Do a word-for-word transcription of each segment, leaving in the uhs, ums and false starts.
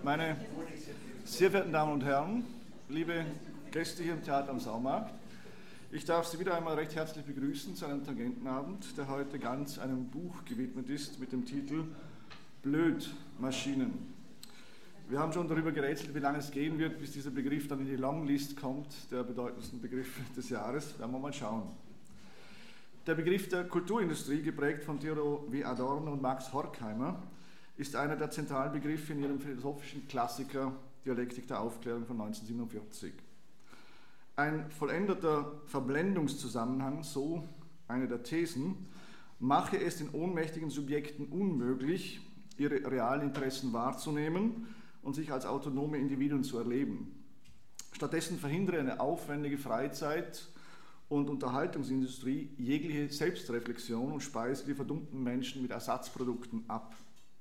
Meine sehr verehrten Damen und Herren, liebe Gäste hier im Theater am Saumarkt, ich darf Sie wieder einmal recht herzlich begrüßen zu einem Tangentenabend, der heute ganz einem Buch gewidmet ist mit dem Titel Blödmaschinen. Wir haben schon darüber gerätselt, wie lange es gehen wird, bis dieser Begriff dann in die Longlist kommt, der bedeutendsten Begriffe des Jahres. Werden wir mal schauen. Der Begriff der Kulturindustrie, geprägt von Theodor W. Adorno und Max Horkheimer, ist einer der zentralen Begriffe in ihrem philosophischen Klassiker Dialektik der Aufklärung von neunzehnhundertsiebenundvierzig. Ein vollendeter Verblendungszusammenhang, so eine der Thesen, mache es den ohnmächtigen Subjekten unmöglich, ihre realen Interessen wahrzunehmen und sich als autonome Individuen zu erleben. Stattdessen verhindere eine aufwendige Freizeit- und Unterhaltungsindustrie jegliche Selbstreflexion und speise die verdummten Menschen mit Ersatzprodukten ab.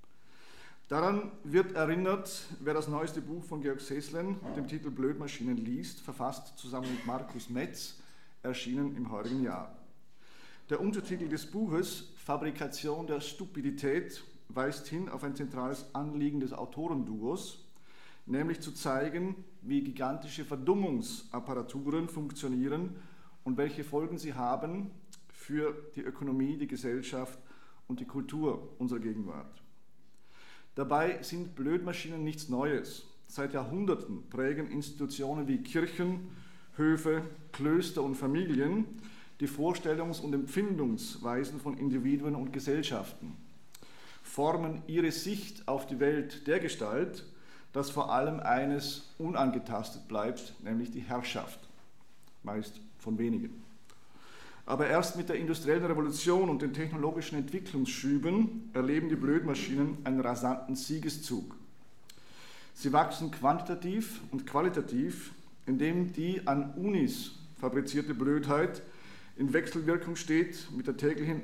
Daran wird erinnert, wer das neueste Buch von Georg Seslen mit dem Titel Blödmaschinen liest, verfasst zusammen mit Markus Metz, erschienen im heurigen Jahr. Der Untertitel des Buches, Fabrikation der Stupidität, weist hin auf ein zentrales Anliegen des Autorenduos, nämlich zu zeigen, wie gigantische Verdummungsapparaturen funktionieren und welche Folgen sie haben für die Ökonomie, die Gesellschaft und die Kultur unserer Gegenwart. Dabei sind Blödmaschinen nichts Neues. Seit Jahrhunderten prägen Institutionen wie Kirchen, Höfe, Klöster und Familien die Vorstellungs- und Empfindungsweisen von Individuen und Gesellschaften, formen ihre Sicht auf die Welt dergestalt, dass vor allem eines unangetastet bleibt, nämlich die Herrschaft, meist von wenigen. Aber erst mit der industriellen Revolution und den technologischen Entwicklungsschüben erleben die Blödmaschinen einen rasanten Siegeszug. Sie wachsen quantitativ und qualitativ, indem die an Unis fabrizierte Blödheit in Wechselwirkung steht mit der täglichen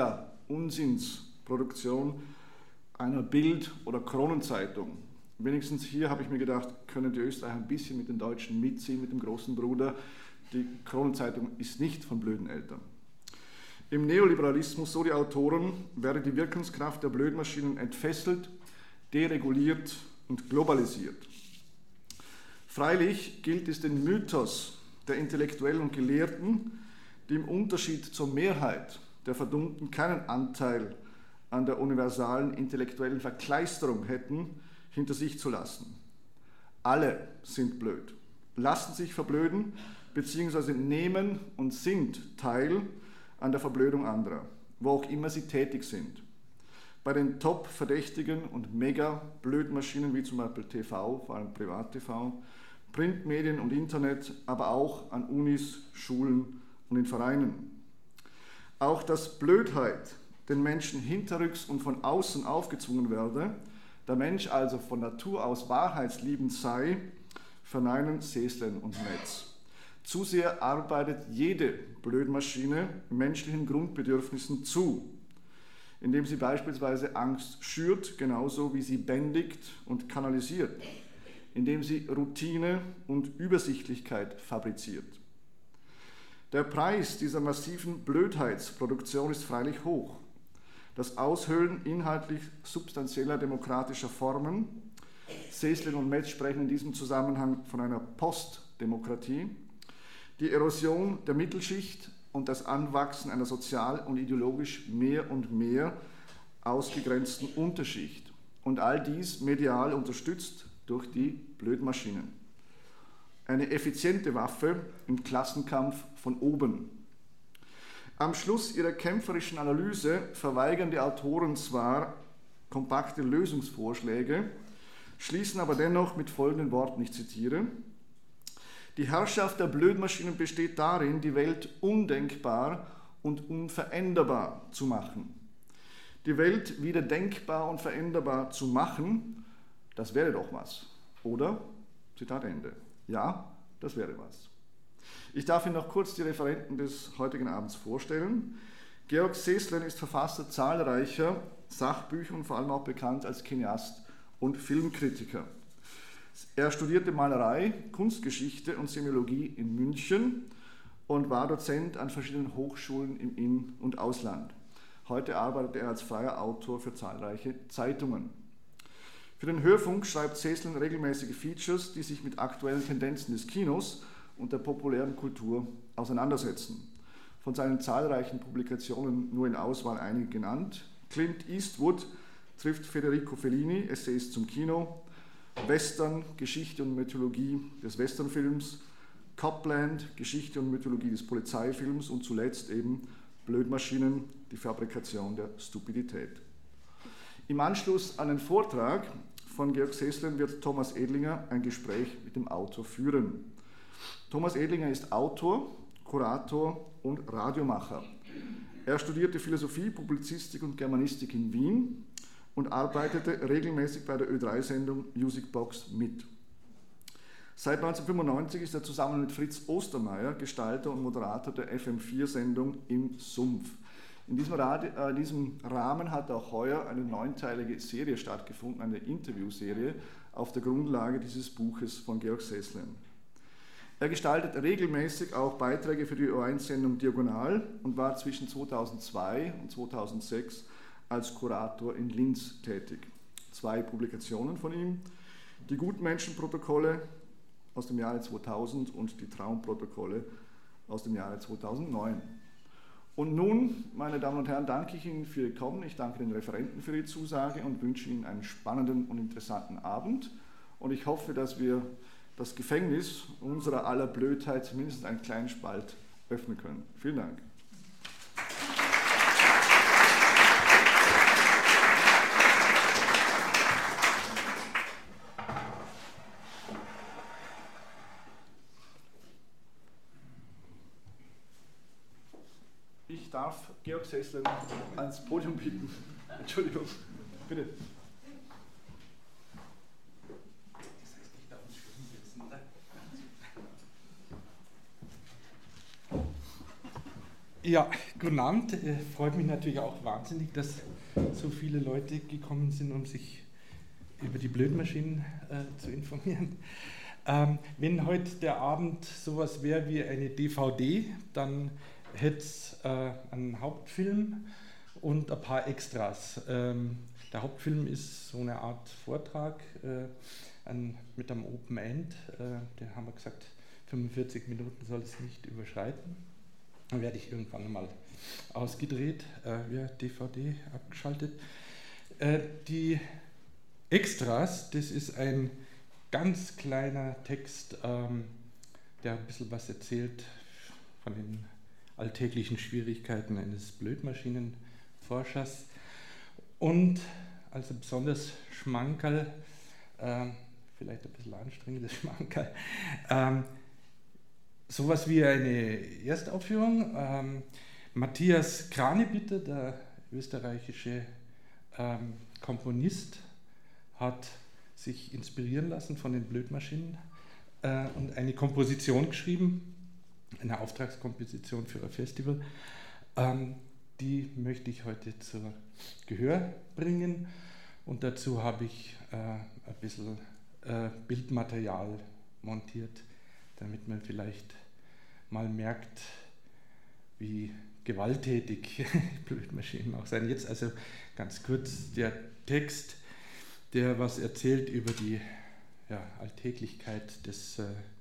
Mega-Unsinnsproduktion einer Bild- oder Kronenzeitung. Wenigstens hier habe ich mir gedacht, können die Österreicher ein bisschen mit den Deutschen mitziehen, mit dem großen Bruder. Die Kronenzeitung ist nicht von blöden Eltern. Im Neoliberalismus, so die Autoren, werde die Wirkungskraft der Blödmaschinen entfesselt, dereguliert und globalisiert. Freilich gilt es den Mythos der Intellektuellen und Gelehrten, die im Unterschied zur Mehrheit der Verdummten keinen Anteil an der universalen intellektuellen Verkleisterung hätten, hinter sich zu lassen. Alle sind blöd, lassen sich verblöden, beziehungsweise nehmen und sind Teil an der Verblödung anderer, wo auch immer sie tätig sind. Bei den Top-Verdächtigen und Mega-Blödmaschinen wie zum Beispiel T V, vor allem Privat-T V, Printmedien und Internet, aber auch an Unis, Schulen und in Vereinen. Auch dass Blödheit den Menschen hinterrücks und von außen aufgezwungen werde, der Mensch also von Natur aus wahrheitsliebend sei, verneinen Seslen und Metz. Zu sehr arbeitet jede Blödmaschine menschlichen Grundbedürfnissen zu, indem sie beispielsweise Angst schürt, genauso wie sie bändigt und kanalisiert, indem sie Routine und Übersichtlichkeit fabriziert. Der Preis dieser massiven Blödheitsproduktion ist freilich hoch. Das Aushöhlen inhaltlich substanzieller demokratischer Formen, Seslen und Metz sprechen in diesem Zusammenhang von einer Postdemokratie, die Erosion der Mittelschicht und das Anwachsen einer sozial und ideologisch mehr und mehr ausgegrenzten Unterschicht. Und all dies medial unterstützt durch die Blödmaschinen. Eine effiziente Waffe im Klassenkampf von oben. Am Schluss ihrer kämpferischen Analyse verweigern die Autoren zwar kompakte Lösungsvorschläge, schließen aber dennoch mit folgenden Worten, ich zitiere: Die Herrschaft der Blödmaschinen besteht darin, die Welt undenkbar und unveränderbar zu machen. Die Welt wieder denkbar und veränderbar zu machen, das wäre doch was, oder? Zitat Ende. Ja, das wäre was. Ich darf Ihnen noch kurz die Referenten des heutigen Abends vorstellen. Georg Seslen ist Verfasser zahlreicher Sachbücher und vor allem auch bekannt als Cineast und Filmkritiker. Er studierte Malerei, Kunstgeschichte und Semiologie in München und war Dozent an verschiedenen Hochschulen im In- und Ausland. Heute arbeitet er als freier Autor für zahlreiche Zeitungen. Für den Hörfunk schreibt Seslen regelmäßige Features, die sich mit aktuellen Tendenzen des Kinos und der populären Kultur auseinandersetzen. Von seinen zahlreichen Publikationen nur in Auswahl einige genannt. Clint Eastwood trifft Federico Fellini, Essays zum Kino, Western, Geschichte und Mythologie des Westernfilms, Copland, Geschichte und Mythologie des Polizeifilms und zuletzt eben Blödmaschinen, die Fabrikation der Stupidität. Im Anschluss an den Vortrag von Georg Seslen wird Thomas Edlinger ein Gespräch mit dem Autor führen. Thomas Edlinger ist Autor, Kurator und Radiomacher. Er studierte Philosophie, Publizistik und Germanistik in Wien und arbeitete regelmäßig bei der Ö drei Sendung Musicbox mit. Seit neunzehnhundertfünfundneunzig ist er zusammen mit Fritz Ostermeier Gestalter und Moderator der F M vier Sendung Im Sumpf. In diesem, Radi- äh, in diesem Rahmen hat auch heuer eine neunteilige Serie stattgefunden, eine Interviewserie auf der Grundlage dieses Buches von Georg Seslen. Er gestaltet regelmäßig auch Beiträge für die Ö eins Sendung Diagonal und war zwischen zweitausendzwei und zweitausendsechs als Kurator in Linz tätig. Zwei Publikationen von ihm, die Gutmenschenprotokolle aus dem Jahre zweitausend und die Traumprotokolle aus dem Jahre zweitausendneun. Und nun, meine Damen und Herren, danke ich Ihnen für Ihr Kommen, ich danke den Referenten für die Zusage und wünsche Ihnen einen spannenden und interessanten Abend. Und ich hoffe, dass wir das Gefängnis unserer aller Blödheit zumindest einen kleinen Spalt öffnen können. Vielen Dank. Ich darf Georg Seslen ans Podium bitten. Entschuldigung, bitte. Ja, guten Abend. Äh, freut mich natürlich auch wahnsinnig, dass so viele Leute gekommen sind, um sich über die Blödmaschinen äh, zu informieren. Ähm, wenn heute der Abend sowas wäre wie eine D V D, dann hätte es äh, einen Hauptfilm und ein paar Extras. Ähm, der Hauptfilm ist so eine Art Vortrag äh, an, mit einem Open End. Äh, da haben wir gesagt, fünfundvierzig Minuten soll es nicht überschreiten. Dann werde ich irgendwann mal ausgedreht, äh, via D V D abgeschaltet. Äh, die Extras, das ist ein ganz kleiner Text, ähm, der ein bisschen was erzählt von den alltäglichen Schwierigkeiten eines Blödmaschinenforschers. Und also besonders Schmankerl, äh, vielleicht ein bisschen anstrengendes Schmankerl, ähm, sowas wie eine Erstaufführung. Ähm, Matthias Kranebitter, der österreichische ähm, Komponist, hat sich inspirieren lassen von den Blödmaschinen äh, und eine Komposition geschrieben, eine Auftragskomposition für ein Festival. Ähm, die möchte ich heute zur Gehör bringen und dazu habe ich äh, ein bisschen äh, Bildmaterial montiert, damit man vielleicht mal merkt, wie gewalttätig Blödmaschinen auch sein. Jetzt also ganz kurz der Text, der was erzählt über die ja, Alltäglichkeit des äh,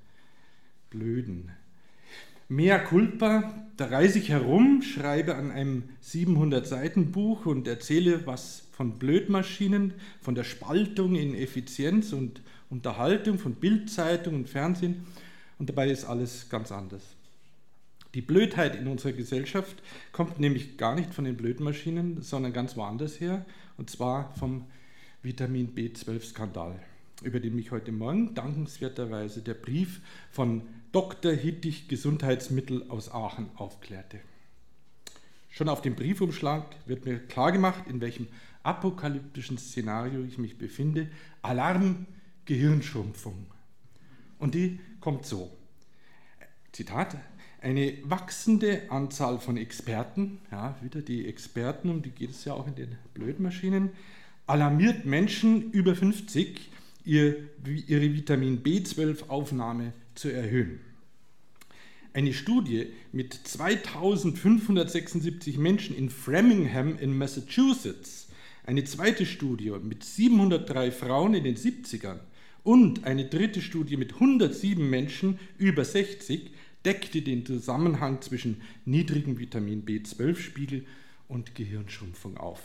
Blöden. Mea culpa, da reise ich herum, schreibe an einem siebenhundert Seiten Buch und erzähle was von Blödmaschinen, von der Spaltung in Effizienz und Unterhaltung, von Bildzeitung und Fernsehen. Und dabei ist alles ganz anders. Die Blödheit in unserer Gesellschaft kommt nämlich gar nicht von den Blödmaschinen, sondern ganz woanders her, und zwar vom Vitamin B zwölf Skandal, über den mich heute Morgen dankenswerterweise der Brief von Doktor Hittig Gesundheitsmittel aus Aachen aufklärte. Schon auf dem Briefumschlag wird mir klargemacht, in welchem apokalyptischen Szenario ich mich befinde. Alarm, Gehirnschrumpfung. Und die kommt so. Zitat: Eine wachsende Anzahl von Experten, ja, wieder die Experten, um die geht es ja auch in den Blödmaschinen, alarmiert Menschen über fünfzig, ihr, ihre Vitamin B zwölf Aufnahme zu erhöhen. Eine Studie mit zweitausendfünfhundertsechsundsiebzig Menschen in Framingham in Massachusetts eine zweite Studie mit siebenhundertdrei Frauen in den siebzigern und eine dritte Studie mit hundertsieben Menschen über sechzig deckte den Zusammenhang zwischen niedrigem Vitamin B zwölf Spiegel und Gehirnschrumpfung auf.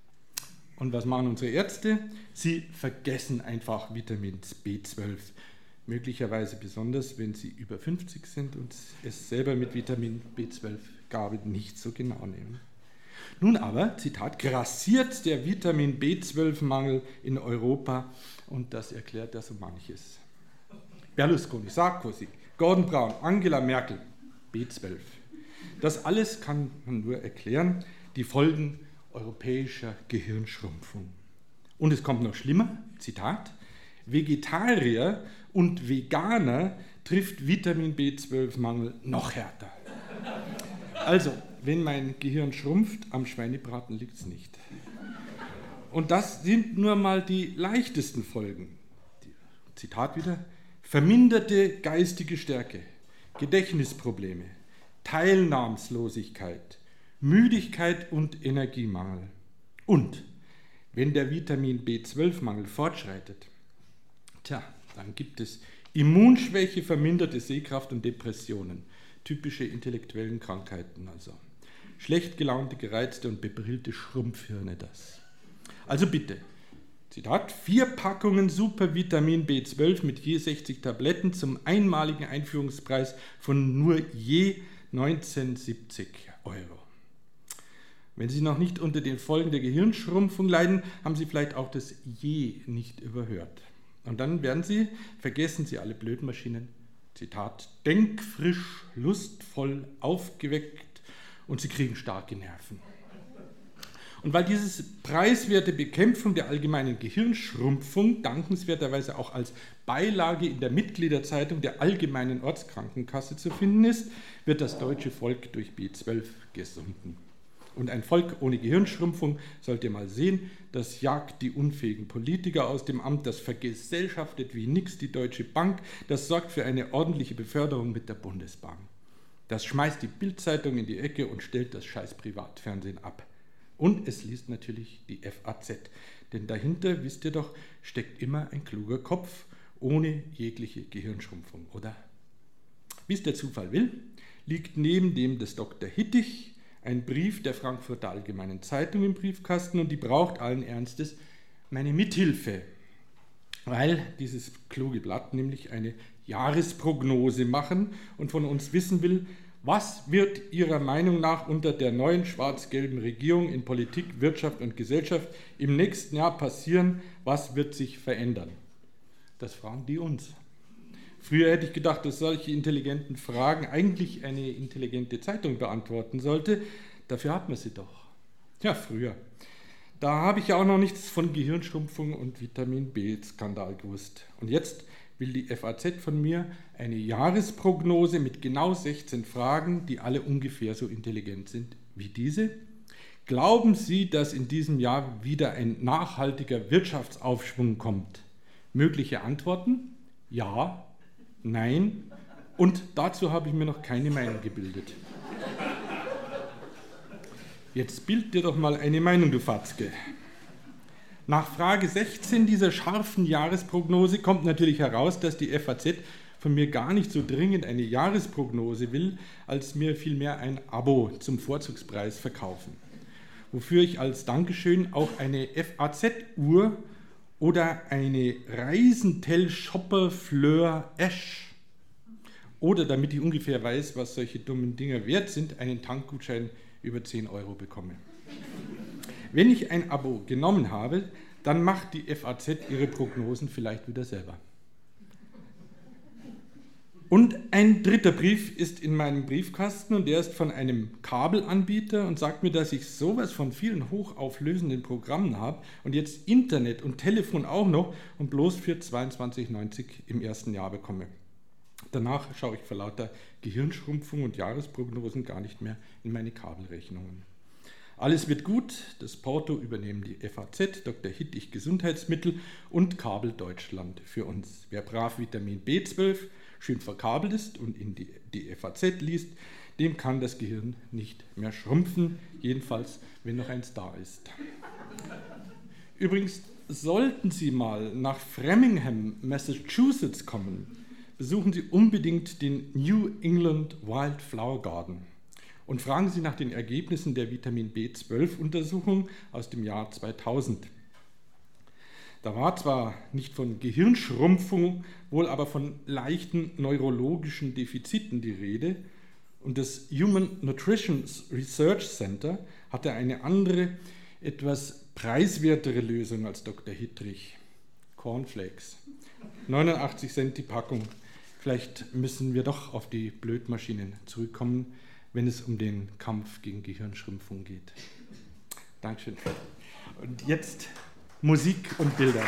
Und was machen unsere Ärzte? Sie vergessen einfach Vitamin B zwölf. Möglicherweise besonders, wenn sie über fünfzig sind und es selber mit Vitamin B zwölf Gabe nicht so genau nehmen. Nun aber, Zitat, grassiert der Vitamin B zwölf Mangel in Europa und das erklärt ja so manches. Berlusconi, Sarkozy, Gordon Brown, Angela Merkel, B zwölf. Das alles kann man nur erklären, die Folgen europäischer Gehirnschrumpfung. Und es kommt noch schlimmer, Zitat, Vegetarier und Veganer trifft Vitamin B zwölf Mangel noch härter. Also, wenn mein Gehirn schrumpft, am Schweinebraten liegt es nicht. Und das sind nur mal die leichtesten Folgen. Zitat wieder, verminderte geistige Stärke, Gedächtnisprobleme, Teilnahmslosigkeit, Müdigkeit und Energiemangel. Und wenn der Vitamin B zwölf Mangel fortschreitet, tja, dann gibt es Immunschwäche, verminderte Sehkraft und Depressionen, typische intellektuellen Krankheiten also. Schlecht gelaunte, gereizte und bebrillte Schrumpfhirne das. Also bitte, Zitat, vier Packungen Supervitamin B zwölf mit je sechzig Tabletten zum einmaligen Einführungspreis von nur je neunzehnhundertsiebzig Euro. Wenn Sie noch nicht unter den Folgen der Gehirnschrumpfung leiden, haben Sie vielleicht auch das je nicht überhört. Und dann werden Sie, vergessen Sie alle Blödmaschinen, Zitat, denkfrisch, lustvoll, aufgeweckt und Sie kriegen starke Nerven. Und weil diese preiswerte Bekämpfung der allgemeinen Gehirnschrumpfung dankenswerterweise auch als Beilage in der Mitgliederzeitung der Allgemeinen Ortskrankenkasse zu finden ist, wird das deutsche Volk durch B zwölf gesunden. Und ein Volk ohne Gehirnschrumpfung, sollt ihr mal sehen, das jagt die unfähigen Politiker aus dem Amt, das vergesellschaftet wie nix die Deutsche Bank, das sorgt für eine ordentliche Beförderung mit der Bundesbahn. Das schmeißt die Bild-Zeitung in die Ecke und stellt das scheiß Privatfernsehen ab. Und es liest natürlich die F A Z, denn dahinter, wisst ihr doch, steckt immer ein kluger Kopf ohne jegliche Gehirnschrumpfung, oder? Wie es der Zufall will, liegt neben dem des Doktor Hittig ein Brief der Frankfurter Allgemeinen Zeitung im Briefkasten und die braucht allen Ernstes meine Mithilfe, weil dieses kluge Blatt nämlich eine Jahresprognose machen und von uns wissen will, was wird Ihrer Meinung nach unter der neuen schwarz-gelben Regierung in Politik, Wirtschaft und Gesellschaft im nächsten Jahr passieren? Was wird sich verändern? Das fragen die uns. Früher hätte ich gedacht, dass solche intelligenten Fragen eigentlich eine intelligente Zeitung beantworten sollte. Dafür hat man sie doch. Ja, früher. Da habe ich ja auch noch nichts von Gehirnschrumpfung und Vitamin B-Skandal gewusst. Und jetzt will die F A Z von mir eine Jahresprognose mit genau sechzehn Fragen, die alle ungefähr so intelligent sind wie diese. Glauben Sie, dass in diesem Jahr wieder ein nachhaltiger Wirtschaftsaufschwung kommt? Mögliche Antworten? Ja, nein und dazu habe ich mir noch keine Meinung gebildet. Jetzt bild dir doch mal eine Meinung, du Fatzke. Nach Frage sechzehn dieser scharfen Jahresprognose kommt natürlich heraus, dass die F A Z von mir gar nicht so dringend eine Jahresprognose will, als mir vielmehr ein Abo zum Vorzugspreis verkaufen. Wofür ich als Dankeschön auch eine F A Z-Uhr oder eine Reisentel Shopper Fleur Esch oder, damit ich ungefähr weiß, was solche dummen Dinger wert sind, einen Tankgutschein über zehn Euro bekomme. Wenn ich ein Abo genommen habe, dann macht die F A Z ihre Prognosen vielleicht wieder selber. Und ein dritter Brief ist in meinem Briefkasten und der ist von einem Kabelanbieter und sagt mir, dass ich sowas von vielen hochauflösenden Programmen habe und jetzt Internet und Telefon auch noch und bloß für zweiundzwanzig neunzig im ersten Jahr bekomme. Danach schaue ich vor lauter Gehirnschrumpfung und Jahresprognosen gar nicht mehr in meine Kabelrechnungen. Alles wird gut, das Porto übernehmen die F A Z, Doktor Hittig Gesundheitsmittel und Kabel Deutschland für uns. Wer brav Vitamin B zwölf schön verkabelt ist und in die, die F A Z liest, dem kann das Gehirn nicht mehr schrumpfen, jedenfalls wenn noch eins da ist. Übrigens, sollten Sie mal nach Framingham, Massachusetts kommen, besuchen Sie unbedingt den New England Wildflower Garden und fragen Sie nach den Ergebnissen der Vitamin B zwölf Untersuchung aus dem Jahr zweitausend. Da war zwar nicht von Gehirnschrumpfung, wohl aber von leichten neurologischen Defiziten die Rede, und das Human Nutrition Research Center hatte eine andere, etwas preiswertere Lösung als Doktor Hittrich. Cornflakes. neunundachtzig Cent die Packung. Vielleicht müssen wir doch auf die Blödmaschinen zurückkommen, wenn es um den Kampf gegen Gehirnschrumpfung geht. Dankeschön. Und jetzt Musik und Bilder.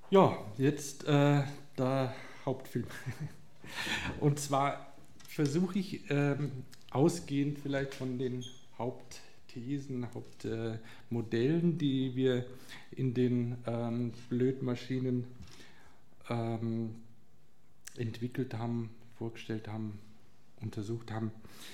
Ja, jetzt äh, der Hauptfilm. Und zwar versuche ich ähm, ausgehend vielleicht von den Hauptthesen, Hauptmodellen, äh, die wir in den ähm, Blödmaschinen ähm, entwickelt haben, vorgestellt haben, untersucht haben,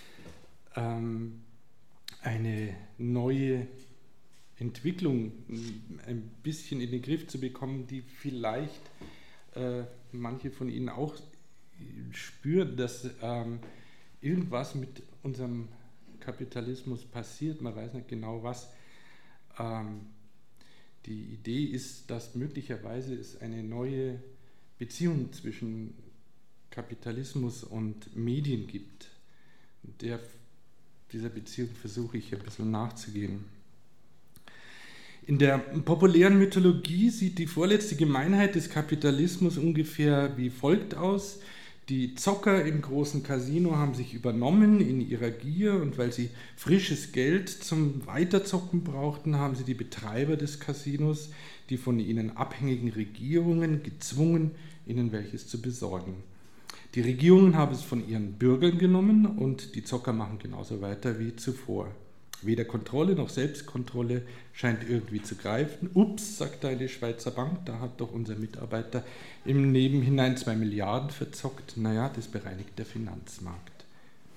ähm, eine neue Entwicklung ein bisschen in den Griff zu bekommen, die vielleicht äh, manche von Ihnen auch spüren, dass ähm, irgendwas mit unserem Kapitalismus passiert. Man weiß nicht genau was. Ähm, die Idee ist, dass möglicherweise es eine neue Beziehung zwischen Kapitalismus und Medien gibt. Der, dieser Beziehung versuche ich ein bisschen nachzugehen. In der populären Mythologie sieht die vorletzte Gemeinheit des Kapitalismus ungefähr wie folgt aus. Die Zocker im großen Casino haben sich übernommen in ihrer Gier und weil sie frisches Geld zum Weiterzocken brauchten, haben sie die Betreiber des Casinos, die von ihnen abhängigen Regierungen, gezwungen, ihnen welches zu besorgen. Die Regierungen haben es von ihren Bürgern genommen und die Zocker machen genauso weiter wie zuvor. Weder Kontrolle noch Selbstkontrolle scheint irgendwie zu greifen. Ups, sagt eine Schweizer Bank, da hat doch unser Mitarbeiter im Nebenhinein zwei Milliarden verzockt. Naja, das bereinigt der Finanzmarkt.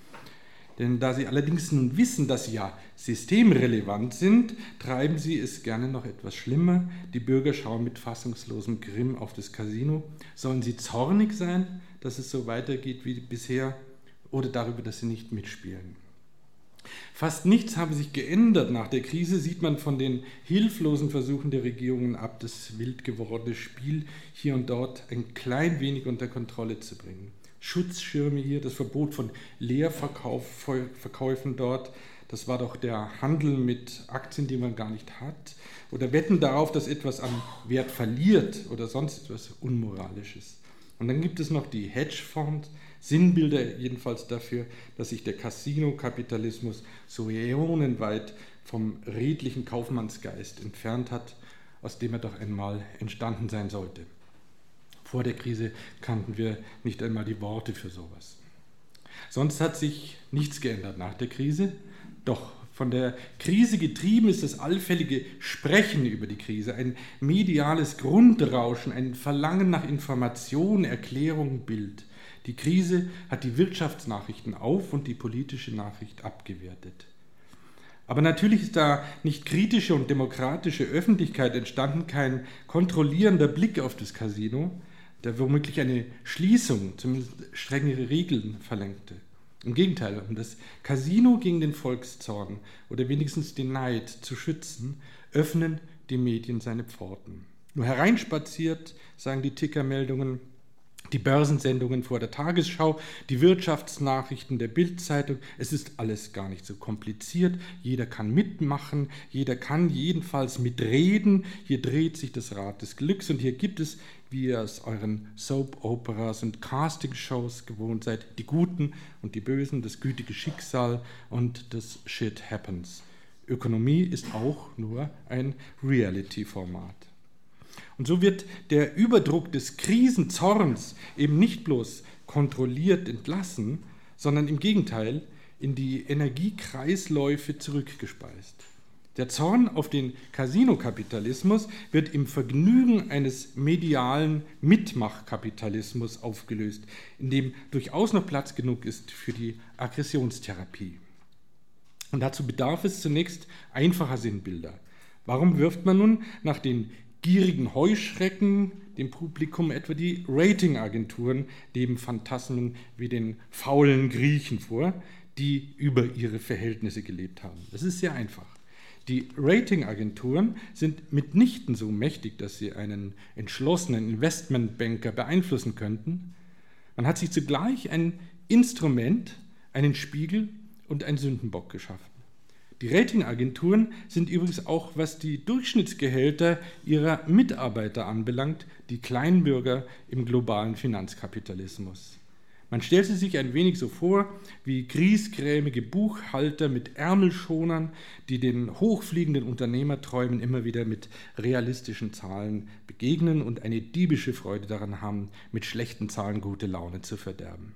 Denn da sie allerdings nun wissen, dass sie ja systemrelevant sind, treiben sie es gerne noch etwas schlimmer. Die Bürger schauen mit fassungslosem Grimm auf das Casino. Sollen sie zornig sein, dass es so weitergeht wie bisher, oder darüber, dass sie nicht mitspielen? Fast nichts habe sich geändert. Nach der Krise sieht man von den hilflosen Versuchen der Regierungen ab, das wild gewordene Spiel hier und dort ein klein wenig unter Kontrolle zu bringen. Schutzschirme hier, das Verbot von Leerverkäufen dort, das war doch der Handel mit Aktien, die man gar nicht hat, oder Wetten darauf, dass etwas an Wert verliert oder sonst etwas Unmoralisches. Und dann gibt es noch die Hedgefonds, Sinnbilder jedenfalls dafür, dass sich der Casino-Kapitalismus so äonenweit vom redlichen Kaufmannsgeist entfernt hat, aus dem er doch einmal entstanden sein sollte. Vor der Krise kannten wir nicht einmal die Worte für sowas. Sonst hat sich nichts geändert nach der Krise, doch von der Krise getrieben ist das allfällige Sprechen über die Krise, ein mediales Grundrauschen, ein Verlangen nach Information, Erklärung, Bild. Die Krise hat die Wirtschaftsnachrichten auf und die politische Nachricht abgewertet. Aber natürlich ist da nicht kritische und demokratische Öffentlichkeit entstanden, kein kontrollierender Blick auf das Casino, der womöglich eine Schließung, zumindest strengere Regeln verlangte. Im Gegenteil, um das Casino gegen den Volkszorn oder wenigstens den Neid zu schützen, öffnen die Medien seine Pforten. Nur hereinspaziert, sagen die Tickermeldungen, die Börsensendungen vor der Tagesschau, die Wirtschaftsnachrichten der Bild-Zeitung, es ist alles gar nicht so kompliziert, jeder kann mitmachen, jeder kann jedenfalls mitreden, hier dreht sich das Rad des Glücks und hier gibt es, wie ihr aus euren Soap-Operas und Casting-Shows gewohnt seid, die Guten und die Bösen, das gütige Schicksal und das Shit Happens. Ökonomie ist auch nur ein Reality-Format. Und so wird der Überdruck des Krisenzorns eben nicht bloß kontrolliert entlassen, sondern im Gegenteil in die Energiekreisläufe zurückgespeist. Der Zorn auf den Casino-Kapitalismus wird im Vergnügen eines medialen Mitmachkapitalismus aufgelöst, in dem durchaus noch Platz genug ist für die Aggressionstherapie. Und dazu bedarf es zunächst einfacher Sinnbilder. Warum wirft man nun nach den gierigen Heuschrecken dem Publikum etwa die Ratingagenturen neben Phantasmen wie den faulen Griechen vor, die über ihre Verhältnisse gelebt haben? Das ist sehr einfach. Die Ratingagenturen sind mitnichten so mächtig, dass sie einen entschlossenen Investmentbanker beeinflussen könnten. Man hat sich zugleich ein Instrument, einen Spiegel und einen Sündenbock geschaffen. Die Ratingagenturen sind übrigens auch, was die Durchschnittsgehälter ihrer Mitarbeiter anbelangt, die Kleinbürger im globalen Finanzkapitalismus. Man stellt sie sich ein wenig so vor wie griesgrämige Buchhalter mit Ärmelschonern, die den hochfliegenden Unternehmerträumen immer wieder mit realistischen Zahlen begegnen und eine diebische Freude daran haben, mit schlechten Zahlen gute Laune zu verderben.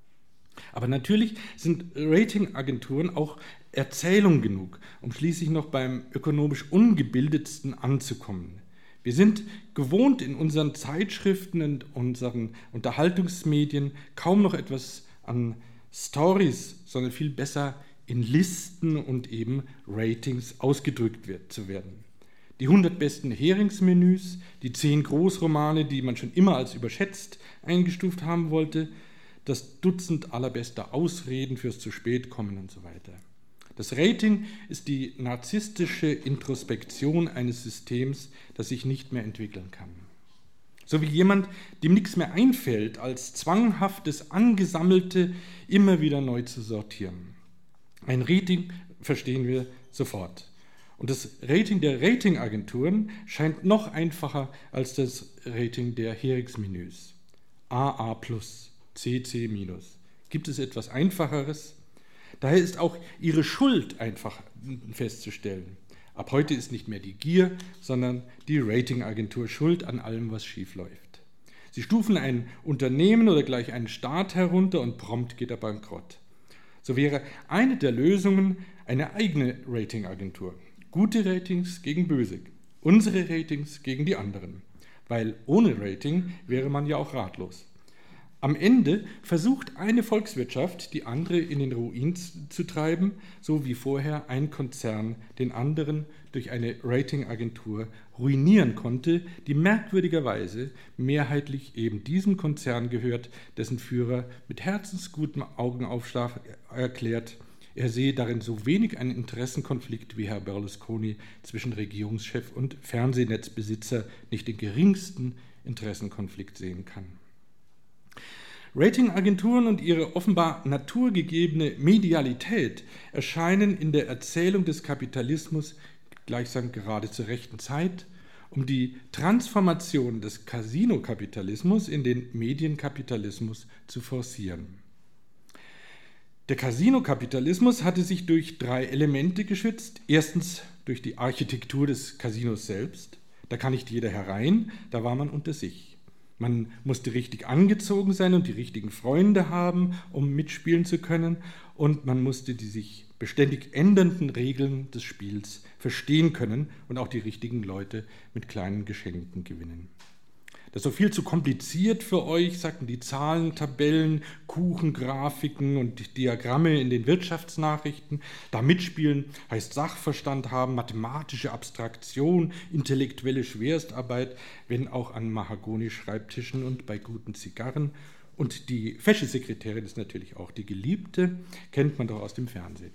Aber natürlich sind Ratingagenturen auch Erzählung genug, um schließlich noch beim ökonomisch Ungebildetsten anzukommen. Wir sind gewohnt, in unseren Zeitschriften und unseren Unterhaltungsmedien kaum noch etwas an Stories, sondern viel besser in Listen und eben Ratings ausgedrückt wird, zu werden. Die hundert besten Heringsmenüs, die zehn Großromane, die man schon immer als überschätzt eingestuft haben wollte, das Dutzend allerbester Ausreden fürs zu spät kommen und so weiter. Das Rating ist die narzisstische Introspektion eines Systems, das sich nicht mehr entwickeln kann. So wie jemand, dem nichts mehr einfällt, als zwanghaftes Angesammelte immer wieder neu zu sortieren. Ein Rating verstehen wir sofort. Und das Rating der Ratingagenturen scheint noch einfacher als das Rating der Heringsmenüs. A A plus, C C minus. Gibt es etwas Einfacheres? Daher ist auch ihre Schuld einfach festzustellen. Ab heute ist nicht mehr die Gier, sondern die Ratingagentur schuld an allem, was schiefläuft. Sie stufen ein Unternehmen oder gleich einen Staat herunter und prompt geht er bankrott. So wäre eine der Lösungen eine eigene Ratingagentur. Gute Ratings gegen böse, unsere Ratings gegen die anderen. Weil ohne Rating wäre man ja auch ratlos. Am Ende versucht eine Volkswirtschaft, die andere in den Ruin zu treiben, so wie vorher ein Konzern den anderen durch eine Ratingagentur ruinieren konnte, die merkwürdigerweise mehrheitlich eben diesem Konzern gehört, dessen Führer mit herzensgutem Augenaufschlag erklärt, er sehe darin so wenig einen Interessenkonflikt wie Herr Berlusconi zwischen Regierungschef und Fernsehnetzbesitzer nicht den geringsten Interessenkonflikt sehen kann. Ratingagenturen und ihre offenbar naturgegebene Medialität erscheinen in der Erzählung des Kapitalismus gleichsam gerade zur rechten Zeit, um die Transformation des Casino-Kapitalismus in den Medienkapitalismus zu forcieren. Der Casino-Kapitalismus hatte sich durch drei Elemente geschützt. Erstens durch die Architektur des Casinos selbst. Da kann nicht jeder herein, da war man unter sich. Man musste richtig angezogen sein und die richtigen Freunde haben, um mitspielen zu können. Und man musste die sich beständig ändernden Regeln des Spiels verstehen können und auch die richtigen Leute mit kleinen Geschenken gewinnen. Das ist so viel zu kompliziert für euch, sagten die Zahlen, Tabellen, Kuchengrafiken und Diagramme in den Wirtschaftsnachrichten. Da mitspielen heißt Sachverstand haben, mathematische Abstraktion, intellektuelle Schwerstarbeit, wenn auch an Mahagoni-Schreibtischen und bei guten Zigarren. Und die fesche Sekretärin ist natürlich auch die Geliebte, kennt man doch aus dem Fernsehen.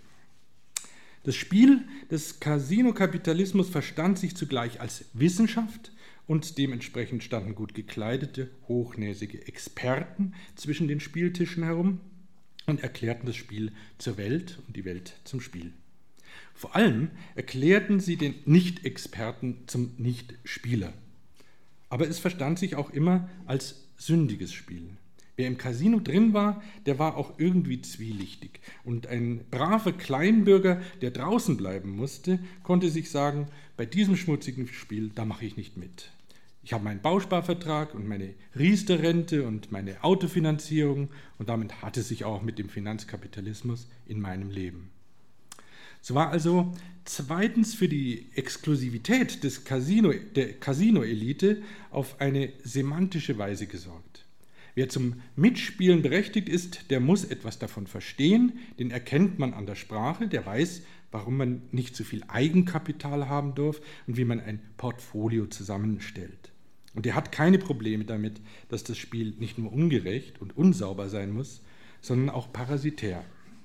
Das Spiel des Casino-Kapitalismus verstand sich zugleich als Wissenschaft, und dementsprechend standen gut gekleidete, hochnäsige Experten zwischen den Spieltischen herum und erklärten das Spiel zur Welt und die Welt zum Spiel. Vor allem erklärten sie den Nicht-Experten zum Nicht-Spieler. Aber es verstand sich auch immer als sündiges Spiel. Wer im Casino drin war, der war auch irgendwie zwielichtig. Und ein braver Kleinbürger, der draußen bleiben musste, konnte sich sagen, bei diesem schmutzigen Spiel, da mache ich nicht mit. Ich habe meinen Bausparvertrag und meine Riester-Rente und meine Autofinanzierung und damit hat es sich auch mit dem Finanzkapitalismus in meinem Leben. So war also zweitens für die Exklusivität des Casino, der Casino-Elite auf eine semantische Weise gesorgt. Wer zum Mitspielen berechtigt ist, der muss etwas davon verstehen, den erkennt man an der Sprache, der weiß, warum man nicht zu viel Eigenkapital haben darf und wie man ein Portfolio zusammenstellt. Und er hat keine Probleme damit, dass das Spiel nicht nur ungerecht und unsauber sein muss, sondern auch parasitär.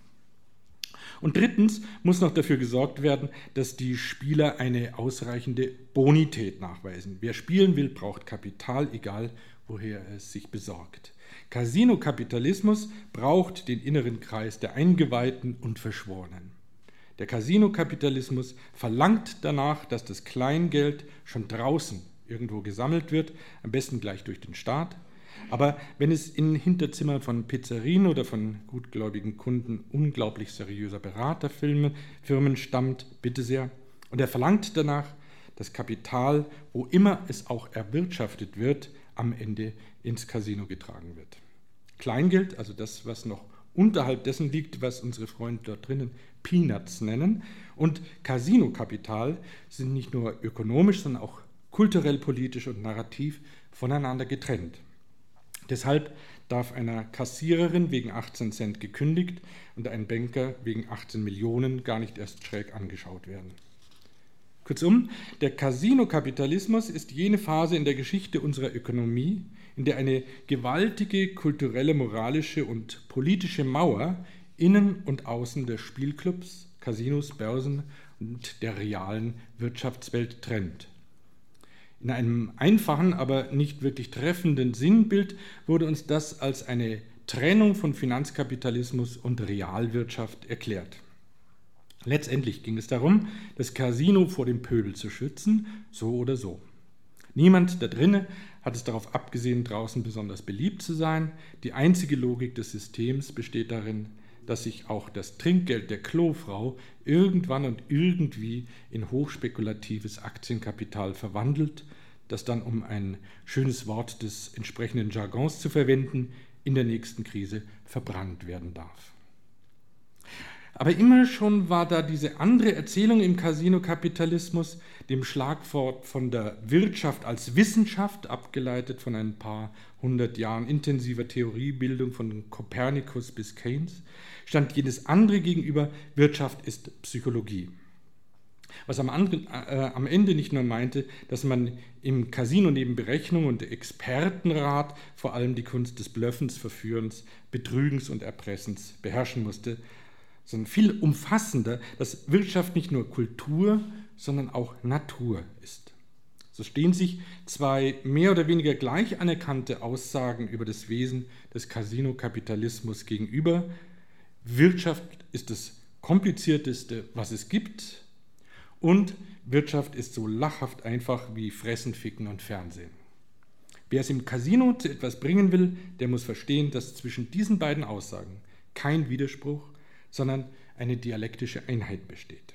Und drittens muss noch dafür gesorgt werden, dass die Spieler eine ausreichende Bonität nachweisen. Wer spielen will, braucht Kapital, egal woher er es sich besorgt. Casino-Kapitalismus braucht den inneren Kreis der Eingeweihten und Verschworenen. Der Casino-Kapitalismus verlangt danach, dass das Kleingeld schon draußen irgendwo gesammelt wird, am besten gleich durch den Staat. Aber wenn es in Hinterzimmern von Pizzerien oder von gutgläubigen Kunden unglaublich seriöser Beraterfirmen Firmen stammt, bitte sehr, und er verlangt danach, das Kapital, wo immer es auch erwirtschaftet wird, am Ende ins Casino getragen wird. Kleingeld, also das, was noch unterhalb dessen liegt, was unsere Freunde dort drinnen Peanuts nennen, und Casinokapital sind nicht nur ökonomisch, sondern auch kulturell, politisch und narrativ voneinander getrennt. Deshalb darf einer Kassiererin wegen achtzehn Cent gekündigt und ein Banker wegen achtzehn Millionen gar nicht erst schräg angeschaut werden. Kurzum, der Casinokapitalismus ist jene Phase in der Geschichte unserer Ökonomie, in der eine gewaltige kulturelle, moralische und politische Mauer innen und außen der Spielclubs, Casinos, Börsen und der realen Wirtschaftswelt trennt. In einem einfachen, aber nicht wirklich treffenden Sinnbild wurde uns das als eine Trennung von Finanzkapitalismus und Realwirtschaft erklärt. Letztendlich ging es darum, das Casino vor dem Pöbel zu schützen, so oder so. Niemand da drinnen hat es darauf abgesehen, draußen besonders beliebt zu sein. Die einzige Logik des Systems besteht darin, dass sich auch das Trinkgeld der Klofrau irgendwann und irgendwie in hochspekulatives Aktienkapital verwandelt, das dann, um ein schönes Wort des entsprechenden Jargons zu verwenden, in der nächsten Krise verbrannt werden darf. Aber immer schon war da diese andere Erzählung im Casinokapitalismus, dem Schlagwort von der Wirtschaft als Wissenschaft, abgeleitet von ein paar hundert Jahren intensiver Theoriebildung von Kopernikus bis Keynes, stand jenes andere gegenüber, Wirtschaft ist Psychologie. Was am, anderen, äh, am Ende nicht nur meinte, dass man im Casino neben Berechnung und Expertenrat vor allem die Kunst des Bluffens, Verführens, Betrügens und Erpressens beherrschen musste, sondern viel umfassender, dass Wirtschaft nicht nur Kultur, sondern auch Natur ist. So stehen sich zwei mehr oder weniger gleich anerkannte Aussagen über das Wesen des Casinokapitalismus gegenüber. Wirtschaft ist das Komplizierteste, was es gibt, und Wirtschaft ist so lachhaft einfach wie Fressen, Ficken und Fernsehen. Wer es im Casino zu etwas bringen will, der muss verstehen, dass zwischen diesen beiden Aussagen kein Widerspruch, sondern eine dialektische Einheit besteht.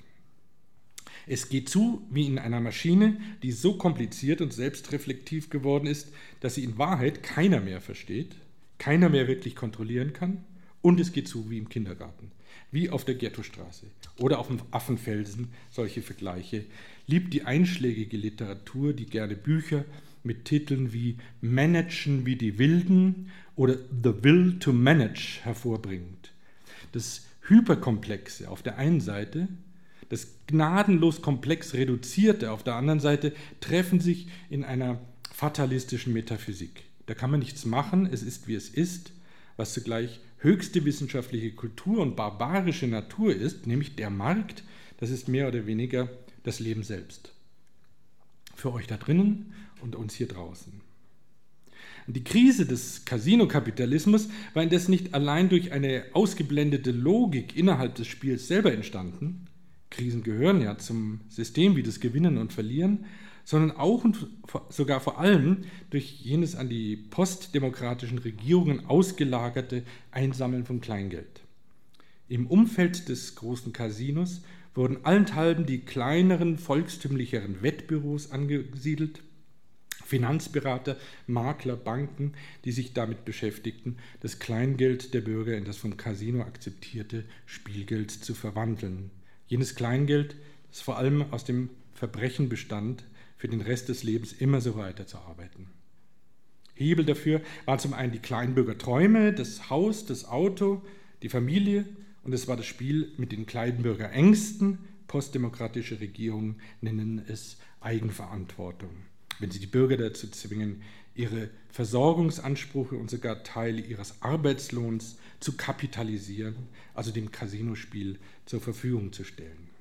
Es geht zu wie in einer Maschine, die so kompliziert und selbstreflektiv geworden ist, dass sie in Wahrheit keiner mehr versteht, keiner mehr wirklich kontrollieren kann, und es geht zu wie im Kindergarten, wie auf der Ghettostraße oder auf dem Affenfelsen. Solche Vergleiche liebt die einschlägige Literatur, die gerne Bücher mit Titeln wie Managen wie die Wilden oder The Will to Manage hervorbringt. Das Hyperkomplexe auf der einen Seite, das gnadenlos komplex Reduzierte auf der anderen Seite treffen sich in einer fatalistischen Metaphysik. Da kann man nichts machen, es ist wie es ist, was zugleich höchste wissenschaftliche Kultur und barbarische Natur ist, nämlich der Markt, das ist mehr oder weniger das Leben selbst. Für euch da drinnen und uns hier draußen. Die Krise des Casinokapitalismus war indes nicht allein durch eine ausgeblendete Logik innerhalb des Spiels selber entstanden, Krisen gehören ja zum System wie das Gewinnen und Verlieren, sondern auch und sogar vor allem durch jenes an die postdemokratischen Regierungen ausgelagerte Einsammeln von Kleingeld. Im Umfeld des großen Casinos wurden allenthalben die kleineren, volkstümlicheren Wettbüros angesiedelt, Finanzberater, Makler, Banken, die sich damit beschäftigten, das Kleingeld der Bürger in das vom Casino akzeptierte Spielgeld zu verwandeln. Jenes Kleingeld, das vor allem aus dem Verbrechen bestand, für den Rest des Lebens immer so weiterzuarbeiten. Hebel dafür waren zum einen die Kleinbürgerträume, das Haus, das Auto, die Familie, und es war das Spiel mit den Kleinbürgerängsten. Postdemokratische Regierungen nennen es Eigenverantwortung, wenn sie die Bürger dazu zwingen, ihre Versorgungsansprüche und sogar Teile ihres Arbeitslohns zu kapitalisieren, also dem Casinospiel zur Verfügung zu stellen.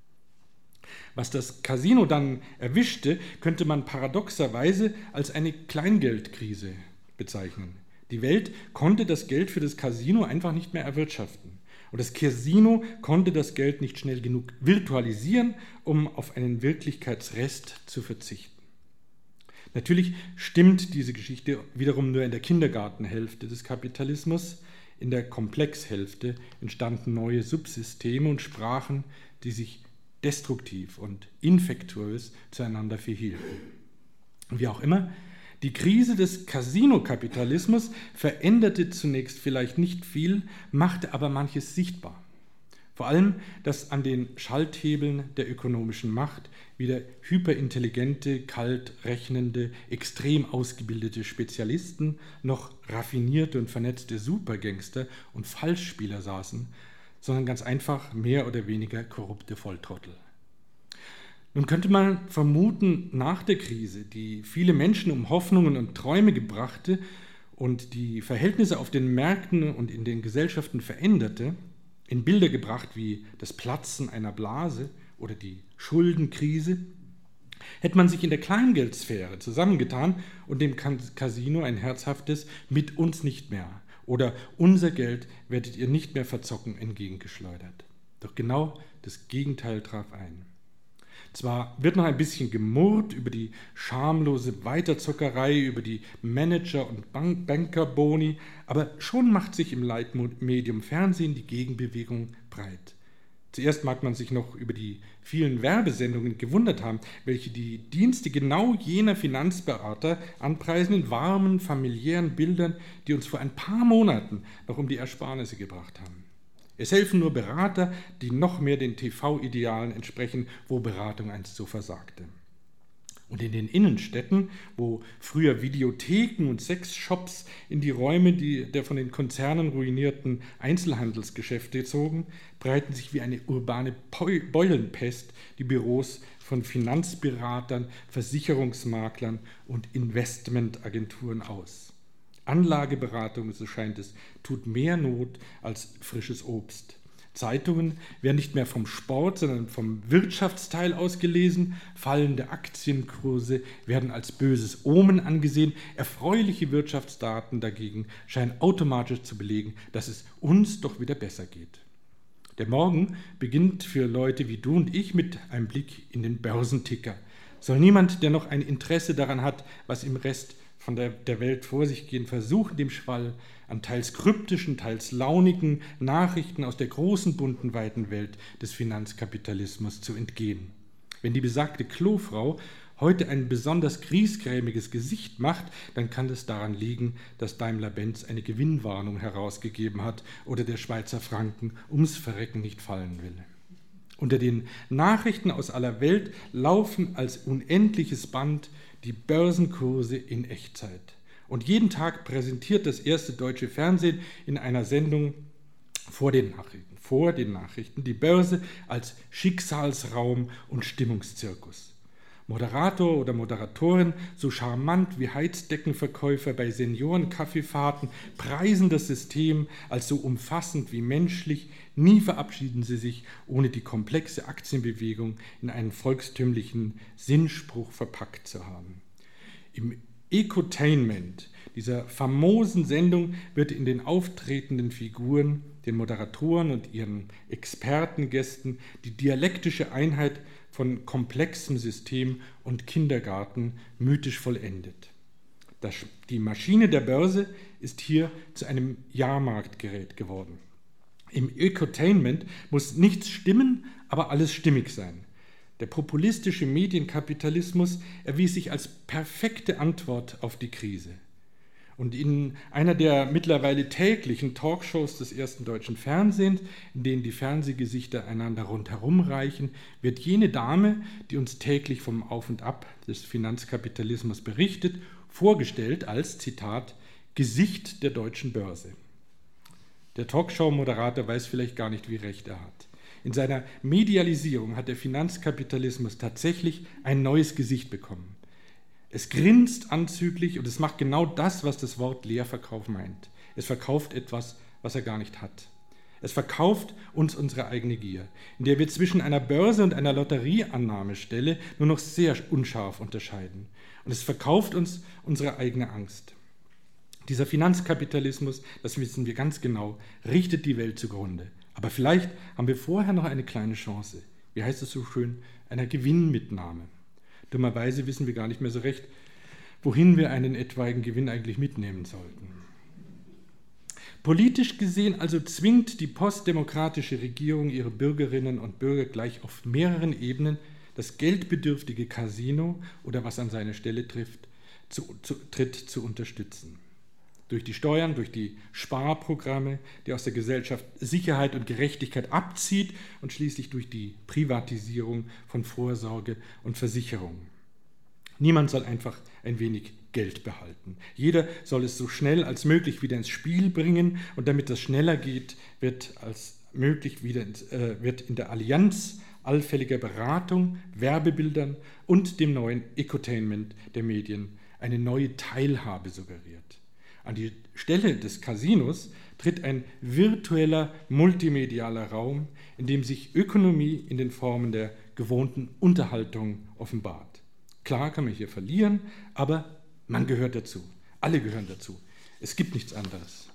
Was das Casino dann erwischte, könnte man paradoxerweise als eine Kleingeldkrise bezeichnen. Die Welt konnte das Geld für das Casino einfach nicht mehr erwirtschaften. Und das Casino konnte das Geld nicht schnell genug virtualisieren, um auf einen Wirklichkeitsrest zu verzichten. Natürlich stimmt diese Geschichte wiederum nur in der Kindergartenhälfte des Kapitalismus. In der Komplexhälfte entstanden neue Subsysteme und Sprachen, die sich destruktiv und infektuös zueinander verhielten. Wie auch immer, die Krise des Casino-Kapitalismus veränderte zunächst vielleicht nicht viel, machte aber manches sichtbar. Vor allem, dass an den Schalthebeln der ökonomischen Macht wieder hyperintelligente, kalt rechnende, extrem ausgebildete Spezialisten, noch raffinierte und vernetzte Supergangster und Falschspieler saßen, sondern ganz einfach mehr oder weniger korrupte Volltrottel. Nun könnte man vermuten, nach der Krise, die viele Menschen um Hoffnungen und Träume gebrachte und die Verhältnisse auf den Märkten und in den Gesellschaften veränderte, in Bilder gebracht wie das Platzen einer Blase oder die Schuldenkrise, hätte man sich in der Kleingeldsphäre zusammengetan und dem Casino ein herzhaftes „Mit uns nicht mehr" oder „Unser Geld werdet ihr nicht mehr verzocken" entgegengeschleudert. Doch genau das Gegenteil traf ein. Zwar wird noch ein bisschen gemurrt über die schamlose Weiterzockerei, über die Manager- und Bank- Bankerboni, aber schon macht sich im Leitmedium Fernsehen die Gegenbewegung breit. Zuerst mag man sich noch über die vielen Werbesendungen gewundert haben, welche die Dienste genau jener Finanzberater anpreisen in warmen, familiären Bildern, die uns vor ein paar Monaten noch um die Ersparnisse gebracht haben. Es helfen nur Berater, die noch mehr den T V-Idealen entsprechen, wo Beratung einst so versagte. Und in den Innenstädten, wo früher Videotheken und Sexshops in die Räume die, der von den Konzernen ruinierten Einzelhandelsgeschäfte zogen, breiten sich wie eine urbane Beulenpest die Büros von Finanzberatern, Versicherungsmaklern und Investmentagenturen aus. Anlageberatung, so scheint es, tut mehr Not als frisches Obst. Zeitungen werden nicht mehr vom Sport, sondern vom Wirtschaftsteil aus gelesen. Fallende Aktienkurse werden als böses Omen angesehen. Erfreuliche Wirtschaftsdaten dagegen scheinen automatisch zu belegen, dass es uns doch wieder besser geht. Der Morgen beginnt für Leute wie du und ich mit einem Blick in den Börsenticker. Soll niemand, der noch ein Interesse daran hat, was im Rest von der, der Welt vor sich gehen, versuchen, dem Schwall an teils kryptischen, teils launigen Nachrichten aus der großen, bunten, weiten Welt des Finanzkapitalismus zu entgehen. Wenn die besagte Klofrau heute ein besonders griesgrämiges Gesicht macht, dann kann es daran liegen, dass Daimler-Benz eine Gewinnwarnung herausgegeben hat oder der Schweizer Franken ums Verrecken nicht fallen will. Unter den Nachrichten aus aller Welt laufen als unendliches Band die Börsenkurse in Echtzeit. Und jeden Tag präsentiert das erste deutsche Fernsehen in einer Sendung vor den Nachrichten, vor den Nachrichten die Börse als Schicksalsraum und Stimmungszirkus. Moderator oder Moderatorin, so charmant wie Heizdeckenverkäufer bei Seniorenkaffeefahrten, preisen das System als so umfassend wie menschlich. Nie verabschieden sie sich, ohne die komplexe Aktienbewegung in einen volkstümlichen Sinnspruch verpackt zu haben. Im Ecotainment dieser famosen Sendung wird in den auftretenden Figuren, den Moderatoren und ihren Expertengästen die dialektische Einheit von komplexem System und Kindergarten mythisch vollendet. Das, die Maschine der Börse ist hier zu einem Jahrmarktgerät geworden. Im Ecotainment muss nichts stimmen, aber alles stimmig sein. Der populistische Medienkapitalismus erwies sich als perfekte Antwort auf die Krise. Und in einer der mittlerweile täglichen Talkshows des ersten deutschen Fernsehens, in denen die Fernsehgesichter einander rundherum reichen, wird jene Dame, die uns täglich vom Auf und Ab des Finanzkapitalismus berichtet, vorgestellt als, Zitat, Gesicht der deutschen Börse. Der Talkshow-Moderator weiß vielleicht gar nicht, wie recht er hat. In seiner Medialisierung hat der Finanzkapitalismus tatsächlich ein neues Gesicht bekommen. Es grinst anzüglich und es macht genau das, was das Wort Leerverkauf meint. Es verkauft etwas, was er gar nicht hat. Es verkauft uns unsere eigene Gier, in der wir zwischen einer Börse und einer Lotterieannahmestelle nur noch sehr unscharf unterscheiden. Und es verkauft uns unsere eigene Angst. Dieser Finanzkapitalismus, das wissen wir ganz genau, richtet die Welt zugrunde. Aber vielleicht haben wir vorher noch eine kleine Chance. Wie heißt es so schön? Einer Gewinnmitnahme. Dummerweise wissen wir gar nicht mehr so recht, wohin wir einen etwaigen Gewinn eigentlich mitnehmen sollten. Politisch gesehen also zwingt die postdemokratische Regierung ihre Bürgerinnen und Bürger gleich auf mehreren Ebenen, das geldbedürftige Casino oder was an seine Stelle trifft, zu, zu, tritt, zu unterstützen. Durch die Steuern, durch die Sparprogramme, die aus der Gesellschaft Sicherheit und Gerechtigkeit abzieht und schließlich durch die Privatisierung von Vorsorge und Versicherung. Niemand soll einfach ein wenig Geld behalten. Jeder soll es so schnell als möglich wieder ins Spiel bringen und damit das schneller geht, wird als möglich wieder ins, äh, wird in der Allianz allfälliger Beratung, Werbebildern und dem neuen Ecotainment der Medien eine neue Teilhabe suggeriert. An die Stelle des Casinos tritt ein virtueller, multimedialer Raum, in dem sich Ökonomie in den Formen der gewohnten Unterhaltung offenbart. Klar kann man hier verlieren, aber man gehört dazu. Alle gehören dazu. Es gibt nichts anderes.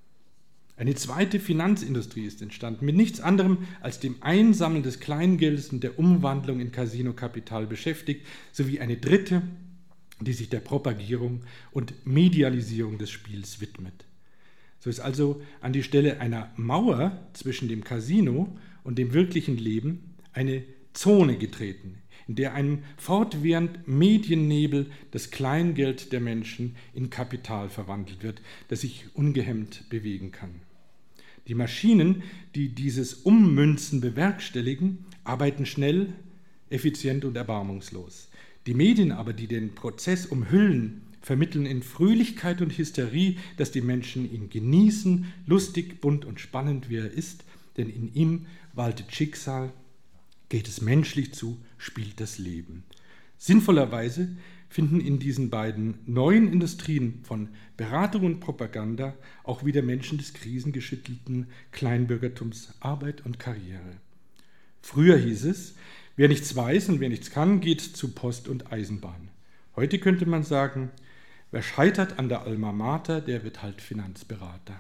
Eine zweite Finanzindustrie ist entstanden, mit nichts anderem als dem Einsammeln des Kleingeldes und der Umwandlung in Casinokapital beschäftigt, sowie eine dritte, die sich der Propagierung und Medialisierung des Spiels widmet. So ist also an die Stelle einer Mauer zwischen dem Casino und dem wirklichen Leben eine Zone getreten, in der einem fortwährend Mediennebel das Kleingeld der Menschen in Kapital verwandelt wird, das sich ungehemmt bewegen kann. Die Maschinen, die dieses Ummünzen bewerkstelligen, arbeiten schnell, effizient und erbarmungslos. Die Medien aber, die den Prozess umhüllen, vermitteln in Fröhlichkeit und Hysterie, dass die Menschen ihn genießen, lustig, bunt und spannend, wie er ist, denn in ihm waltet Schicksal, geht es menschlich zu, spielt das Leben. Sinnvollerweise finden in diesen beiden neuen Industrien von Beratung und Propaganda auch wieder Menschen des krisengeschüttelten Kleinbürgertums Arbeit und Karriere. Früher hieß es, wer nichts weiß und wer nichts kann, geht zu Post und Eisenbahn. Heute könnte man sagen, wer scheitert an der Alma Mater, der wird halt Finanzberater.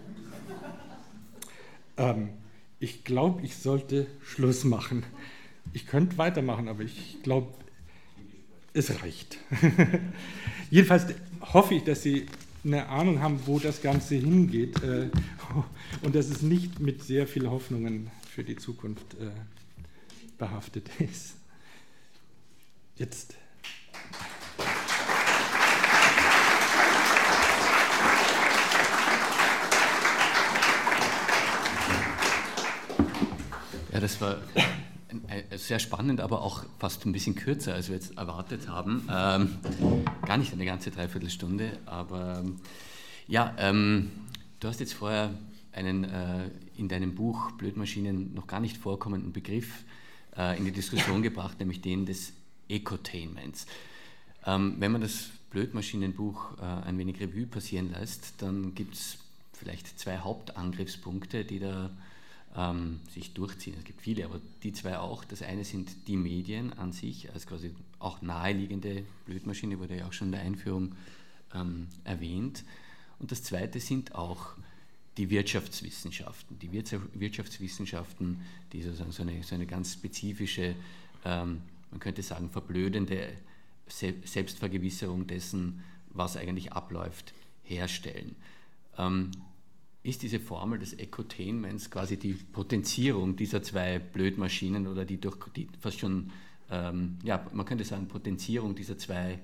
ähm, ich glaube, ich sollte Schluss machen. Ich könnte weitermachen, aber ich glaube, es reicht. Jedenfalls hoffe ich, dass Sie eine Ahnung haben, wo das Ganze hingeht äh, und dass es nicht mit sehr viel Hoffnungen für die Zukunft äh, behaftet ist. Jetzt. Ja, das war sehr spannend, aber auch fast ein bisschen kürzer, als wir jetzt erwartet haben. Ähm, gar nicht eine ganze Dreiviertelstunde, aber ja, ähm, du hast jetzt vorher einen äh, in deinem Buch Blödmaschinen noch gar nicht vorkommenden Begriff äh, in die Diskussion gebracht, nämlich den des Ecotainments. Ähm, wenn man das Blödmaschinenbuch äh, ein wenig Revue passieren lässt, dann gibt es vielleicht zwei Hauptangriffspunkte, die da ähm, sich durchziehen. Es gibt viele, aber die zwei auch. Das eine sind die Medien an sich, als quasi auch naheliegende Blödmaschine, wurde ja auch schon in der Einführung ähm, erwähnt. Und das zweite sind auch die Wirtschaftswissenschaften. Die Wirtschaftswissenschaften, die sozusagen so eine, so eine ganz spezifische, ähm, man könnte sagen, verblödende Selbstvergewisserung dessen, was eigentlich abläuft, herstellen. Ähm, ist diese Formel des Ecotainments quasi die Potenzierung dieser zwei Blödmaschinen oder die durch die fast schon, ähm, ja, man könnte sagen, Potenzierung dieser zwei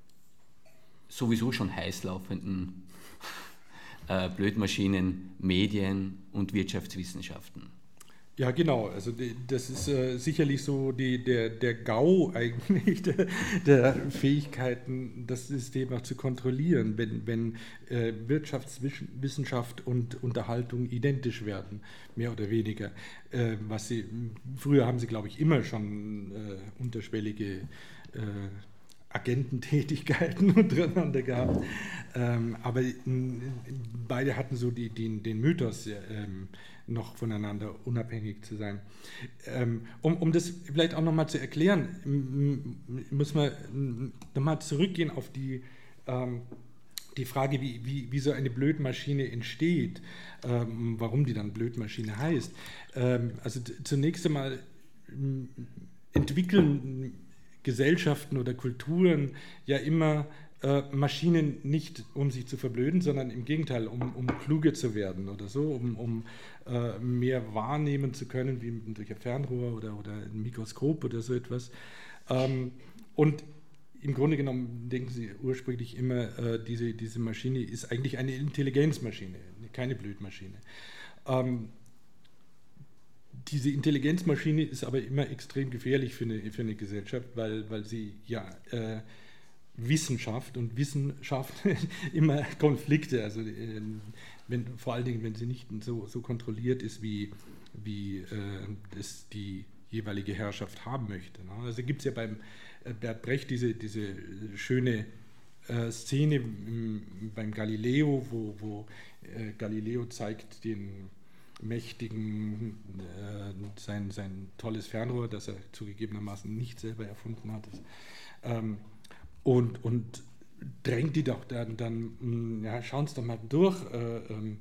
sowieso schon heiß laufenden äh, Blödmaschinen, Medien und Wirtschaftswissenschaften? Ja, genau. Also die, das ist äh, sicherlich so die, der, der GAU eigentlich der, der Fähigkeiten, das System auch zu kontrollieren, wenn, wenn äh, Wirtschaftswissenschaft und Unterhaltung identisch werden, mehr oder weniger. Äh, was sie, früher haben sie, glaube ich, immer schon äh, unterschwellige äh, Agententätigkeiten untereinander gehabt. Ähm, aber m, beide hatten so die, die, den Mythos, ähm, noch voneinander unabhängig zu sein. Ähm, um, um das vielleicht auch nochmal zu erklären, m, muss man nochmal zurückgehen auf die, ähm, die Frage, wie, wie, wie so eine Blödmaschine entsteht, ähm, warum die dann Blödmaschine heißt. Ähm, also zunächst einmal m, entwickeln Gesellschaften oder Kulturen ja immer äh, Maschinen nicht, um sich zu verblöden, sondern im Gegenteil, um, um kluger zu werden oder so, um, um äh, mehr wahrnehmen zu können, wie durch ein Fernrohr oder, oder ein Mikroskop oder so etwas. Ähm, und im Grunde genommen denken Sie ursprünglich immer, äh, diese, diese Maschine ist eigentlich eine Intelligenzmaschine, keine Blödmaschine. Ähm, diese Intelligenzmaschine ist aber immer extrem gefährlich für eine, für eine Gesellschaft, weil, weil sie ja äh, Wissenschaft und Wissenschaft immer Konflikte, also äh, wenn, vor allen Dingen, wenn sie nicht so, so kontrolliert ist, wie, wie äh, es die jeweilige Herrschaft haben möchte. Ne? Also gibt es ja beim Bert Brecht diese, diese schöne äh, Szene im, beim Galileo, wo, wo äh, Galileo zeigt den Mächtigen äh, sein, sein tolles Fernrohr, das er zugegebenermaßen nicht selber erfunden hat. Ähm, und, und drängt die doch dann, dann ja, schauen Sie doch mal durch, äh, ähm,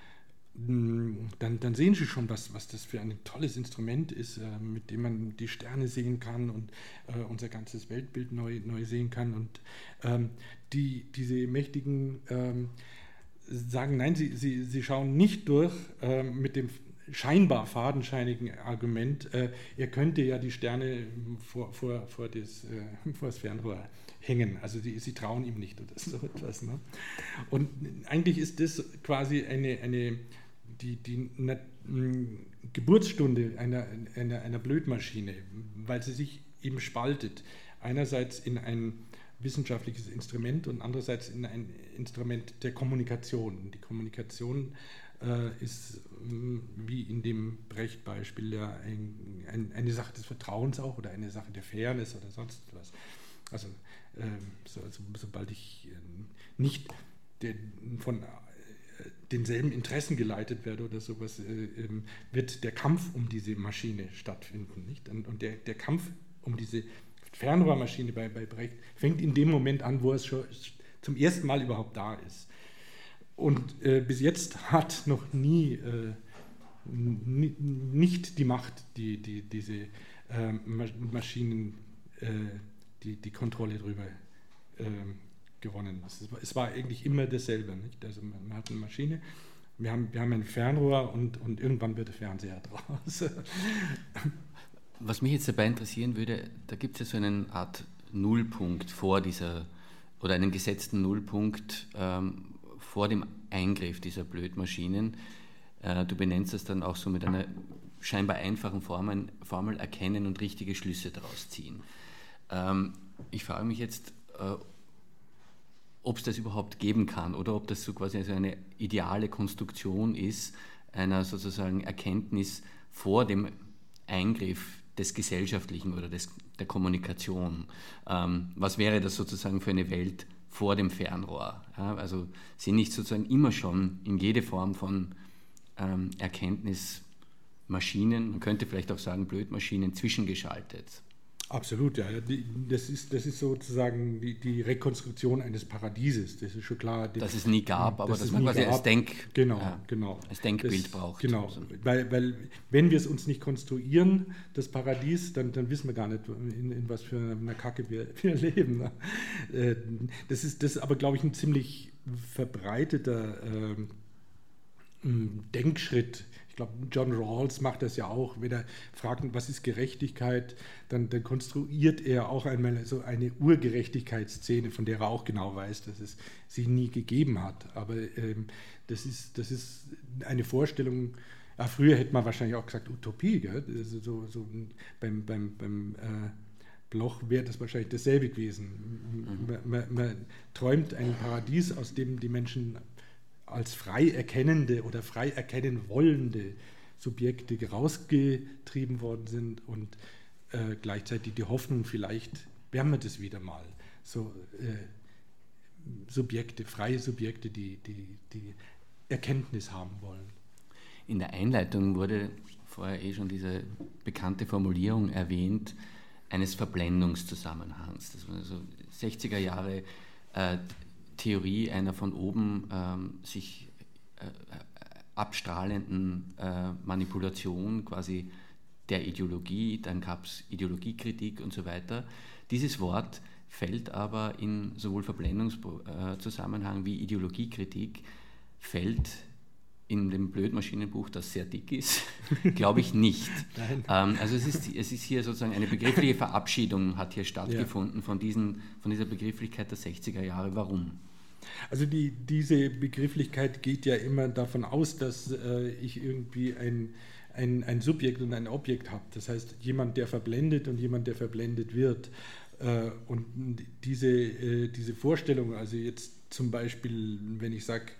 Dann, dann sehen Sie schon, was, was das für ein tolles Instrument ist, äh, mit dem man die Sterne sehen kann und äh, unser ganzes Weltbild neu, neu sehen kann. Und ähm, die, diese Mächtigen ähm, sagen, nein, sie, sie, sie schauen nicht durch äh, mit dem scheinbar fadenscheinigen Argument, äh, er könnte ja die Sterne vor, vor, vor, das, äh, vor das Fernrohr hängen. Also sie, sie trauen ihm nicht oder so etwas. Ne? Und eigentlich ist das quasi eine, eine die, die eine, Geburtsstunde einer, einer, einer Blödmaschine, weil sie sich eben spaltet. Einerseits in ein wissenschaftliches Instrument und andererseits in ein Instrument der Kommunikation. Die Kommunikation äh, ist, wie in dem Brecht-Beispiel, ja ein, ein, eine Sache des Vertrauens auch oder eine Sache der Fairness oder sonst was. Also, äh, so, also sobald ich äh, nicht den, von denselben Interessen geleitet werde oder sowas, äh, wird der Kampf um diese Maschine stattfinden. Nicht? Und, und der, der Kampf um diese Fernrohrmaschine bei, bei Brecht fängt in dem Moment an, wo es schon zum ersten Mal überhaupt da ist. Und äh, bis jetzt hat noch nie, äh, nie nicht die Macht, die, die diese äh, Maschinen, äh, die, die Kontrolle darüber äh, gewonnen. Es war eigentlich immer dasselbe. Nicht? Also man hat eine Maschine, wir haben, wir haben ein Fernrohr und, und irgendwann wird der Fernseher draus. Was mich jetzt dabei interessieren würde, da gibt es ja so eine Art Nullpunkt vor dieser, oder einen gesetzten Nullpunkt ähm, vor dem Eingriff dieser Blödmaschinen. Äh, du benennst das dann auch so mit einer scheinbar einfachen Formel, Formel erkennen und richtige Schlüsse daraus ziehen. Ähm, ich frage mich jetzt, äh, ob es das überhaupt geben kann oder ob das so quasi also eine ideale Konstruktion ist, einer sozusagen Erkenntnis vor dem Eingriff des Gesellschaftlichen oder des, der Kommunikation. Ähm, was wäre das sozusagen für eine Welt vor dem Fernrohr? Ja, also sind nicht sozusagen immer schon in jede Form von ähm, Erkenntnis Maschinen, man könnte vielleicht auch sagen Blödmaschinen, zwischengeschaltet? Absolut, ja. Das ist, das ist sozusagen die, die Rekonstruktion eines Paradieses. Das ist schon klar. Dass es nie gab, aber dass man quasi als, Denk, genau, ja, genau. als Denkbild das, braucht. Genau, weil, weil wenn wir es uns nicht konstruieren, das Paradies, dann, dann wissen wir gar nicht, in, in was für einer Kacke wir, wir leben. Ne? Das ist, das ist aber, glaube ich, ein ziemlich verbreiteter äh, Denkschritt. Ich glaube, John Rawls macht das ja auch. Wenn er fragt, was ist Gerechtigkeit, dann, dann konstruiert er auch einmal so eine Urgerechtigkeitsszene, von der er auch genau weiß, dass es sie nie gegeben hat. Aber ähm, das, ist, das ist eine Vorstellung, ja, früher hätte man wahrscheinlich auch gesagt Utopie. Gell? Also so, so beim beim, beim äh, Bloch wäre das wahrscheinlich dasselbe gewesen. Mhm. Man, man, man träumt ein Paradies, aus dem die Menschen als frei erkennende oder frei erkennen wollende Subjekte rausgetrieben worden sind und äh, gleichzeitig die Hoffnung, vielleicht werden wir das wieder mal. So äh, Subjekte, freie Subjekte, die, die, die Erkenntnis haben wollen. In der Einleitung wurde vorher eh schon diese bekannte Formulierung erwähnt, eines Verblendungszusammenhangs. Das war also sechziger Jahre äh, Theorie einer von oben ähm, sich äh, abstrahlenden äh, Manipulation quasi der Ideologie, dann gab es Ideologiekritik und so weiter. Dieses Wort fällt aber in sowohl Verblendungszusammenhang wie Ideologiekritik, fällt in dem Blödmaschinenbuch, das sehr dick ist, glaube ich nicht. ähm, also es ist, es ist hier sozusagen eine begriffliche Verabschiedung hat hier stattgefunden ja. von, diesen, von dieser Begrifflichkeit der sechziger Jahre. Warum? Also die, diese Begrifflichkeit geht ja immer davon aus, dass äh, ich irgendwie ein, ein, ein Subjekt und ein Objekt habe. Das heißt, jemand, der verblendet und jemand, der verblendet wird. Äh, und diese, äh, diese Vorstellung, also jetzt zum Beispiel, wenn ich sage,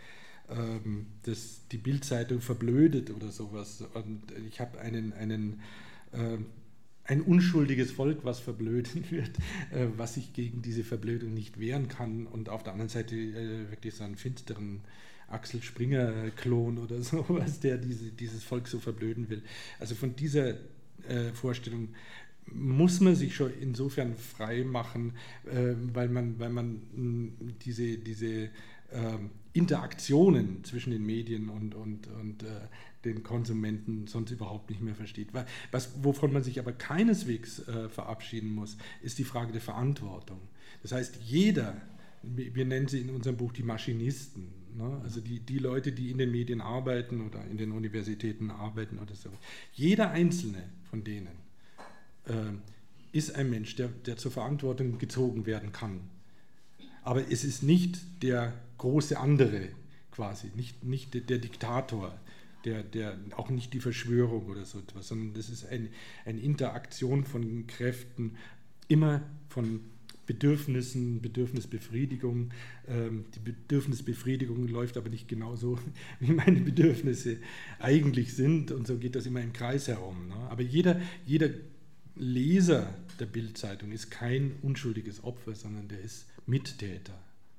dass die Bild-Zeitung verblödet oder sowas und ich habe einen, einen, äh, ein unschuldiges Volk, was verblöden wird, äh, was sich gegen diese Verblödung nicht wehren kann und auf der anderen Seite äh, wirklich so einen finsteren Axel Springer-Klon oder sowas, der diese, dieses Volk so verblöden will. Also von dieser äh, Vorstellung muss man sich schon insofern frei machen, äh, weil man, weil man mh, diese, diese äh, Interaktionen zwischen den Medien und, und, und äh, den Konsumenten sonst überhaupt nicht mehr versteht. Was, wovon man sich aber keineswegs äh, verabschieden muss, ist die Frage der Verantwortung. Das heißt, jeder, wir nennen sie in unserem Buch die Maschinisten, ne? Also die, die Leute, die in den Medien arbeiten oder in den Universitäten arbeiten oder so, jeder einzelne von denen äh, ist ein Mensch, der, der zur Verantwortung gezogen werden kann. Aber es ist nicht der große andere quasi, nicht, nicht der, der Diktator, der, der, auch nicht die Verschwörung oder so etwas, sondern das ist ein, eine Interaktion von Kräften, immer von Bedürfnissen, Bedürfnisbefriedigung. Ähm, die Bedürfnisbefriedigung läuft aber nicht genauso, wie meine Bedürfnisse eigentlich sind und so geht das immer im Kreis herum. Ne? Aber jeder, jeder Leser der Bild-Zeitung ist kein unschuldiges Opfer, sondern der ist Mittäter.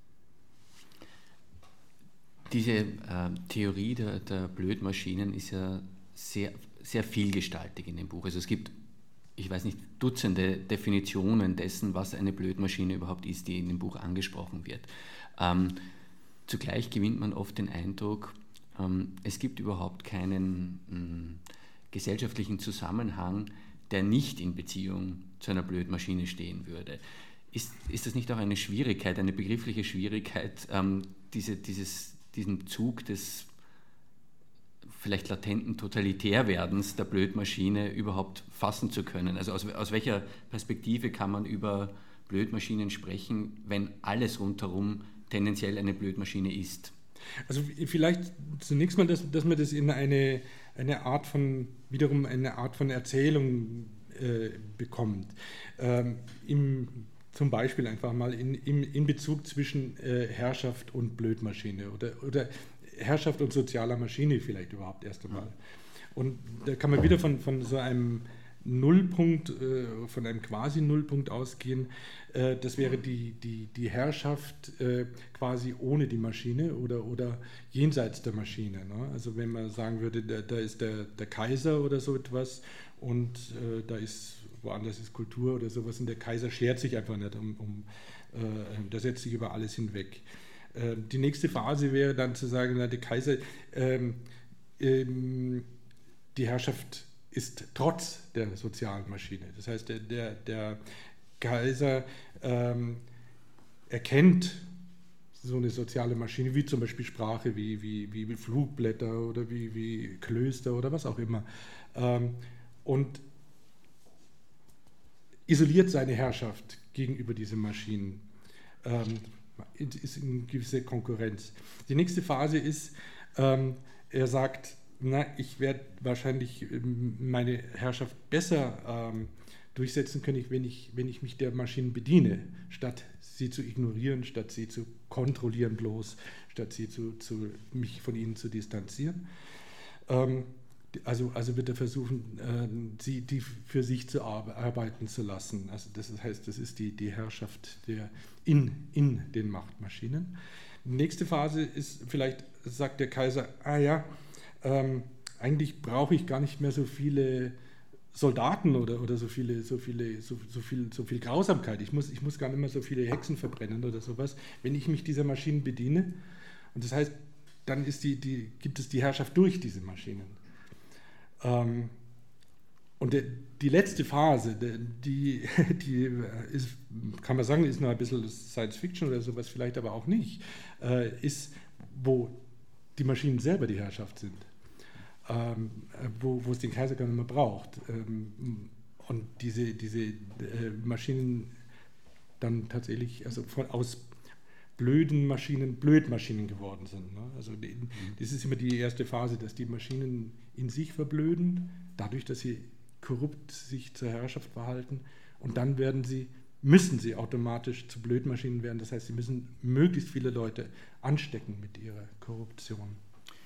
Diese äh, Theorie der, der Blödmaschinen ist ja sehr, sehr vielgestaltig in dem Buch. Also es gibt, ich weiß nicht, Dutzende Definitionen dessen, was eine Blödmaschine überhaupt ist, die in dem Buch angesprochen wird. Ähm, zugleich gewinnt man oft den Eindruck, ähm, es gibt überhaupt keinen mh, gesellschaftlichen Zusammenhang, der nicht in Beziehung zu einer Blödmaschine stehen würde. Ist, ist das nicht auch eine Schwierigkeit, eine begriffliche Schwierigkeit, ähm, diese, dieses, diesen Zug des vielleicht latenten Totalitärwerdens der Blödmaschine überhaupt fassen zu können? Also aus, aus welcher Perspektive kann man über Blödmaschinen sprechen, wenn alles rundherum tendenziell eine Blödmaschine ist? Also vielleicht zunächst mal, dass, dass man das in eine, eine Art von, wiederum eine Art von Erzählung äh, bekommt. Ähm, im Zum Beispiel einfach mal in, in, in Bezug zwischen äh, Herrschaft und Blödmaschine oder, oder Herrschaft und sozialer Maschine vielleicht überhaupt erst einmal. Und da kann man wieder von, von so einem Nullpunkt, äh, von einem quasi Nullpunkt ausgehen. Äh, das wäre die, die, die Herrschaft äh, quasi ohne die Maschine oder, oder jenseits der Maschine. Ne? Also wenn man sagen würde, da, da ist der, der Kaiser oder so etwas und äh, da ist woanders ist Kultur oder sowas und der Kaiser schert sich einfach nicht um, um äh, der setzt sich über alles hinweg. Äh, die nächste Phase wäre dann zu sagen, na, der Kaiser, ähm, ähm, die Herrschaft ist trotz der sozialen Maschine. Das heißt, der, der, der Kaiser ähm, erkennt so eine soziale Maschine, wie zum Beispiel Sprache, wie, wie, wie Flugblätter oder wie, wie Klöster oder was auch immer. Ähm, und isoliert seine Herrschaft gegenüber diesen Maschinen. Ähm, ist eine gewisse Konkurrenz. Die nächste Phase ist, ähm, er sagt, na, ich werde wahrscheinlich meine Herrschaft besser ähm, durchsetzen können, wenn ich, wenn ich mich der Maschinen bediene, statt sie zu ignorieren, statt sie zu kontrollieren bloß, statt sie zu, zu mich von ihnen zu distanzieren. Ähm, Also, also wird er versuchen, äh, sie die für sich zu arbeiten zu lassen. Also das heißt, das ist die, die Herrschaft der in, in den Machtmaschinen. Die nächste Phase ist vielleicht, sagt der Kaiser, ah ja, ähm, eigentlich brauche ich gar nicht mehr so viele Soldaten oder, oder so viele, so viele, so, so viel, so viel Grausamkeit. Ich muss, ich muss gar nicht mehr so viele Hexen verbrennen oder sowas, wenn ich mich dieser Maschinen bediene. Und das heißt, dann ist die, die, gibt es die Herrschaft durch diese Maschinen. und der, die letzte Phase, die, die ist, kann man sagen, ist noch ein bisschen Science Fiction oder sowas, vielleicht aber auch nicht, äh, ist, wo die Maschinen selber die Herrschaft sind, ähm, wo, wo es den Kaiser gar nicht mehr braucht. Ähm, und diese, diese äh, Maschinen dann tatsächlich also von, aus blöden Maschinen Blödmaschinen geworden sind. Ne? Also die, mhm. das ist immer die erste Phase, dass die Maschinen in sich verblöden, dadurch, dass sie korrupt sich zur Herrschaft verhalten, und dann werden sie, müssen sie automatisch zu Blödmaschinen werden. Das heißt, sie müssen möglichst viele Leute anstecken mit ihrer Korruption.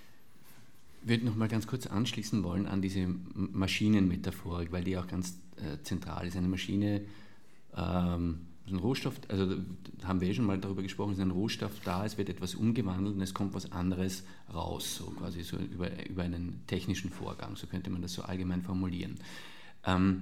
Ich würde noch mal ganz kurz anschließen wollen an diese Maschinenmetaphorik, weil die auch ganz äh, zentral ist. Eine Maschine, ähm, ein Rohstoff, also da haben wir eh schon mal darüber gesprochen, ist ein Rohstoff da, es wird etwas umgewandelt und es kommt was anderes raus, so quasi so über, über einen technischen Vorgang, so könnte man das so allgemein formulieren. Ähm,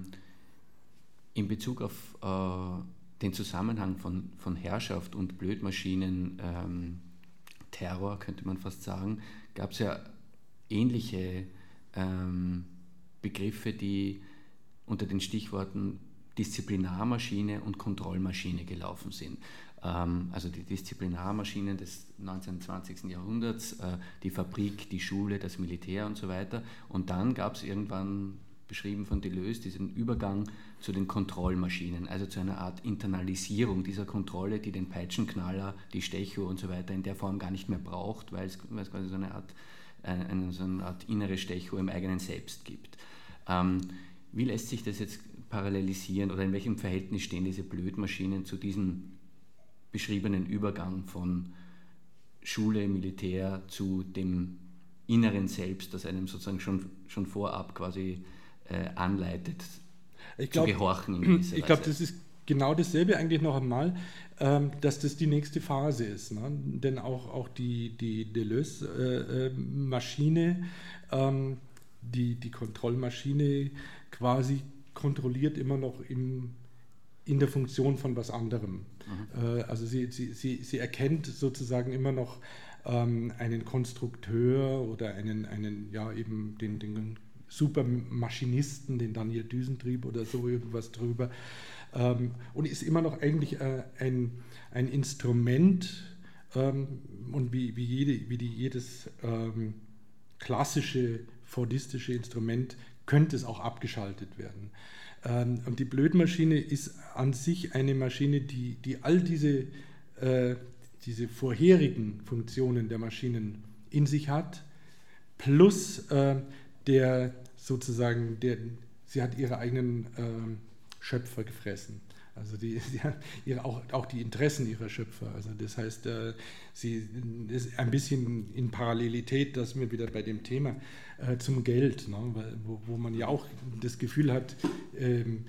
in Bezug auf äh, den Zusammenhang von, von Herrschaft und Blödmaschinen, ähm, Terror könnte man fast sagen, gab es ja ähnliche ähm, Begriffe, die unter den Stichworten Disziplinarmaschine und Kontrollmaschine gelaufen sind. Ähm, also die Disziplinarmaschinen des neunzehnten und zwanzigsten Jahrhunderts, äh, die Fabrik, die Schule, das Militär und so weiter. Und dann gab es irgendwann, beschrieben von Deleuze, diesen Übergang zu den Kontrollmaschinen, also zu einer Art Internalisierung dieser Kontrolle, die den Peitschenknaller, die Stechuhr und so weiter in der Form gar nicht mehr braucht, weil es, weil es quasi so eine Art, äh, eine, so eine Art innere Stechuhr im eigenen Selbst gibt. Ähm, wie lässt sich das jetzt parallelisieren oder in welchem Verhältnis stehen diese Blödmaschinen zu diesem beschriebenen Übergang von Schule, Militär zu dem inneren Selbst, das einem sozusagen schon, schon vorab quasi äh, anleitet, ich glaub, zu gehorchen in gewisser Weise? Ich glaube, das ist genau dasselbe eigentlich noch einmal, ähm, dass das die nächste Phase ist. Ne? Denn auch, auch die, die Deleuze-Maschine, äh, ähm, die, die Kontrollmaschine quasi kontrolliert immer noch im, in der Funktion von was anderem. Mhm. Äh, also sie, sie, sie, sie erkennt sozusagen immer noch ähm, einen Konstrukteur oder einen, einen ja eben den, den Supermaschinisten, den Daniel Düsentrieb oder so irgendwas drüber, ähm, und ist immer noch eigentlich äh, ein, ein Instrument, ähm, und wie, wie, jede, wie die, jedes ähm, klassische fordistische Instrument könnte es auch abgeschaltet werden. Ähm, und die Blödmaschine ist an sich eine Maschine, die, die all diese, äh, diese vorherigen Funktionen der Maschinen in sich hat, plus äh, der sozusagen, der, sie hat ihre eigenen äh, Schöpfer gefressen. Also die, sie hat ihre, auch, auch die Interessen ihrer Schöpfer. Also das heißt, äh, sie ist ein bisschen in Parallelität, dass wir wieder bei dem Thema äh, zum Geld, ne, wo, wo man ja auch das Gefühl hat, ähm,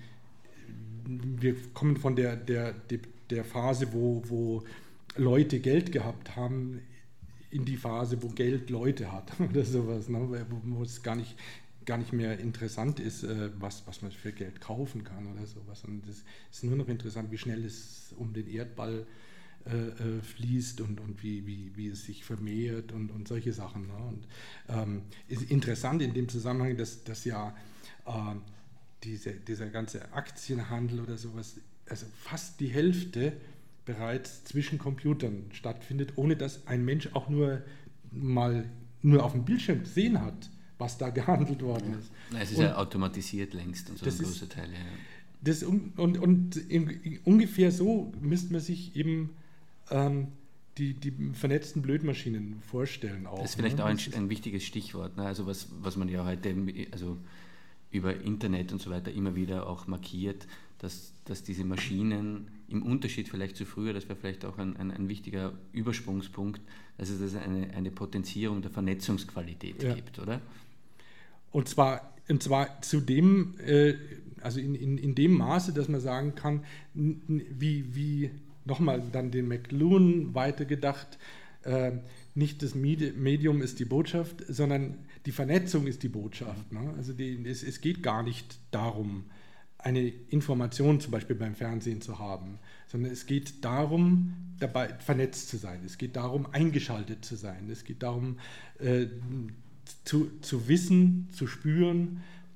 wir kommen von der, der, der Phase, wo, wo Leute Geld gehabt haben, in die Phase, wo Geld Leute hat oder sowas, ne, wo, wo es gar nicht gar nicht mehr interessant ist, was, was man für Geld kaufen kann oder sowas. Und es ist nur noch interessant, wie schnell es um den Erdball äh, fließt und, und wie, wie, wie es sich vermehrt und, und solche Sachen. Ne? Und ähm, ist interessant in dem Zusammenhang, dass, dass ja äh, diese, dieser ganze Aktienhandel oder sowas, also fast die Hälfte bereits zwischen Computern stattfindet, ohne dass ein Mensch auch nur mal nur auf dem Bildschirm gesehen hat, was da gehandelt worden ist. Ja, es ist und ja automatisiert längst und so ein großer Teil. Ja. Das und, und, und in, ungefähr so müsste man sich eben ähm, die, die vernetzten Blödmaschinen vorstellen. Auch, das ist vielleicht ne? auch ein, ein wichtiges Stichwort. Ne? Also was, was man ja heute also über Internet und so weiter immer wieder auch markiert, dass, dass diese Maschinen im Unterschied vielleicht zu früher, das wäre vielleicht auch ein, ein, ein wichtiger Übersprungspunkt, dass es also eine, eine Potenzierung der Vernetzungsqualität ja. gibt, oder? Und zwar, und zwar zu dem, äh, also in, in, in dem Maße, dass man sagen kann, wie, wie nochmal dann den McLuhan weitergedacht, äh, nicht das Medium ist die Botschaft, sondern die Vernetzung ist die Botschaft. Ne? Also die, es, es geht gar nicht darum, eine Information zum Beispiel beim Fernsehen zu haben, sondern es geht darum, dabei vernetzt zu sein. Es geht darum, eingeschaltet zu sein. Es geht darum, äh, zu, zu wissen, zu spüren,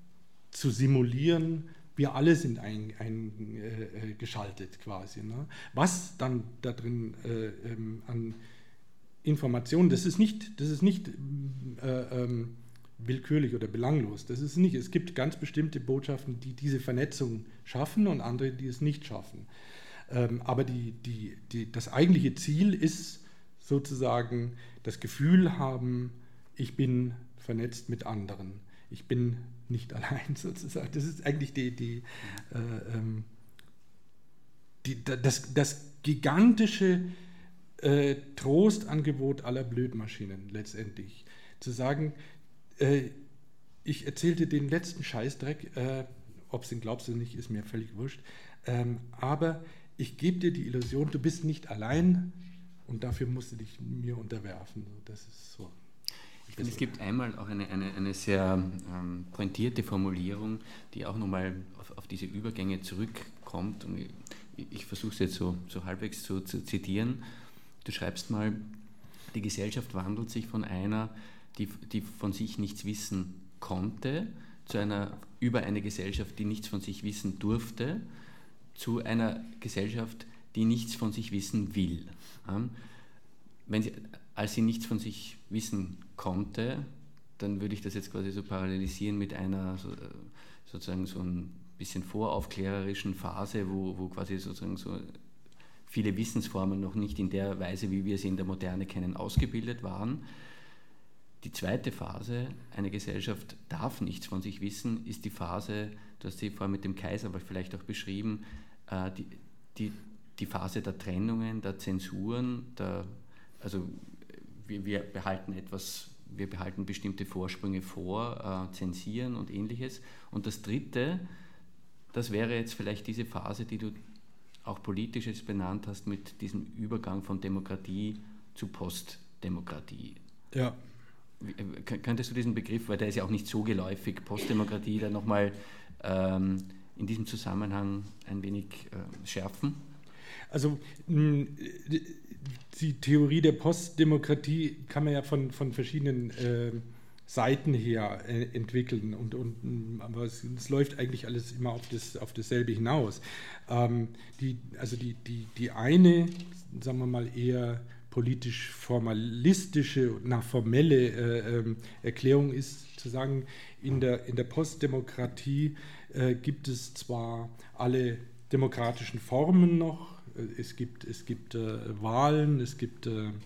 zu simulieren, wir alle sind eingeschaltet ein, äh, quasi. Ne? Was dann da drin äh, ähm, an Informationen, das ist nicht, das ist nicht äh, ähm, willkürlich oder belanglos, das ist nicht. Es gibt ganz bestimmte Botschaften, die diese Vernetzung schaffen und andere, die es nicht schaffen. Ähm, aber die, die, die, das eigentliche Ziel ist sozusagen das Gefühl haben, ich bin vernetzt mit anderen. Ich bin nicht allein sozusagen. Das ist eigentlich die, die, äh, ähm, die, das, das gigantische äh, Trostangebot aller Blödmaschinen letztendlich. Zu sagen, äh, ich erzählte den letzten Scheißdreck, äh, ob es den glaubst oder nicht, ist mir völlig wurscht, ähm, aber ich gebe dir die Illusion, du bist nicht allein und dafür musst du dich mir unterwerfen. Das ist so. Ich finde, es gibt einmal auch eine, eine, eine sehr ähm, pointierte Formulierung, die auch nochmal auf, auf diese Übergänge zurückkommt. Und ich, ich versuche es jetzt so, so halbwegs zu, zu zitieren. Du schreibst mal, die Gesellschaft wandelt sich von einer, die, die von sich nichts wissen konnte, zu einer, über eine Gesellschaft, die nichts von sich wissen durfte, zu einer Gesellschaft, die nichts von sich wissen will. Ähm, wenn sie, als sie nichts von sich wissen konnte, dann würde ich das jetzt quasi so parallelisieren mit einer so, sozusagen so ein bisschen voraufklärerischen Phase, wo, wo quasi sozusagen so viele Wissensformen noch nicht in der Weise, wie wir sie in der Moderne kennen, ausgebildet waren. Die zweite Phase, eine Gesellschaft darf nichts von sich wissen, ist die Phase, du hast sie vorher mit dem Kaiser aber vielleicht auch beschrieben, äh, die, die, die Phase der Trennungen, der Zensuren, der, also wir, wir behalten etwas, wir behalten bestimmte Vorsprünge vor, äh, zensieren und ähnliches. Und das dritte, das wäre jetzt vielleicht diese Phase, die du auch politisch jetzt benannt hast, mit diesem Übergang von Demokratie zu Postdemokratie. Ja. Könntest du diesen Begriff, weil der ist ja auch nicht so geläufig, Postdemokratie, da nochmal ähm, in diesem Zusammenhang ein wenig äh, schärfen? Also die Theorie der Postdemokratie kann man ja von, von verschiedenen äh, Seiten her äh, entwickeln, und, und, aber es, es läuft eigentlich alles immer auf, das, auf dasselbe hinaus. Ähm, die, also die, die, die eine, sagen wir mal, eher politisch formalistische, nach formelle äh, äh, Erklärung ist zu sagen, in der, in der Postdemokratie äh, gibt es zwar alle demokratischen Formen noch, es gibt, es gibt äh, Wahlen, es gibt äh, äh,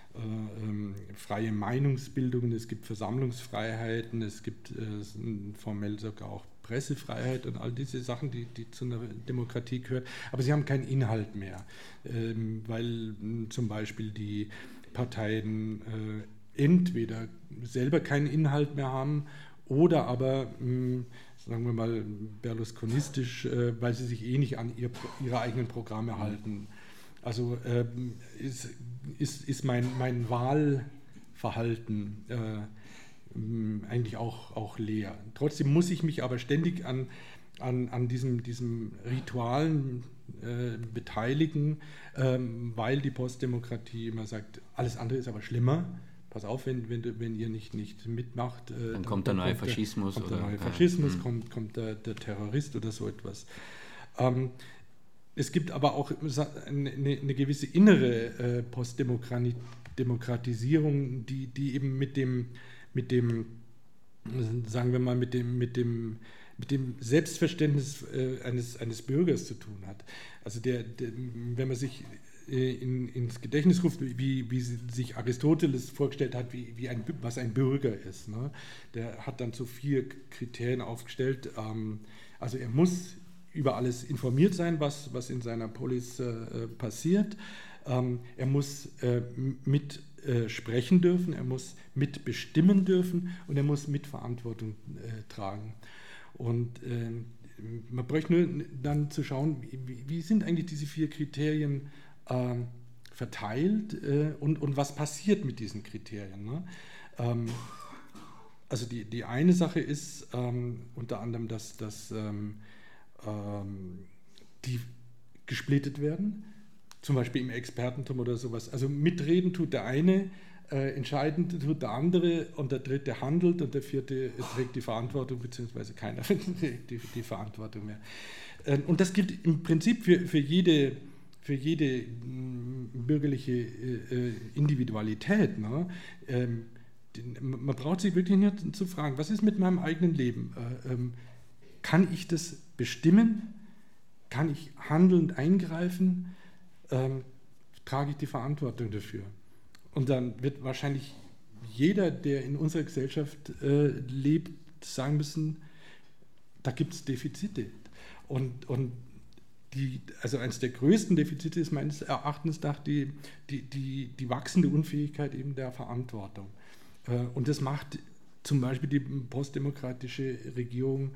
freie Meinungsbildungen, es gibt Versammlungsfreiheiten, es gibt äh, formell sogar auch Pressefreiheit und all diese Sachen, die, die zu einer Demokratie gehören, aber sie haben keinen Inhalt mehr, ähm, weil mh, zum Beispiel die Parteien äh, entweder selber keinen Inhalt mehr haben oder aber, mh, sagen wir mal, berlusconistisch, äh, weil sie sich eh nicht an ihr, ihre eigenen Programme halten. Also äh, ist, ist, ist mein, mein Wahlverhalten äh, eigentlich auch, auch leer. Trotzdem muss ich mich aber ständig an, an, an diesem, diesem Ritualen äh, beteiligen, ähm, weil die Postdemokratie immer sagt, alles andere ist aber schlimmer. Pass auf, wenn, wenn, wenn ihr nicht, nicht mitmacht. Äh, dann, dann kommt der neue kommt Faschismus. Der, kommt oder, der neue ja. Faschismus, hm. kommt, kommt der, der Terrorist oder so etwas. Ähm, es gibt aber auch eine, eine gewisse innere äh, Postdemokratisierung, die, die eben mit dem, mit dem, sagen wir mal, mit dem, mit dem, mit dem Selbstverständnis äh, eines, eines Bürgers zu tun hat. Also der, der, wenn man sich In, ins Gedächtnis ruft, wie, wie sich Aristoteles vorgestellt hat, wie, wie ein, was ein Bürger ist. Ne? Der hat dann so vier Kriterien aufgestellt. Ähm, also er muss über alles informiert sein, was, was in seiner Polis äh, passiert. Ähm, er muss äh, mit äh, sprechen dürfen, er muss mitbestimmen dürfen und er muss Mitverantwortung äh, tragen. Und äh, man bräuchte nur dann zu schauen, wie, wie sind eigentlich diese vier Kriterien verteilt äh, und, und was passiert mit diesen Kriterien. Ne? Ähm, also die, die eine Sache ist ähm, unter anderem, dass, dass ähm, ähm, die gesplittet werden. zum Beispiel im Expertentum oder sowas. Also mitreden tut der eine, äh, entscheiden tut der andere und der dritte handelt und der vierte trägt die Verantwortung, beziehungsweise keiner trägt die, die Verantwortung mehr. Ähm, und das gilt im Prinzip für, für jede, für jede mh, bürgerliche äh, Individualität. Ne? Ähm, den, man braucht sich wirklich nur zu fragen, was ist mit meinem eigenen Leben? Äh, ähm, kann ich das bestimmen? Kann ich handelnd eingreifen? Ähm, trage ich die Verantwortung dafür? Und dann wird wahrscheinlich jeder, der in unserer Gesellschaft äh, lebt, sagen müssen, da gibt es Defizite. Und, und die, also eines der größten Defizite ist meines Erachtens nach die, die, die, die wachsende Unfähigkeit eben der Verantwortung. Äh, und das macht zum Beispiel die postdemokratische Regierung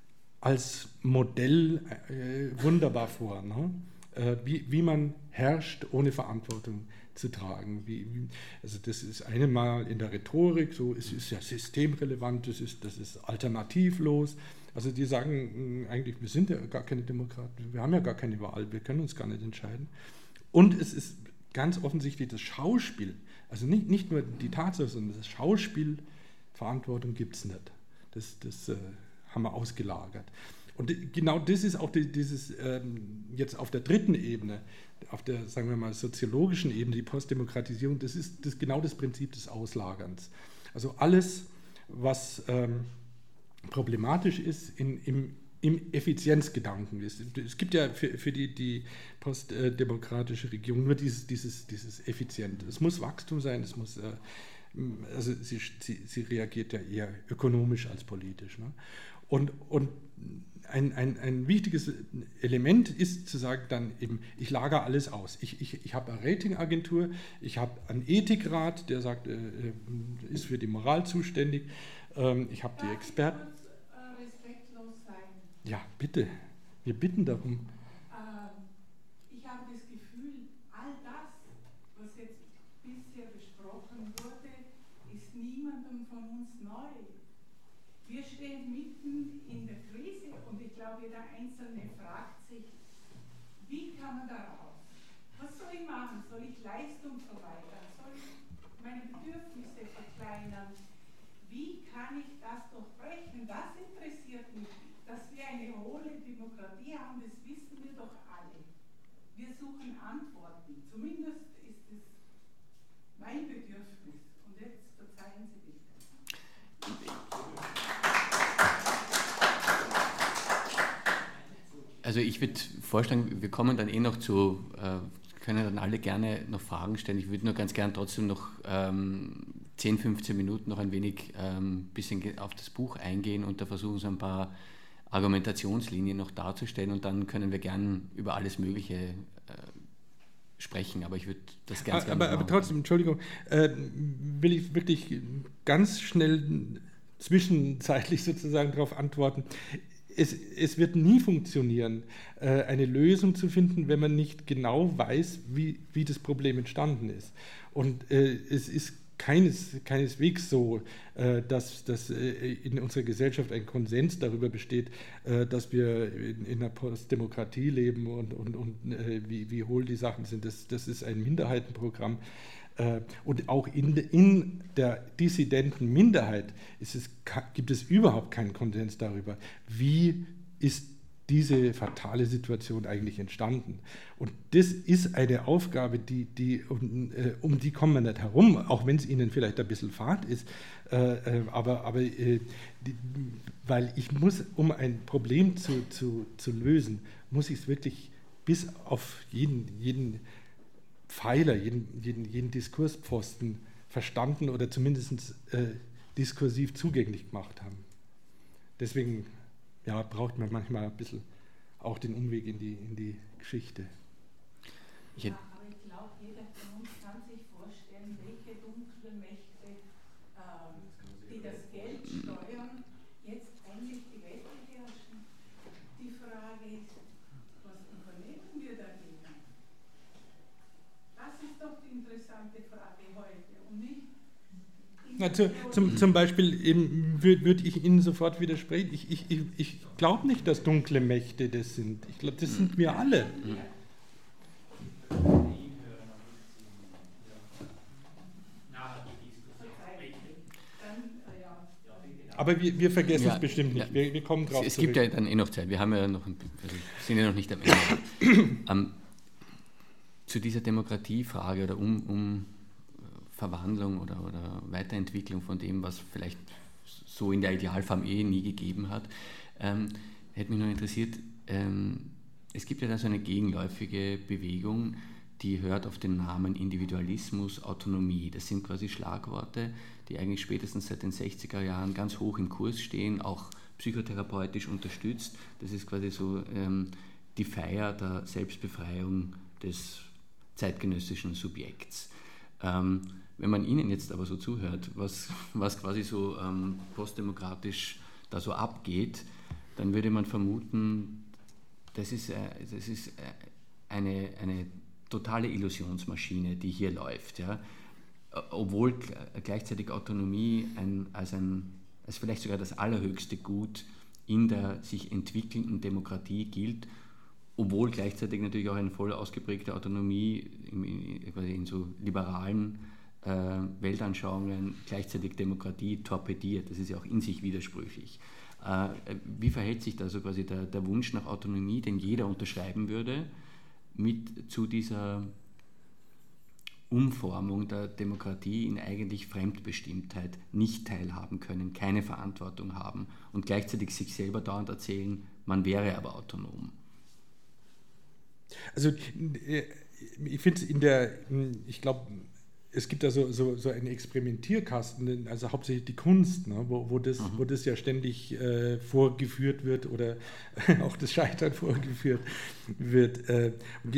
als Modell äh, wunderbar vor, ne? äh, wie, wie man herrscht, ohne Verantwortung zu tragen. Wie, wie, also das ist einmal in der Rhetorik, so es ist ja systemrelevant, das ist, das ist alternativlos. Also die sagen eigentlich, wir sind ja gar keine Demokraten, wir haben ja gar keine Wahl, wir können uns gar nicht entscheiden. Und es ist ganz offensichtlich das Schauspiel, also nicht, nicht nur die Tatsache, sondern das Schauspiel, Verantwortung gibt es nicht. Das, das äh, haben wir ausgelagert. Und genau das ist auch die, dieses ähm, jetzt auf der dritten Ebene, auf der, sagen wir mal, soziologischen Ebene, die Postdemokratisierung, das ist das, genau das Prinzip des Auslagerns. Also alles, was ähm, problematisch ist in, im, im Effizienzgedanken. Es, es gibt ja für, für die, die postdemokratische Regierung nur dieses, dieses, dieses Effizient. Es muss Wachstum sein, es muss... Äh, also sie, sie, sie reagiert ja eher ökonomisch als politisch. Ne? Und, und ein, ein, ein wichtiges Element ist zu sagen dann eben, ich lagere alles aus. Ich, ich, ich habe eine Ratingagentur, ich habe einen Ethikrat, der sagt, äh, ist für die Moral zuständig, ähm, ich habe die Experten. Darf ich kurz, äh, respektlos sein? Ja, bitte, wir bitten darum. Ähm, ich habe das Gefühl, all das, was jetzt bisher besprochen wurde, ist niemandem von uns neu. Wir stehen mitten in der Krise und ich glaube, jeder Einzelne fragt sich, wie kann man da raus? Was soll ich machen? Soll ich Leistung verweigern? Soll ich meine Bedürfnisse verkleinern? Wie kann ich das durchbrechen? Das interessiert mich. Dass wir eine hohle Demokratie haben, das wissen wir doch alle. Wir suchen Antworten. Zumindest ist es mein Bedürfnis. Und jetzt verzeihen Sie bitte. Also ich würde vorschlagen, wir kommen dann eh noch zu, äh, können dann alle gerne noch Fragen stellen. Ich würde nur ganz gern trotzdem noch ähm, zehn, fünfzehn Minuten noch ein wenig ähm, bisschen auf das Buch eingehen und da versuchen, so ein paar Argumentationslinien noch darzustellen und dann können wir gern über alles Mögliche äh, sprechen, aber ich würde das ganz gerne aber, aber trotzdem, Entschuldigung, äh, will ich wirklich ganz schnell zwischenzeitlich sozusagen darauf antworten. Es, es wird nie funktionieren, äh, eine Lösung zu finden, wenn man nicht genau weiß, wie, wie das Problem entstanden ist. Und äh, es ist keines, keineswegs so, äh, dass, dass äh, in unserer Gesellschaft ein Konsens darüber besteht, äh, dass wir in, in einer Postdemokratie leben und, und, und äh, wie, wie hohl die Sachen sind. Das, das ist ein Minderheitenprogramm. Äh, und auch in, in der dissidenten Minderheit ist es, gibt es überhaupt keinen Konsens darüber, wie ist diese fatale Situation eigentlich entstanden. Und das ist eine Aufgabe, die, die, um, äh, um die kommen wir nicht herum, auch wenn es Ihnen vielleicht ein bisschen fad ist, äh, äh, aber, aber äh, die, weil ich muss, um ein Problem zu, zu, zu lösen, muss ich es wirklich bis auf jeden, jeden Pfeiler, jeden, jeden, jeden Diskurspfosten verstanden oder zumindest äh, diskursiv zugänglich gemacht haben. Deswegen ja, braucht man manchmal ein bisschen auch den Umweg in die, in die Geschichte. Ich ja, aber ich glaube, jeder von uns kann sich vorstellen, welche dunkle Mächte, ähm, die das Geld steuern, jetzt eigentlich die Welt beherrschen. Die Frage ist, was unternehmen wir dagegen? Das ist doch die interessante Frage heute und nicht. Na, zu, zum, zum Beispiel würde würd ich Ihnen sofort widersprechen. Ich, ich, ich, ich glaube nicht, dass dunkle Mächte das sind. Ich glaube, das sind wir alle. Mhm. aber wir, wir vergessen ja, es bestimmt nicht. Ja. Wir, wir kommen drauf Es, es zurück. gibt ja dann eh noch Zeit. Wir haben ja noch, also sind ja noch nicht am Ende. ähm, zu dieser Demokratiefrage oder um, um Verwandlung oder, oder Weiterentwicklung von dem, was vielleicht so in der Idealform eh nie gegeben hat, ähm, hätte mich noch interessiert, ähm, es gibt ja da so eine gegenläufige Bewegung, die hört auf den Namen Individualismus, Autonomie. Das sind quasi Schlagworte, die eigentlich spätestens seit den sechziger Jahren ganz hoch im Kurs stehen, auch psychotherapeutisch unterstützt. Das ist quasi so ähm, die Feier der Selbstbefreiung des zeitgenössischen Subjekts. Ähm, wenn man Ihnen jetzt aber so zuhört, was, was quasi so ähm, postdemokratisch da so abgeht, dann würde man vermuten, das ist, äh, das ist äh, eine, eine totale Illusionsmaschine, die hier läuft. Ja? Obwohl gleichzeitig Autonomie ein, als, ein, als vielleicht sogar das allerhöchste Gut in der sich entwickelnden Demokratie gilt, obwohl gleichzeitig natürlich auch eine voll ausgeprägte Autonomie in, in, quasi in so liberalen äh, Weltanschauungen gleichzeitig Demokratie torpediert. Das ist ja auch in sich widersprüchlich. Äh, wie verhält sich da so quasi der, der Wunsch nach Autonomie, den jeder unterschreiben würde, mit zu dieser Umformung der Demokratie in eigentlich Fremdbestimmtheit, nicht teilhaben können, keine Verantwortung haben und gleichzeitig sich selber dauernd erzählen, man wäre aber autonom? Also ich finde es in der, ich glaube, es gibt da so, so, so einen Experimentierkasten, also hauptsächlich die Kunst, ne, wo, wo, das, mhm. wo das ja ständig äh, vorgeführt wird oder auch das Scheitern vorgeführt wird. Äh,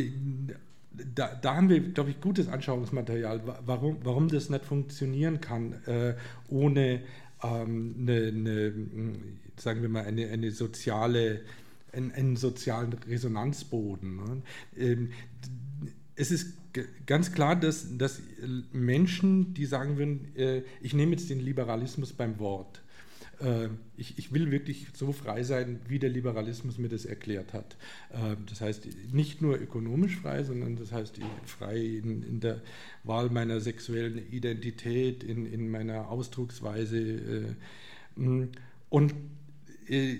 da, da haben wir, glaube ich, gutes Anschauungsmaterial, warum, warum das nicht funktionieren kann, äh, ohne ähm, eine, eine, sagen wir mal, eine, eine soziale, einen, einen sozialen Resonanzboden. Ne? Ähm, es ist ganz klar, dass, dass Menschen, die sagen würden, äh, ich nehme jetzt den Liberalismus beim Wort. Äh, ich, ich will wirklich so frei sein, wie der Liberalismus mir das erklärt hat. Äh, das heißt, nicht nur ökonomisch frei, sondern das heißt frei in, in der Wahl meiner sexuellen Identität, in, in meiner Ausdrucksweise. Äh, und äh,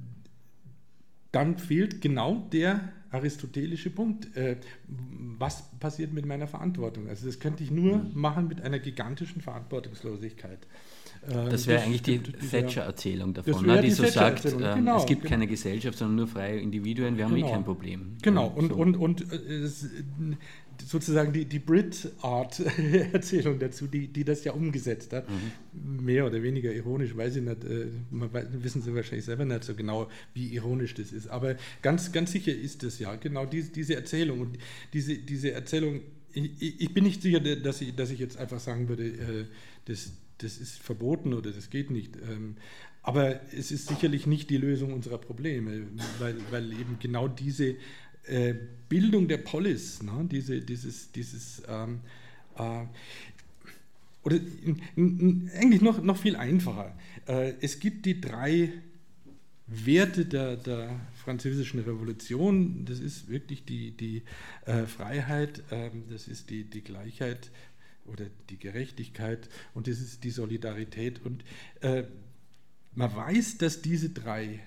dann fehlt genau der aristotelische Punkt. Äh, was passiert mit meiner Verantwortung? Also das könnte ich nur mhm. machen mit einer gigantischen Verantwortungslosigkeit. Äh, das wäre eigentlich die Thatcher-Erzählung davon, ne, die, die so sagt, äh, genau, es gibt genau. keine Gesellschaft, sondern nur freie Individuen, wir haben genau. eh kein Problem. Genau, ja, und, so. und, und äh, sozusagen die, die Brit-Art-Erzählung dazu, die, die das ja umgesetzt hat, mhm. mehr oder weniger ironisch, weiß ich nicht, äh, man weiß, wissen Sie wahrscheinlich selber nicht so genau, wie ironisch das ist, aber ganz, ganz sicher ist es ja, genau diese, diese Erzählung und diese, diese Erzählung, ich, ich bin nicht sicher, dass ich, dass ich jetzt einfach sagen würde, äh, das, das ist verboten oder das geht nicht, ähm, aber es ist sicherlich nicht die Lösung unserer Probleme, weil, weil eben genau diese Äh, Bildung der Polis, ne? Diese, dieses, dieses ähm, äh, oder in, in, eigentlich noch, noch viel einfacher. Äh, es gibt die drei Werte der, der französischen Revolution, das ist wirklich die, die äh, Freiheit, äh, das ist die, die Gleichheit oder die Gerechtigkeit und das ist die Solidarität. Und äh, man weiß, dass diese drei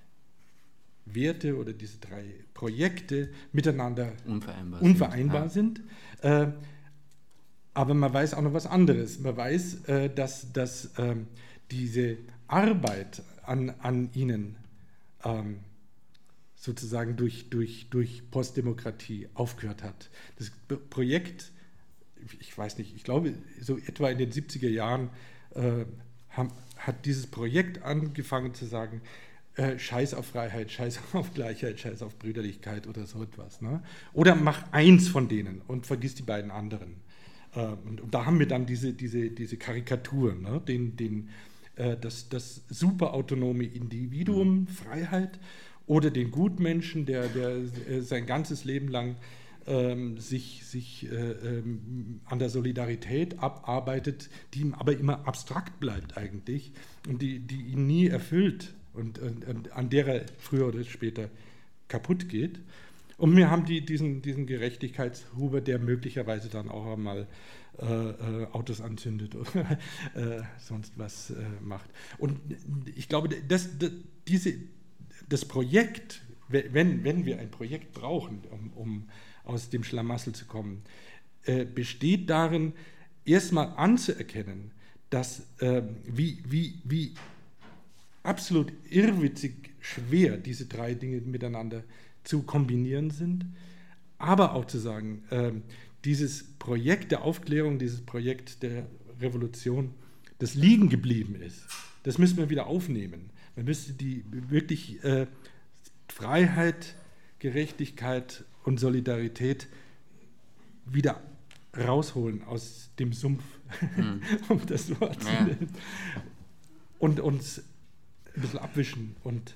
Werte oder diese drei Projekte miteinander unvereinbar, unvereinbar sind. sind. Äh, aber man weiß auch noch was anderes. Man weiß, äh, dass, dass äh, diese Arbeit an, an ihnen ähm, sozusagen durch, durch, durch Postdemokratie aufgehört hat. Das Projekt, ich weiß nicht, ich glaube, so etwa in den siebziger Jahren äh, haben, hat dieses Projekt angefangen zu sagen, Äh, Scheiß auf Freiheit, Scheiß auf Gleichheit, Scheiß auf Brüderlichkeit oder so etwas. Ne? Oder mach eins von denen und vergiss die beiden anderen. Äh, und, und da haben wir dann diese, diese, diese Karikatur, ne? den, den, äh, das, das superautonome Individuum, Freiheit, oder den Gutmenschen, der, der äh, sein ganzes Leben lang ähm, sich, sich äh, ähm, an der Solidarität abarbeitet, die ihm aber immer abstrakt bleibt eigentlich und die, die ihn nie erfüllt. Und, und, und an der er früher oder später kaputt geht. Und wir haben die, diesen, diesen Gerechtigkeitshuber, der möglicherweise dann auch einmal äh, äh, Autos anzündet oder äh, sonst was äh, macht. Und ich glaube, das, das, diese, das Projekt, wenn, wenn wir ein Projekt brauchen, um, um aus dem Schlamassel zu kommen, äh, besteht darin, erstmal anzuerkennen, dass äh, wie, wie, wie absolut irrwitzig schwer diese drei Dinge miteinander zu kombinieren sind, aber auch zu sagen, äh, dieses Projekt der Aufklärung, dieses Projekt der Revolution, das liegen geblieben ist, das müssen wir wieder aufnehmen. Man müsste die wirklich äh, Freiheit, Gerechtigkeit und Solidarität wieder rausholen aus dem Sumpf, mhm. um das Wort zu nennen, ja. und uns ein bisschen abwischen. Und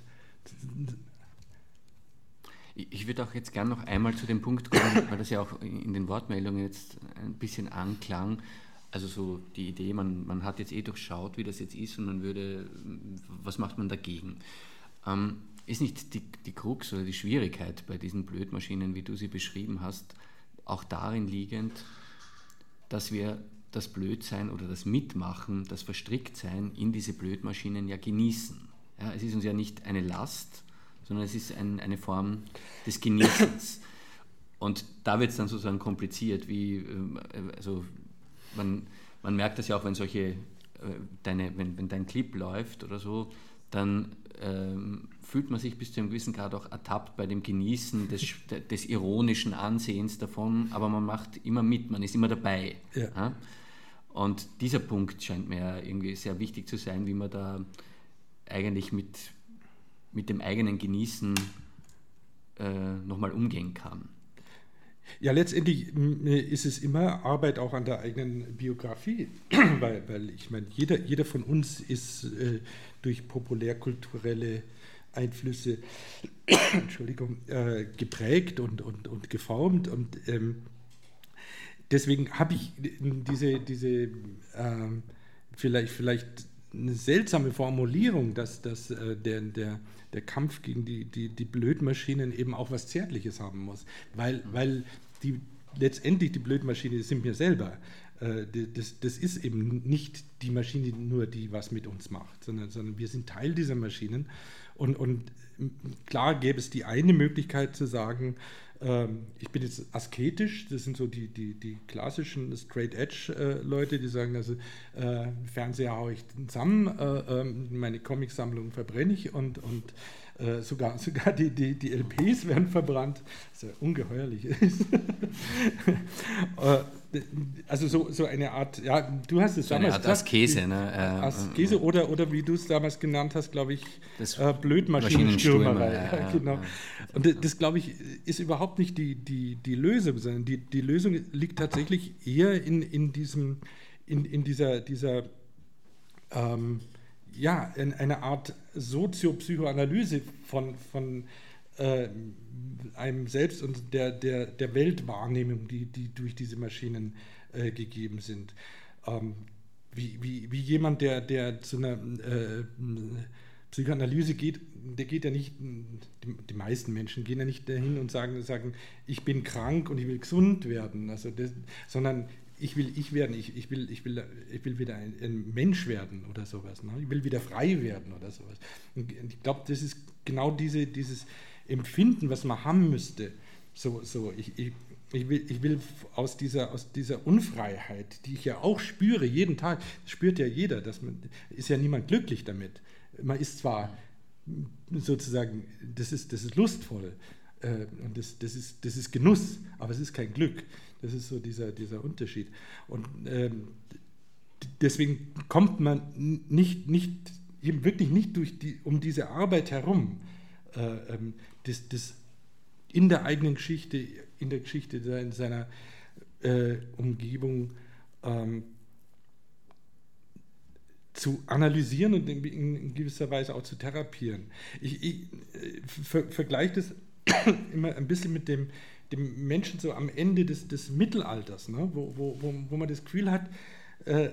ich würde auch jetzt gerne noch einmal zu dem Punkt kommen, weil das ja auch in den Wortmeldungen jetzt ein bisschen anklang, also so die Idee, man, man hat jetzt eh durchschaut, wie das jetzt ist und man würde, was macht man dagegen? Ähm, ist nicht die, die Krux oder die Schwierigkeit bei diesen Blödmaschinen, wie du sie beschrieben hast, auch darin liegend, dass wir das Blödsein oder das Mitmachen, das Verstricktsein in diese Blödmaschinen ja genießen. Ja, es ist uns ja nicht eine Last, sondern es ist ein, eine Form des Genießens. Und da wird es dann sozusagen kompliziert, wie, also man, man merkt das ja auch, wenn solche, deine, wenn, wenn dein Clip läuft oder so, dann ähm, fühlt man sich bis zu einem gewissen Grad auch ertappt bei dem Genießen des, des ironischen Ansehens davon, aber man macht immer mit, man ist immer dabei. Ja. Ja? Und dieser Punkt scheint mir irgendwie sehr wichtig zu sein, wie man da eigentlich mit, mit dem eigenen Genießen äh, nochmal umgehen kann. Ja, letztendlich ist es immer Arbeit auch an der eigenen Biografie, weil, weil ich meine, jeder, jeder von uns ist äh, durch populärkulturelle Einflüsse Entschuldigung, äh, geprägt und, und, und geformt und ähm, deswegen habe ich diese, diese äh, vielleicht, vielleicht eine seltsame Formulierung, dass, dass äh, der, der, der Kampf gegen die, die, die Blödmaschinen eben auch was Zärtliches haben muss, weil, weil die, letztendlich die Blödmaschine sind wir selber. Äh, das, das ist eben nicht die Maschine nur, die was mit uns macht, sondern, sondern wir sind Teil dieser Maschinen. Und, und klar gäbe es die eine Möglichkeit zu sagen, ähm, ich bin jetzt asketisch, das sind so die, die, die klassischen Straight-Edge-Leute, äh, die sagen, also äh, Fernseher haue ich zusammen, äh, äh, meine Comicsammlung verbrenne ich und, und äh, sogar, sogar die, die, die L Ps werden verbrannt, was ja ungeheuerlich ist. äh, Also so, so eine Art, ja, du hast es so damals eine Art Askese, ne? Äh, Askese oder, oder wie du es damals genannt hast, glaube ich, äh, Blödmaschinenstürmerei. Ja, ja, genau. Ja. Und das, das, glaube ich, ist überhaupt nicht die, die, die Lösung, sondern die, die Lösung liegt tatsächlich eher in, in, diesem, in, in dieser, dieser ähm, ja, in einer Art Soziopsychoanalyse von, von äh, einem selbst und der, der, der Weltwahrnehmung, die, die durch diese Maschinen äh, gegeben sind. Ähm, wie, wie, wie jemand, der, der zu einer äh, Psychoanalyse geht, der geht ja nicht, die, die meisten Menschen gehen ja nicht dahin und sagen, sagen, ich bin krank und ich will gesund werden, also das, sondern ich will ich werden, ich, ich, will, ich, will, ich will wieder ein, ein Mensch werden oder sowas, ne? Ich will wieder frei werden oder sowas. Und ich glaube, das ist genau diese, dieses Empfinden, was man haben müsste. So, so, ich, ich, ich, will, ich will aus dieser, aus dieser Unfreiheit, die ich ja auch spüre, jeden Tag, das spürt ja jeder, dass man, ist ja niemand glücklich damit. Man ist zwar sozusagen, das ist, das ist lustvoll äh, und das, das, ist, das ist Genuss, aber es ist kein Glück. Das ist so dieser, dieser Unterschied. Und ähm, deswegen kommt man nicht, nicht, eben wirklich nicht durch die, um diese Arbeit herum, äh, ähm, das, das in der eigenen Geschichte, in der Geschichte in seiner äh, Umgebung ähm, zu analysieren und in, in gewisser Weise auch zu therapieren. Ich, ich äh, ver, vergleiche das immer ein bisschen mit dem, dem Menschen so am Ende des, des Mittelalters, ne? wo, wo, wo, wo man das Gefühl hat, äh,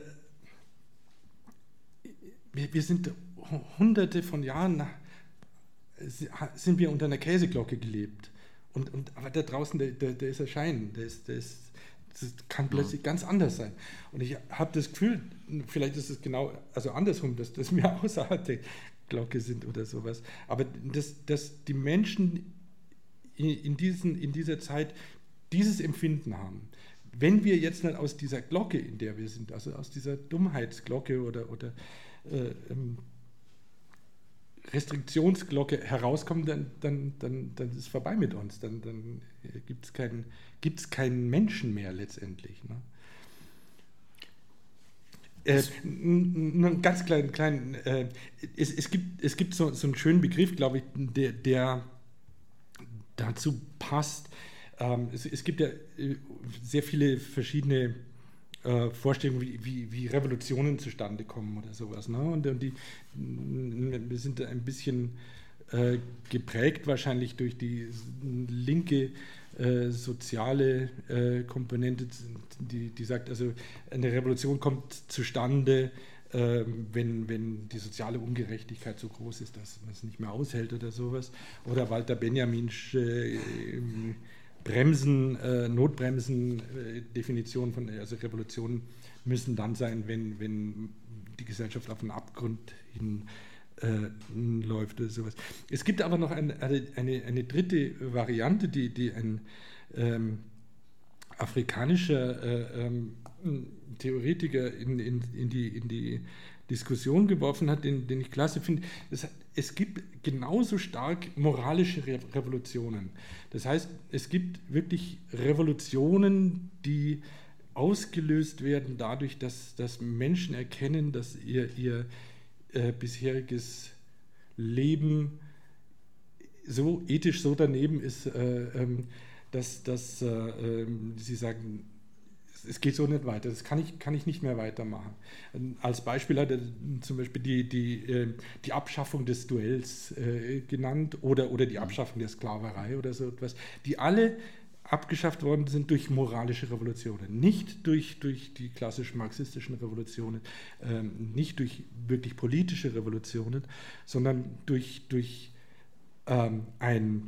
wir, wir sind hunderte von Jahren nach, sind wir unter einer Käseglocke gelebt Und, und, aber da draußen, der, der, der ist ein Schein, der ist, der ist, das kann plötzlich ganz anders sein. Und ich habe das Gefühl, vielleicht ist es genau, also andersrum, dass, dass wir außerhalb der Glocke sind oder sowas. Aber dass, dass die Menschen in, in, diesen, in dieser Zeit dieses Empfinden haben. Wenn wir jetzt nicht aus dieser Glocke, in der wir sind, also aus dieser Dummheitsglocke oder, oder äh, ähm, Restriktionsglocke herauskommen, dann, dann, dann, dann ist es vorbei mit uns. Dann, dann gibt es keinen, gibt's keinen Menschen mehr letztendlich. Ne? Äh, nur einen ganz kleinen, kleinen äh, es, es gibt, es gibt so, so einen schönen Begriff, glaube ich, der, der dazu passt. Ähm, es, es gibt ja sehr viele verschiedene äh, Vorstellungen, wie, wie, wie Revolutionen zustande kommen oder sowas. Ne? Und, und die, wir sind da ein bisschen äh, geprägt wahrscheinlich durch die linke Äh, soziale äh, Komponente, die, die sagt, also eine Revolution kommt zustande, äh, wenn, wenn die soziale Ungerechtigkeit so groß ist, dass man es nicht mehr aushält oder sowas. Oder Walter Benjaminsche äh, Bremsen, äh, Notbremsen, äh, Definition von, also Revolutionen müssen dann sein, wenn, wenn die Gesellschaft auf einen Abgrund hin Äh, läuft oder sowas. Es gibt aber noch eine, eine, eine dritte Variante, die, die ein ähm, afrikanischer äh, ähm, Theoretiker in, in, in, die, in die Diskussion geworfen hat, den, den ich klasse finde. Es, es gibt genauso stark moralische Re- Revolutionen. Das heißt, es gibt wirklich Revolutionen, die ausgelöst werden dadurch, dass, dass Menschen erkennen, dass ihr, ihr Äh, bisheriges Leben so ethisch so daneben ist, äh, ähm, dass, dass äh, äh, sie sagen, es geht so nicht weiter, das kann ich, kann ich nicht mehr weitermachen. Ähm, als Beispiel hat er zum Beispiel die, die, äh, die Abschaffung des Duells äh, genannt oder, oder die Abschaffung der Sklaverei oder so etwas, die alle abgeschafft worden sind durch moralische Revolutionen, nicht durch, durch die klassischen marxistischen Revolutionen, ähm, nicht durch wirklich politische Revolutionen, sondern durch, durch ähm, ein,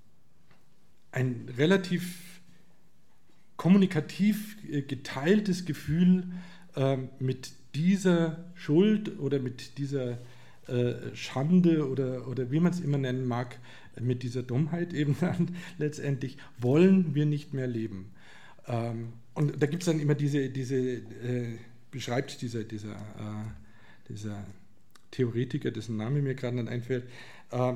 ein relativ kommunikativ äh, geteiltes Gefühl, äh, mit dieser Schuld oder mit dieser äh, Schande oder, oder wie man es immer nennen mag, mit dieser Dummheit eben dann letztendlich, wollen wir nicht mehr leben. Ähm, und da gibt es dann immer diese, diese äh, beschreibt dieser, dieser, äh, dieser Theoretiker, dessen Name mir gerade nicht einfällt, äh,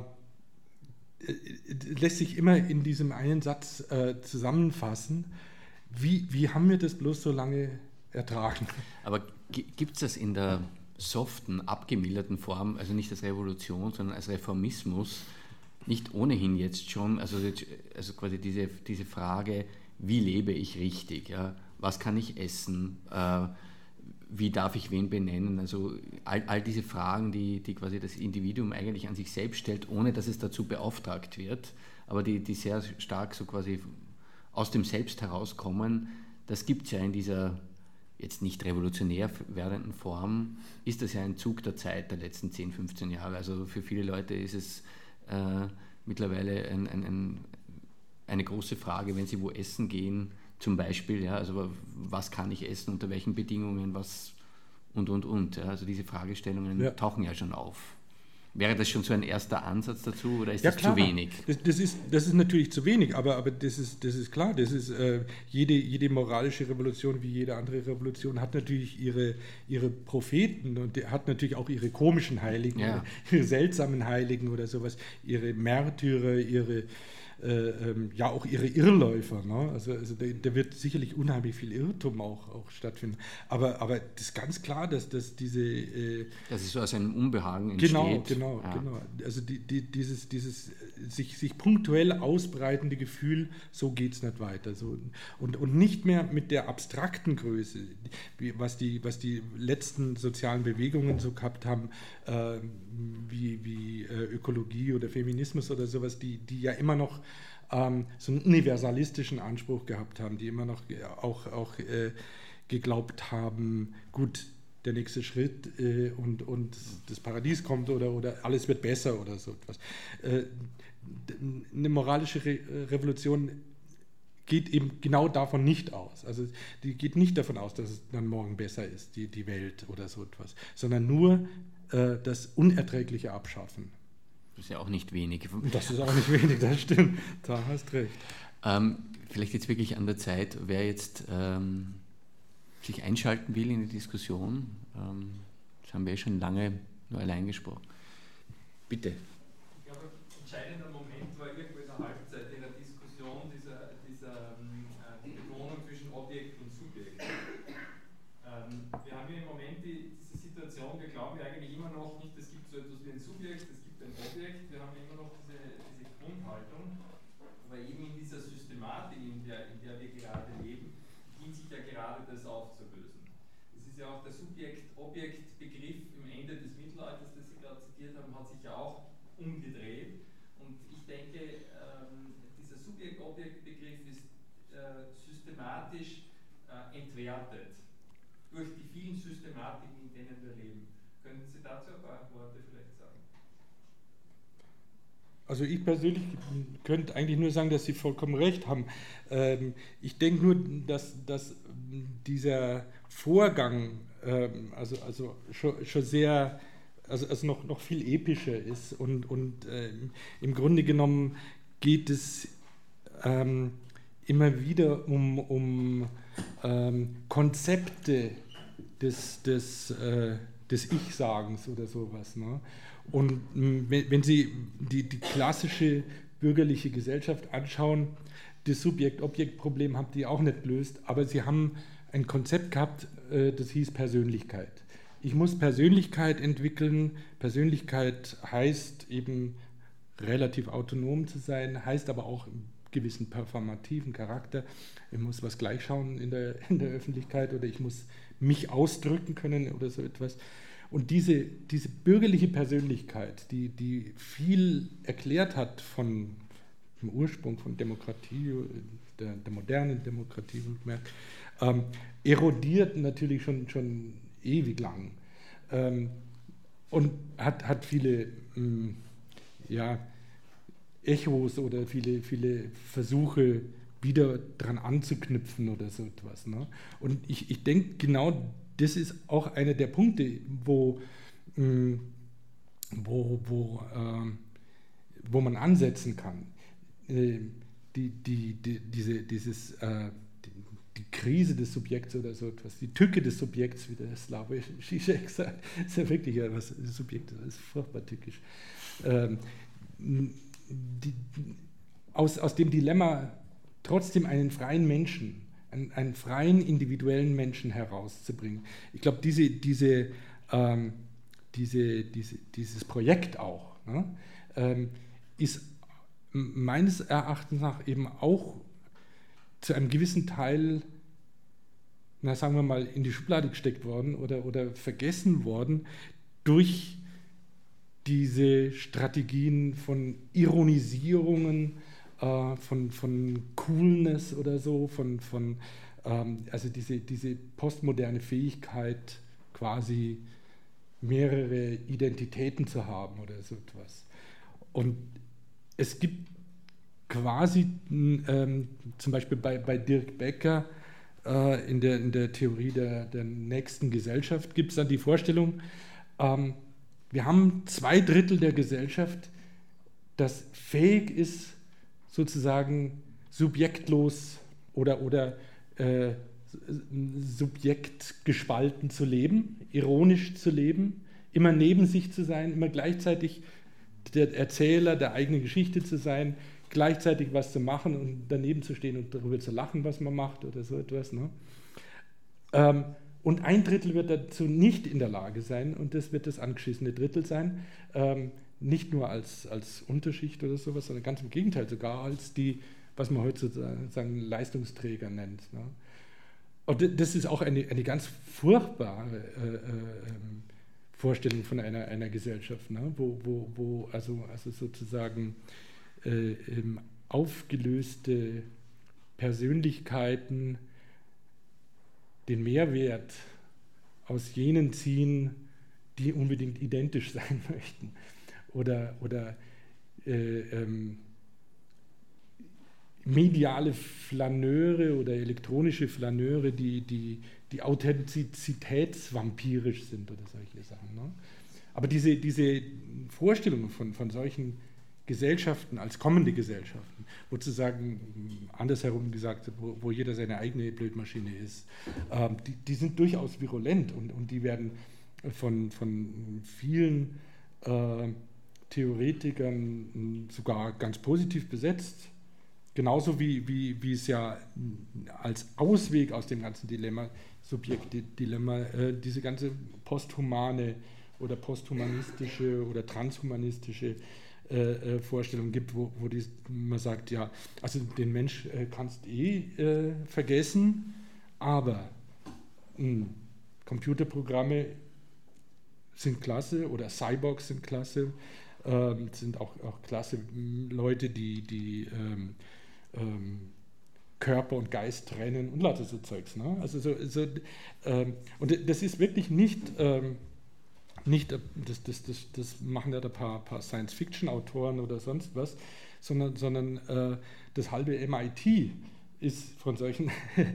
lässt sich immer in diesem einen Satz äh, zusammenfassen, wie, wie haben wir das bloß so lange ertragen? Aber g- gibt es das in der soften, abgemilderten Form, also nicht als Revolution, sondern als Reformismus, nicht ohnehin jetzt schon, also, also quasi diese, diese Frage, wie lebe ich richtig, ja? Was kann ich essen, äh, wie darf ich wen benennen, also all, all diese Fragen, die, die quasi das Individuum eigentlich an sich selbst stellt, ohne dass es dazu beauftragt wird, aber die, die sehr stark so quasi aus dem Selbst herauskommen, das gibt es ja in dieser jetzt nicht revolutionär werdenden Form, ist das ja ein Zug der Zeit der letzten zehn, fünfzehn Jahre, also für viele Leute ist es Äh, mittlerweile ein, ein, ein, eine große Frage, wenn sie wo essen gehen, zum Beispiel, ja, also was kann ich essen, unter welchen Bedingungen, was und, und, und. Ja, also diese Fragestellungen ja. tauchen ja schon auf. Wäre das schon so ein erster Ansatz dazu oder ist ja, das klar. zu wenig? Das, das, ist, das ist natürlich zu wenig, aber, aber das, ist, das ist klar. Das ist, äh, jede, jede moralische Revolution, wie jede andere Revolution, hat natürlich ihre, ihre Propheten und hat natürlich auch ihre komischen Heiligen, ja. ihre seltsamen Heiligen oder sowas, ihre Märtyrer, ihre äh, ähm, ja auch ihre Irrläufer. Ne? Also, also da, da wird sicherlich unheimlich viel Irrtum auch, auch stattfinden. Aber, aber das ist ganz klar, dass, dass diese... Äh, dass es so aus einem Unbehagen entsteht. Genau, genau, ja. genau. Also die, die, dieses, dieses sich, sich punktuell ausbreitende Gefühl, so geht es nicht weiter. So, und, und nicht mehr mit der abstrakten Größe, wie, was, die, was die letzten sozialen Bewegungen so gehabt haben, äh, wie, wie äh, Ökologie oder Feminismus oder sowas, die, die ja immer noch ähm, so einen universalistischen Anspruch gehabt haben, die immer noch auch, auch äh, geglaubt haben, gut, der nächste Schritt äh, und, und das Paradies kommt oder, oder alles wird besser oder so etwas. Äh, eine moralische Re Revolution geht eben genau davon nicht aus. Also die geht nicht davon aus, dass es dann morgen besser ist, die, die Welt oder so etwas, sondern nur äh, das Unerträgliche abschaffen. Das ist ja auch nicht wenig. Das ist auch nicht wenig, das stimmt. Da hast recht. Ähm, vielleicht jetzt wirklich an der Zeit, wer jetzt ähm, sich einschalten will in die Diskussion. Ähm, das haben wir eh schon lange nur allein gesprochen. Bitte. Ich glaube, ein entscheidender Moment war irgendwo in der Halbzeit in der Diskussion dieser, dieser äh, die Betonung zwischen Objekt und Subjekt. Ähm, wir haben ja im Moment die, diese Situation, wir glauben ja eigentlich immer noch nicht, es gibt so etwas wie ein Subjekt, es gibt ein Objekt, wir haben ja immer noch diese, diese Grundhaltung, aber eben in dieser Systematik, in der, in der wir gerade leben, beginnt sich ja gerade das aufzulösen. Das ist ja auch der Subjekt-Objekt-Begriff im Ende des Mittelalters, das Sie gerade zitiert haben, hat sich ja auch umgedreht. Und ich denke, ähm, dieser Subjekt-Objekt-Begriff ist äh, systematisch äh, entwertet durch die vielen Systematiken, in denen wir leben. Können Sie dazu ein paar Worte vielleicht sagen? Also ich persönlich könnte eigentlich nur sagen, dass Sie vollkommen recht haben. Ähm, ich denke nur, dass, dass dieser Vorgang ähm, also, also schon, schon sehr, also, also noch, noch viel epischer ist und, und ähm, im Grunde genommen geht es ähm, immer wieder um, um ähm, Konzepte des, des, äh, des Ich-Sagens oder sowas. Ne? Und wenn, wenn Sie die, die klassische bürgerliche Gesellschaft anschauen, das Subjekt-Objekt-Problem haben die auch nicht gelöst, aber sie haben ein Konzept gehabt, äh, das hieß Persönlichkeit. Ich muss Persönlichkeit entwickeln. Persönlichkeit heißt eben relativ autonom zu sein, heißt aber auch einen gewissen performativen Charakter. Ich muss was gleichschauen in der, in der Öffentlichkeit oder ich muss mich ausdrücken können oder so etwas. Und diese, diese bürgerliche Persönlichkeit, die, die viel erklärt hat von dem Ursprung von Demokratie, der, der modernen Demokratie, ähm, erodiert natürlich schon, schon ewig lang ähm, und hat, hat viele ähm, ja, Echos oder viele, viele Versuche, wieder dran anzuknüpfen oder so etwas. Ne? Und ich, ich denke, genau das ist auch einer der Punkte, wo, mh, wo, wo, äh, wo man ansetzen kann. Äh, die, die, die, diese, dieses, äh, die, die Krise des Subjekts oder so etwas, die Tücke des Subjekts, wie der Slavoj Žižek sagt, ist ja wirklich ja was, das Subjekt ist furchtbar tückisch. Ähm, die, aus, aus dem Dilemma trotzdem einen freien Menschen, einen, einen freien individuellen Menschen herauszubringen. Ich glaube, diese, diese, ähm, diese, diese, dieses Projekt auch ne, ähm, ist meines Erachtens nach eben auch zu einem gewissen Teil, na, sagen wir mal, in die Schublade gesteckt worden oder, oder vergessen worden durch diese Strategien von Ironisierungen, äh, von, von Coolness oder so, von, von ähm, also diese, diese postmoderne Fähigkeit, quasi mehrere Identitäten zu haben oder so etwas. Und es gibt quasi ähm, zum Beispiel bei, bei Dirk Becker äh, in, der, in der Theorie der, der nächsten Gesellschaft gibt es dann die Vorstellung, ähm, wir haben zwei Drittel der Gesellschaft, das fähig ist, sozusagen subjektlos oder, oder äh, subjektgespalten zu leben, ironisch zu leben, immer neben sich zu sein, immer gleichzeitig der Erzähler der eigenen Geschichte zu sein, gleichzeitig was zu machen und daneben zu stehen und darüber zu lachen, was man macht oder so etwas. Ne? Ähm, und ein Drittel wird dazu nicht in der Lage sein und das wird das angeschissene Drittel sein, ähm, nicht nur als, als Unterschicht oder sowas, sondern ganz im Gegenteil, sogar als die, was man heutzutage Leistungsträger nennt. Ne? Und das ist auch eine, eine ganz furchtbare äh, äh, Vorstellung von einer, einer Gesellschaft, ne? wo, wo, wo also, also sozusagen äh, ähm, aufgelöste Persönlichkeiten den Mehrwert aus jenen ziehen, die unbedingt identisch sein möchten. Oder, oder äh, ähm, mediale Flaneure oder elektronische Flaneure, die, die, die authentizitätsvampirisch sind oder solche Sachen. Ne? Aber diese, diese Vorstellung von, von solchen Gesellschaften als kommende Gesellschaften, wo sozusagen andersherum gesagt, wo, wo jeder seine eigene Blödmaschine ist, ähm, die, die sind durchaus virulent und, und die werden von, von vielen äh, Theoretikern sogar ganz positiv besetzt. Genauso wie, wie, wie es ja als Ausweg aus dem ganzen Dilemma, Subjektdilemma, äh, diese ganze posthumane oder posthumanistische oder transhumanistische äh, äh, Vorstellung gibt, wo, wo die, man sagt, ja, also den Mensch äh, kannst eh äh, vergessen, aber mh, Computerprogramme sind klasse oder Cyborgs sind klasse, ähm, sind auch, auch klasse Leute, die, die ähm, ähm, Körper und Geist trennen und lauter so Zeugs. Ne? Also so, so, ähm, und das ist wirklich nicht, ähm, nicht das, das, das, das machen ja da ein paar, paar Science-Fiction-Autoren oder sonst was, sondern, sondern äh, das halbe M I T ist von solchen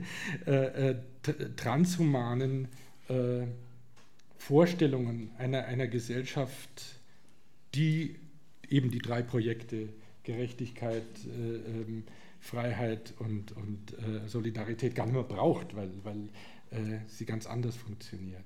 äh, äh, transhumanen äh, Vorstellungen einer, einer Gesellschaft, die eben die drei Projekte Gerechtigkeit, äh, ähm, Freiheit und, und äh, Solidarität gar nicht mehr braucht, weil, weil äh, sie ganz anders funktioniert.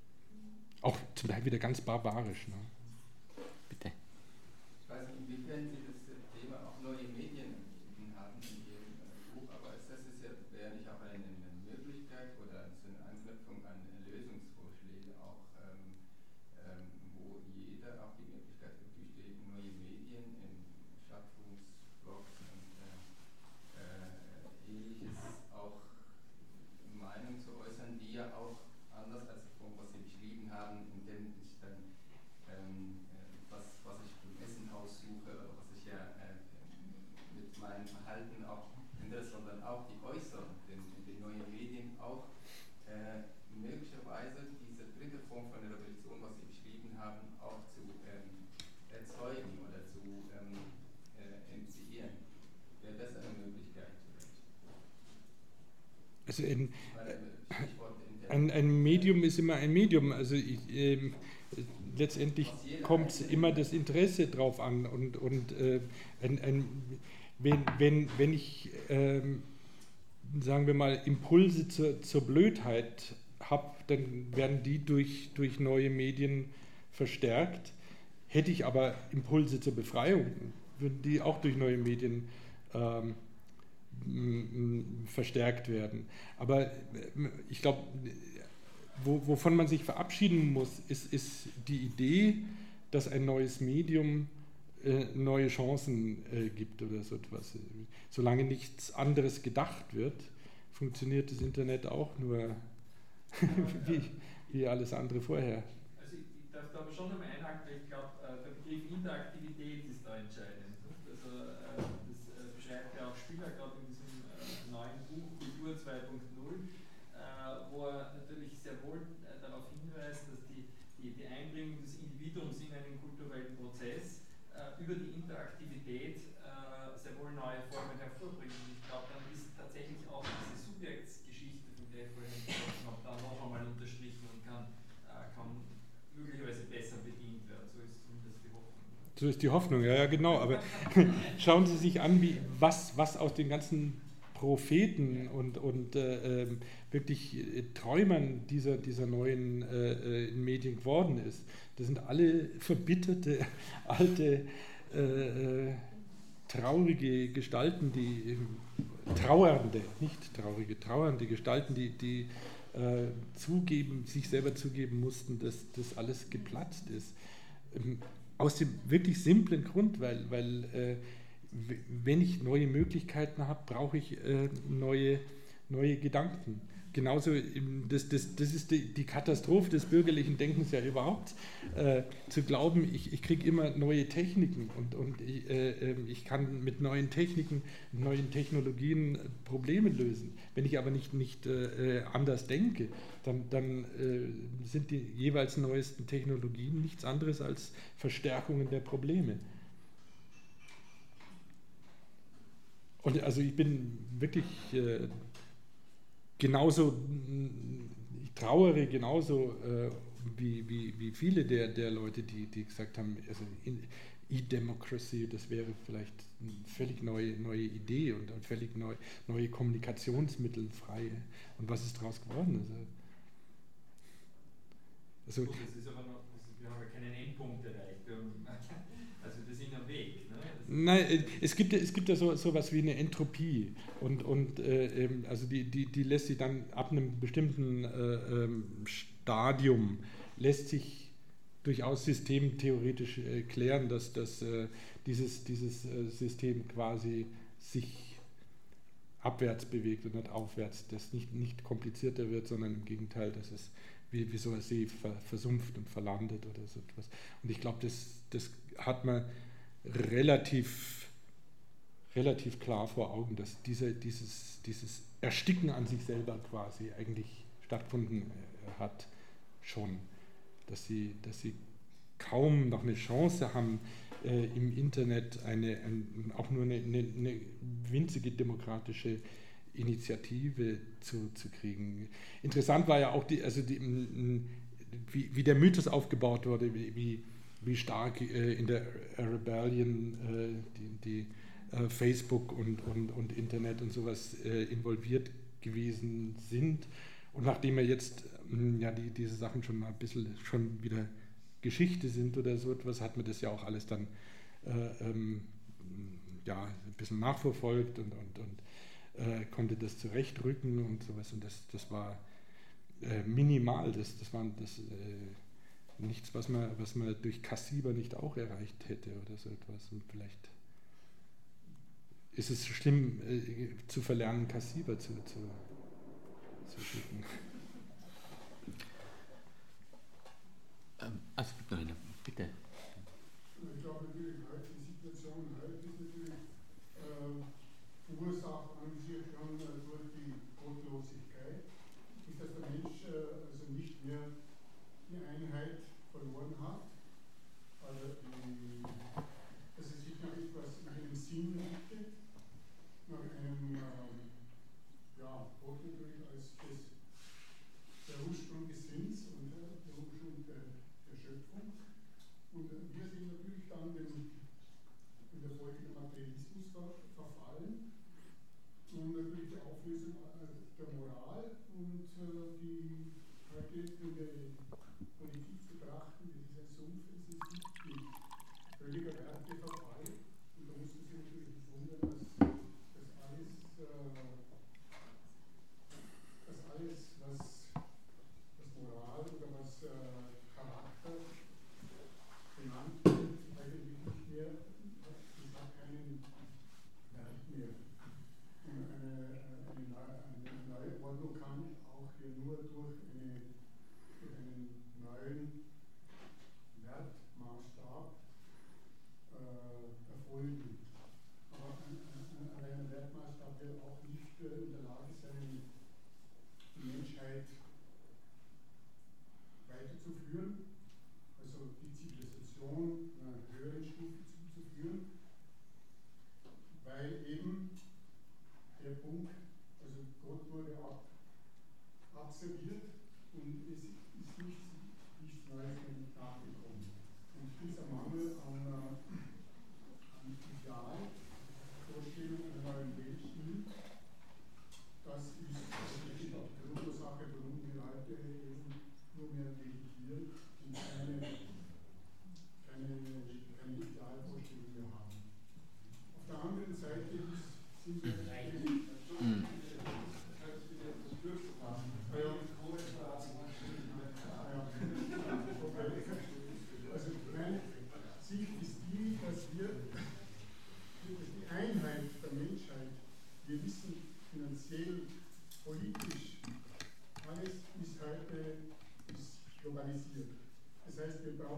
Auch zum Teil wieder ganz barbarisch. Ne? Bitte. Ich weiß nicht, inwiefern Sie das Thema auch neue Medien haben in Ihrem Buch, aber das ist ja, wäre nicht auch eine, eine Möglichkeit oder so eine Anknüpfung an Lösungsvorschläge auch, ähm, ähm, wo jeder auch die Möglichkeit besteht, neue Medien in Schaffungsblogs und äh, äh, ähnliches auch Meinung zu äußern, die ja auch anders als von was Sie beschrieben haben, indem ich dann ähm, was, was ich zum Essen aussuche oder was ich ja äh, mit meinem Verhalten auch ändere, sondern auch die Äußerung in, in den neuen Medien auch äh, möglicherweise diese dritte Form von der Revolution, was Sie beschrieben haben, auch zu ähm, erzeugen oder zu ähm, äh, initiieren. Wäre das eine Möglichkeit? Also in, ein, ein Medium ist immer ein Medium. Also ich, äh, letztendlich kommt immer das Interesse drauf an. Und, und äh, ein, ein, wenn, wenn, wenn ich, äh, sagen wir mal, Impulse zur, zur Blödheit habe, dann werden die durch, durch neue Medien verstärkt. Hätte ich aber Impulse zur Befreiung, würden die auch durch neue Medien ähm, verstärkt werden. Aber ich glaube, wo, wovon man sich verabschieden muss, ist, ist die Idee, dass ein neues Medium äh, neue Chancen äh, gibt oder so etwas. Solange nichts anderes gedacht wird, funktioniert das Internet auch nur wie, wie alles andere vorher. Also ich, ich darf da aber schon einmal einhaken, weil ich glaube, äh, der Begriff Interaktivität ist da entscheidend. Also äh, das äh, beschreibt ja auch Spieler gerade in diesem äh, neuen Buch Kultur zwei Punkt null, äh, wo er natürlich sehr wohl äh, darauf hinweist, dass die, die, die Einbringung des Individuums in einen kulturellen Prozess äh, über die Interaktivität äh, sehr wohl neue Formen hervorbringt. Und ich glaube, dann ist tatsächlich auch diese Subjektsgeschichte, von der ich vorhin gesprochen habe, dann noch einmal unterstrichen und kann, äh, kann möglicherweise besser bedient werden. So ist zumindest die Hoffnung. So ist die Hoffnung, ja, ja genau. Aber schauen Sie sich an, wie, was, was aus den ganzen Propheten und, und äh, wirklich äh, Träumern dieser, dieser neuen äh, Medien geworden ist. Das sind alle verbitterte, alte, äh, traurige Gestalten, die äh, trauernde, nicht traurige, trauernde Gestalten, die, die äh, zugeben, sich selber zugeben mussten, dass das alles geplatzt ist. Ähm, aus dem wirklich simplen Grund, weil, weil äh, wenn ich neue Möglichkeiten habe, brauche ich äh, neue neue Gedanken. Genauso, das, das, das ist die, die Katastrophe des bürgerlichen Denkens ja überhaupt, äh, zu glauben, ich, ich kriege immer neue Techniken und, und ich, äh, ich kann mit neuen Techniken, neuen Technologien Probleme lösen. Wenn ich aber nicht, nicht äh, anders denke, dann, dann äh, sind die jeweils neuesten Technologien nichts anderes als Verstärkungen der Probleme. Und also ich bin wirklich... Äh, Genauso, ich trauere genauso äh, wie, wie, wie viele der, der Leute, die, die gesagt haben, also E-Democracy, das wäre vielleicht eine völlig neue, neue Idee und ein völlig neu, neue Kommunikationsmittel frei. Und was ist daraus geworden? Also, also, das ist aber noch, wir haben ja keinen Endpunkt erreicht. Also wir sind am Weg. Ne? Nein, es gibt, es gibt ja so etwas wie eine Entropie und, und äh, also die, die, die lässt sich dann ab einem bestimmten äh, Stadium, lässt sich durchaus systemtheoretisch äh, klären, dass, dass äh, dieses, dieses äh, System quasi sich abwärts bewegt und nicht aufwärts, dass nicht, nicht komplizierter wird, sondern im Gegenteil, dass es wie, wie so ein See versumpft und verlandet oder so etwas. Und ich glaube, das, das hat man relativ, relativ klar vor Augen, dass diese, dieses, dieses Ersticken an sich selber quasi eigentlich stattgefunden hat schon, dass sie, dass sie kaum noch eine Chance haben, äh, im Internet eine, ein, auch nur eine, eine, eine winzige demokratische Initiative zu, zu kriegen. Interessant war ja auch, die, also die, wie, wie der Mythos aufgebaut wurde, wie, wie wie stark äh, in der Rebellion äh, die, die äh, Facebook und, und, und Internet und sowas äh, involviert gewesen sind. Und nachdem wir jetzt mh, ja, die, diese Sachen schon ein bisschen schon wieder Geschichte sind oder so etwas, hat man das ja auch alles dann äh, ähm, ja, ein bisschen nachverfolgt und, und, und äh, konnte das zurechtrücken und sowas. Und das, das war äh, minimal, das, das waren das äh, nichts, was man, was man durch Kassiber nicht auch erreicht hätte oder so etwas. Und vielleicht ist es schlimm, äh, zu verlernen, Kassiber zu, zu, zu schicken. Ähm, also, gibt noch eine, bitte. Ich glaube natürlich, die Situation heute ist natürlich äh, verursacht an und für sich schon äh, durch die Gottlosigkeit, ist, dass der Mensch äh, also nicht mehr die Einheit verloren hat, also die, dass es sich nach etwas, nach einem Sinn richtet, nach einem, ähm, ja, Gott natürlich als das, der Ursprung des Sinns und äh, der Ursprung der, der Schöpfung. Und äh, wir sind natürlich dann dem, in der Folge der Materialismus ver, verfallen und natürlich die Auflösung äh, der Moral und äh, die heute in der Politik betrachten, das ist ein Sumpf, es ist nicht völliger Werteverfall. Und da muss man sich natürlich nicht wundern, dass, dass, alles, äh, dass alles, was, was Moral oder was äh, Charakter genannt wird, eigentlich nicht mehr, es hat keinen Wert mehr. Und eine, eine, eine neue Ordnung kann auch hier nur durch eine durch einen neuen Wertmaßstab äh, erfolgen. Aber ein, ein, ein, ein Wertmaßstab wird auch nicht äh, in der Lage sein, die Menschheit weiterzuführen, also die Zivilisation einer höheren Stufe zuzuführen, weil eben der Punkt, also Gott wurde ab, abserviert und es ist nichts, nichts Neues mehr nachgekommen. Und dieser Mangel an, an Idealvorstellungen einer neuen Welt, das ist die Grundursache, warum wir heute eben nur mehr meditieren und keine, keine, keine Idealvorstellung mehr haben. Auf der anderen Seite ist, sind wir Mhm. Also nein,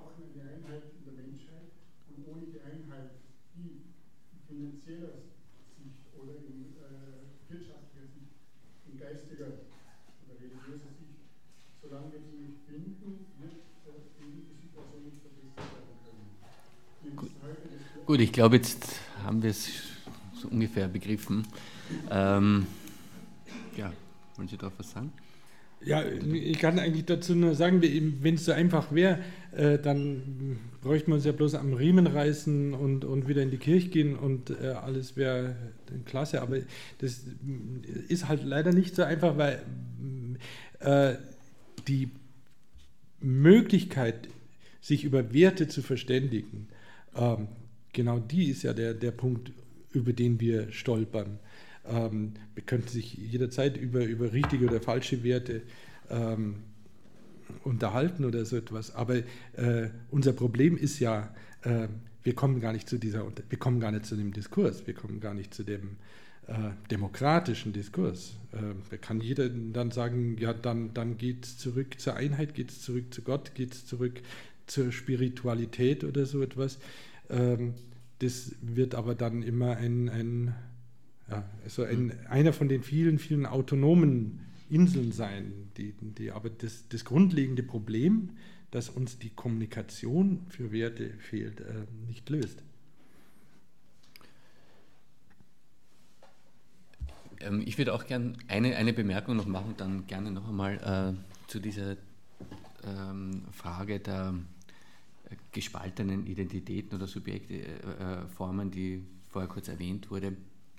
brauchen eine Einheit in der Menschheit und ohne die Einheit, die in finanzieller Sicht oder in äh, wirtschaftlicher Sicht, in geistiger oder religiöser Sicht, solange wir die nicht finden, wird äh, die Situation nicht verbessert werden können. Gut. Gut, ich glaube, jetzt haben wir es so ungefähr begriffen. Ähm, ja, wollen Sie darauf was sagen? Ja, ich kann eigentlich dazu nur sagen, wenn es so einfach wäre, äh, dann bräuchten wir uns ja bloß am Riemen reißen und, und wieder in die Kirche gehen und äh, alles wäre klasse. Aber das ist halt leider nicht so einfach, weil äh, die Möglichkeit, sich über Werte zu verständigen, ähm, genau die ist ja der, der Punkt, über den wir stolpern. Ähm, wir könnten sich jederzeit über, über richtige oder falsche Werte ähm, unterhalten oder so etwas, aber äh, unser Problem ist ja, äh, wir kommen gar nicht zu dieser, wir kommen gar nicht zu dem Diskurs, wir kommen gar nicht zu dem äh, demokratischen Diskurs. Äh, da kann jeder dann sagen, ja, dann, dann geht es zurück zur Einheit, geht es zurück zu Gott, geht es zurück zur Spiritualität oder so etwas. Ähm, das wird aber dann immer ein, ein Ja, also ein, einer von den vielen, vielen autonomen Inseln sein, die, die aber das, das grundlegende Problem, dass uns die Kommunikation für Werte fehlt, äh, nicht löst. Ähm, ich würde auch gerne eine, eine Bemerkung noch machen, dann gerne noch einmal äh, zu dieser ähm, Frage der äh, gespaltenen Identitäten oder Subjektformen, äh, die vorher kurz erwähnt wurde.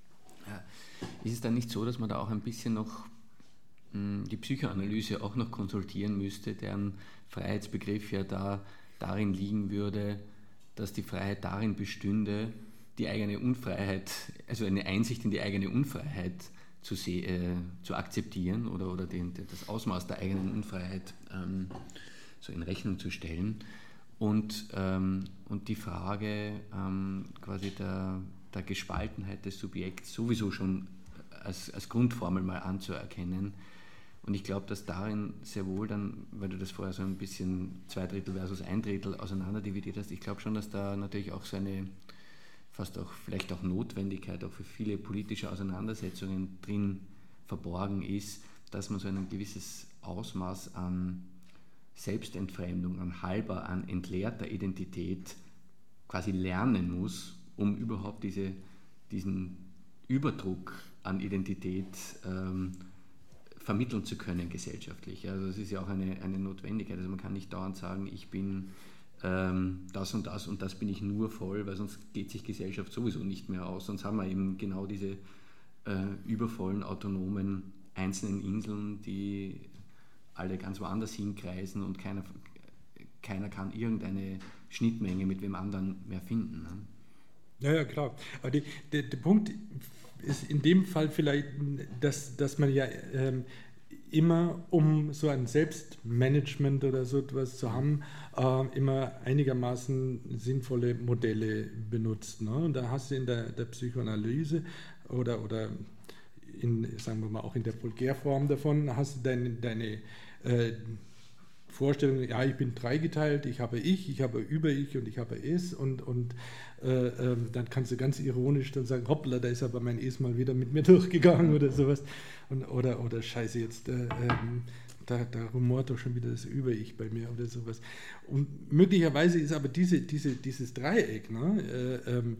Ist es dann nicht so, dass man da auch ein bisschen noch mh, die Psychoanalyse auch noch konsultieren müsste, deren Freiheitsbegriff ja da darin liegen würde, dass die Freiheit darin bestünde, die eigene Unfreiheit, also eine Einsicht in die eigene Unfreiheit zu, se- äh, zu akzeptieren oder, oder den, das Ausmaß der eigenen Unfreiheit ähm, so in Rechnung zu stellen und, ähm, und die Frage ähm, quasi der der Gespaltenheit des Subjekts sowieso schon als, als Grundformel mal anzuerkennen. Und ich glaube, dass darin sehr wohl dann, weil du das vorher so ein bisschen zwei Drittel versus ein Drittel auseinanderdividiert hast, ich glaube schon, dass da natürlich auch so eine fast auch vielleicht auch Notwendigkeit auch für viele politische Auseinandersetzungen drin verborgen ist, dass man so ein gewisses Ausmaß an Selbstentfremdung, an halber, an entleerter Identität quasi lernen muss, um überhaupt diese, diesen Überdruck an Identität ähm, vermitteln zu können gesellschaftlich. Also das ist ja auch eine, eine Notwendigkeit. Also man kann nicht dauernd sagen, ich bin ähm, das und das und das bin ich nur voll, weil sonst geht sich Gesellschaft sowieso nicht mehr aus. Sonst haben wir eben genau diese äh, übervollen, autonomen, einzelnen Inseln, die alle ganz woanders hinkreisen und keiner, keiner kann irgendeine Schnittmenge mit wem anderen mehr finden. Ne? Ja, ja, klar. Aber die, der, der Punkt ist in dem Fall vielleicht, dass, dass man ja ähm, immer, um so ein Selbstmanagement oder so etwas zu haben, äh, immer einigermaßen sinnvolle Modelle benutzt. Ne? Und da hast du in der, der Psychoanalyse oder, oder in, sagen wir mal, auch in der Vulgärform davon, hast du deine, deine äh, Vorstellung, ja, ich bin dreigeteilt, ich habe ich, ich habe über-ich und ich habe es und, und äh, äh, dann kannst du ganz ironisch dann sagen, hoppla, da ist aber mein Es mal wieder mit mir durchgegangen oder sowas und, oder, oder scheiße, jetzt äh, äh, da, da rumort doch schon wieder das Über-Ich bei mir oder sowas. Und möglicherweise ist aber diese, diese, dieses Dreieck ne, äh, äh,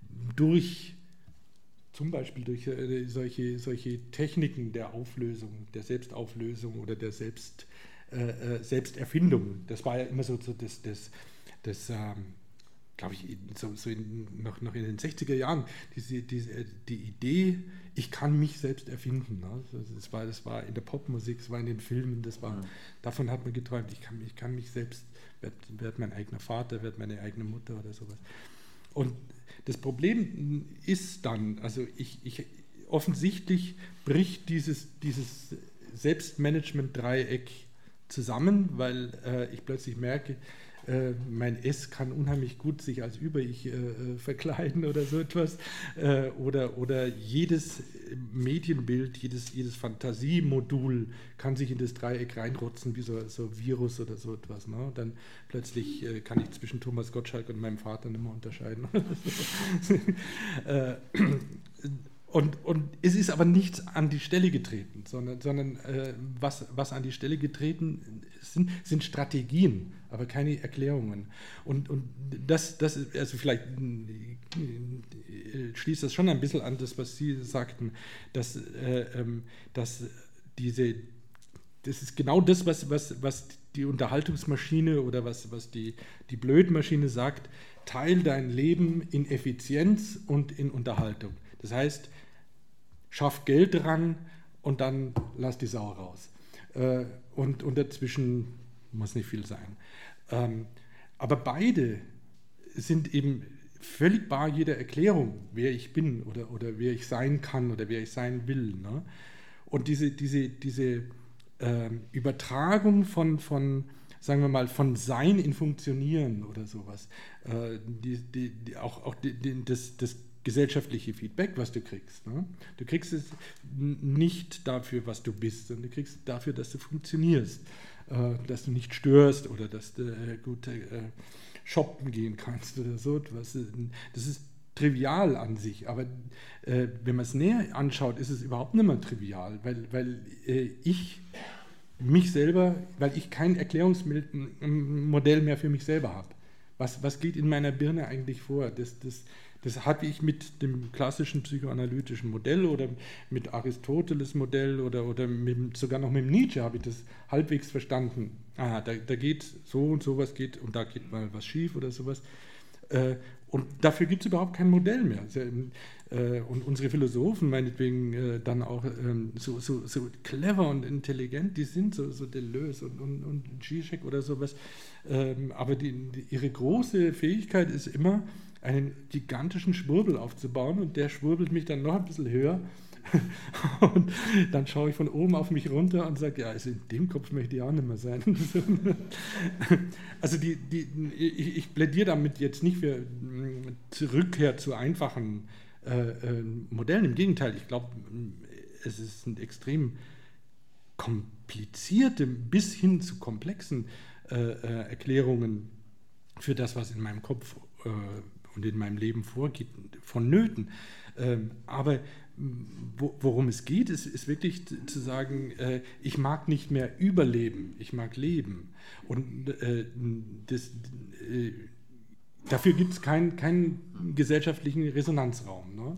durch zum Beispiel durch äh, solche, solche Techniken der Auflösung, der Selbstauflösung oder der Selbst Äh, Selbsterfindung. Das war ja immer so, so das, das, das ähm, glaube ich, so, so in, noch, noch in den sechziger Jahren, diese, diese, die Idee, ich kann mich selbst erfinden. Ne? Das, war, das war in der Popmusik, das war in den Filmen, das war, ja. Davon hat man geträumt, ich kann, ich kann mich selbst, werde werd mein eigener Vater, werde meine eigene Mutter oder sowas. Und das Problem ist dann, also ich, ich offensichtlich bricht dieses, dieses Selbstmanagement-Dreieck zusammen, weil äh, ich plötzlich merke, äh, mein S kann unheimlich gut sich als Über-Ich äh, verkleiden oder so etwas. Äh, oder, oder jedes Medienbild, jedes, jedes Fantasiemodul kann sich in das Dreieck reinrotzen, wie so, so ein Virus oder so etwas. Ne? Dann plötzlich äh, kann ich zwischen Thomas Gottschalk und meinem Vater nicht mehr unterscheiden. äh, Und, und es ist aber nichts an die Stelle getreten, sondern, sondern äh, was, was an die Stelle getreten sind, sind Strategien, aber keine Erklärungen. Und, und das, das ist, also vielleicht äh, schließt das schon ein bisschen an das, was Sie sagten, dass, äh, dass diese, das ist genau das, was, was, was die Unterhaltungsmaschine oder was, was die, die Blödmaschine sagt, teil dein Leben in Effizienz und in Unterhaltung. Das heißt, schaff Geld dran und dann lass die Sau raus. Äh, und, und dazwischen muss nicht viel sein. Ähm, aber beide sind eben völlig bar jeder Erklärung, wer ich bin oder, oder wer ich sein kann oder wer ich sein will. Ne? Und diese, diese, diese äh, Übertragung von, von, sagen wir mal, von Sein in Funktionieren oder sowas, äh, die, die, die, auch, auch die, die, das, das gesellschaftliche Feedback, was du kriegst. Ne? Du kriegst es nicht dafür, was du bist, sondern du kriegst es dafür, dass du funktionierst, äh, dass du nicht störst oder dass du äh, gut äh, shoppen gehen kannst oder so etwas. Das ist trivial an sich, aber äh, wenn man es näher anschaut, ist es überhaupt nicht mehr trivial, weil, weil äh, ich mich selber, weil ich kein Erklärungsmodell mehr für mich selber habe. Was, was geht in meiner Birne eigentlich vor? Das, das, Das hatte ich mit dem klassischen psychoanalytischen Modell oder mit Aristoteles Modell oder, oder mit, sogar noch mit Nietzsche habe ich das halbwegs verstanden. Ah, da, da geht so und sowas geht und da geht mal was schief oder sowas. Äh, und dafür gibt es überhaupt kein Modell mehr. Also, äh, und unsere Philosophen meinetwegen äh, dann auch ähm, so, so, so clever und intelligent, die sind so, so Deleuze und, und, und Zizek oder sowas. Ähm, aber die, die, ihre große Fähigkeit ist immer, einen gigantischen Schwurbel aufzubauen und der schwurbelt mich dann noch ein bisschen höher und dann schaue ich von oben auf mich runter und sage, ja, also in dem Kopf möchte ich auch nicht mehr sein. Also die, die, ich, ich plädiere damit jetzt nicht für Rückkehr zu einfachen äh, äh, Modellen, im Gegenteil, ich glaube, es sind extrem komplizierte bis hin zu komplexen äh, äh, Erklärungen für das, was in meinem Kopf äh, und in meinem Leben vorgeht, vonnöten. Ähm, aber wo, worum es geht, ist, ist wirklich zu sagen, äh, ich mag nicht mehr überleben, ich mag leben. Und äh, das, äh, dafür gibt es keinen kein gesellschaftlichen Resonanzraum. Ne?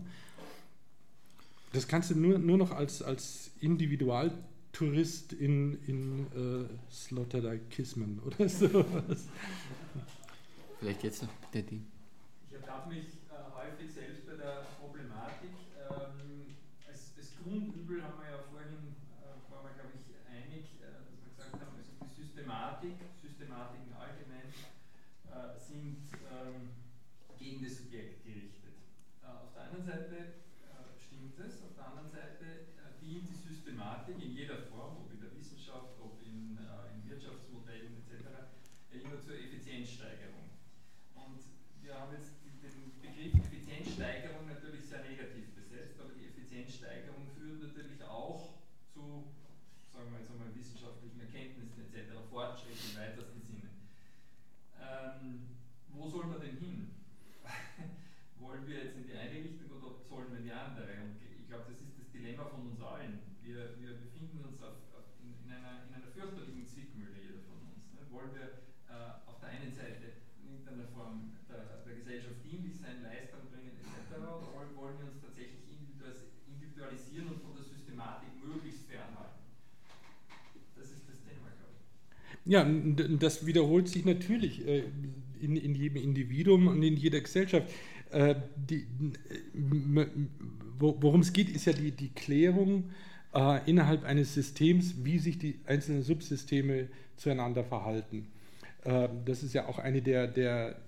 Das kannst du nur, nur noch als, als Individualtourist in, in äh, Sloterdijk-Kismen oder sowas. Vielleicht jetzt noch der Ding. Ich ertappe mich äh, häufig selbst bei der Problematik. Ähm, als, als Grundübel haben wir ja vorhin, äh, waren wir glaube ich einig, äh, dass wir gesagt haben, also die Systematik, Systematiken allgemein äh, sind ähm, gegen das Subjekt gerichtet. Äh, auf der einen Seite äh, stimmt es, auf der anderen Seite äh, dient die Systematik in jeder Form, ob in der Wissenschaft, ob in, äh, in Wirtschaftsmodellen et cetera, ja immer zur Effizienzsteigerung. Und wir haben jetzt den Begriff Effizienzsteigerung natürlich sehr negativ besetzt, aber die Effizienzsteigerung führt natürlich auch zu, sagen wir jetzt einmal, wissenschaftlichen Erkenntnissen et cetera, Fortschritt im weitesten Sinne. Ähm, wo soll man denn hin? Wollen wir jetzt in die eine Richtung oder sollen wir in die andere? Und ich glaube, das ist das Dilemma von uns allen. Wir, wir befinden uns auf, auf in, in, einer, in einer fürchterlichen Zwickmühle, jeder von uns. Ne? Wollen wir äh, auf der einen Seite in irgendeiner Form der, der Gesellschaft dienlich sein, Leistung bringen et cetera, oder wollen wir uns tatsächlich individualisieren und von der Systematik möglichst fernhalten? Das ist das Thema, glaube ich. Ja, das wiederholt sich natürlich äh, in, in jedem Individuum und in jeder Gesellschaft. Äh, die, wo, worum es geht, ist ja die, die Klärung äh, innerhalb eines Systems, wie sich die einzelnen Subsysteme zueinander verhalten. Äh, das ist ja auch eine der, der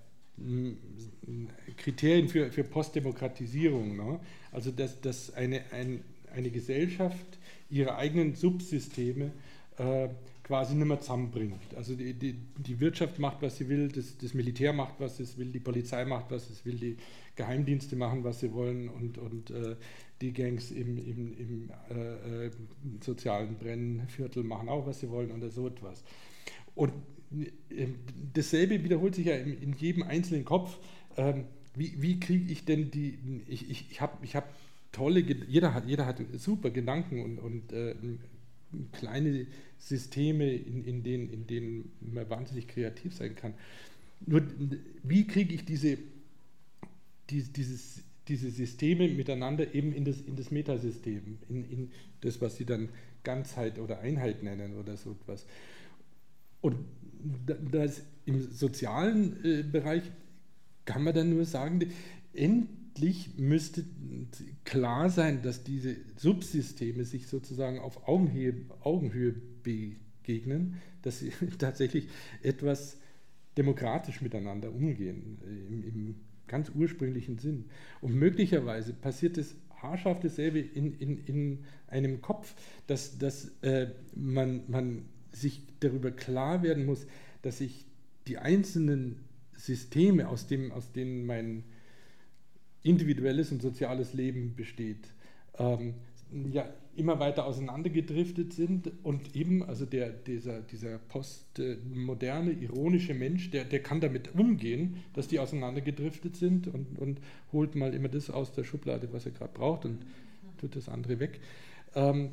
Kriterien für, für Postdemokratisierung. Ne? Also, dass, dass eine, ein, eine Gesellschaft ihre eigenen Subsysteme äh, quasi nicht mehr zusammenbringt. Also die, die, die Wirtschaft macht, was sie will, das, das Militär macht, was es will, die Polizei macht, was es will, die Geheimdienste machen, was sie wollen und, und äh, die Gangs im, im, im äh, äh, sozialen Brennviertel machen auch, was sie wollen oder so etwas. Und äh, dasselbe wiederholt sich ja in, in jedem einzelnen Kopf. Ähm, wie wie kriege ich denn die, ich, ich, ich habe ich hab tolle, jeder hat, jeder hat super Gedanken und, und äh, kleine Systeme, in, in, denen, in denen man wahnsinnig kreativ sein kann. Nur wie kriege ich diese, die, dieses, diese Systeme miteinander eben in das, in das Metasystem, in, in das, was sie dann Ganzheit oder Einheit nennen oder so etwas. Und das, im sozialen äh, Bereich kann man dann nur sagen, endlich müsste klar sein, dass diese Subsysteme sich sozusagen auf Augenhöhe, Augenhöhe begegnen, dass sie tatsächlich etwas demokratisch miteinander umgehen, im, im ganz ursprünglichen Sinn. Und möglicherweise passiert es haarscharf dasselbe in, in, in einem Kopf, dass, dass äh, man, man sich darüber klar werden muss, dass sich die einzelnen Systeme, aus, dem, aus denen mein individuelles und soziales Leben besteht, ähm, ja, immer weiter auseinandergedriftet sind und eben, also der, dieser, dieser postmoderne, ironische Mensch, der, der kann damit umgehen, dass die auseinandergedriftet sind und, und holt mal immer das aus der Schublade, was er gerade braucht und tut das andere weg. Ähm,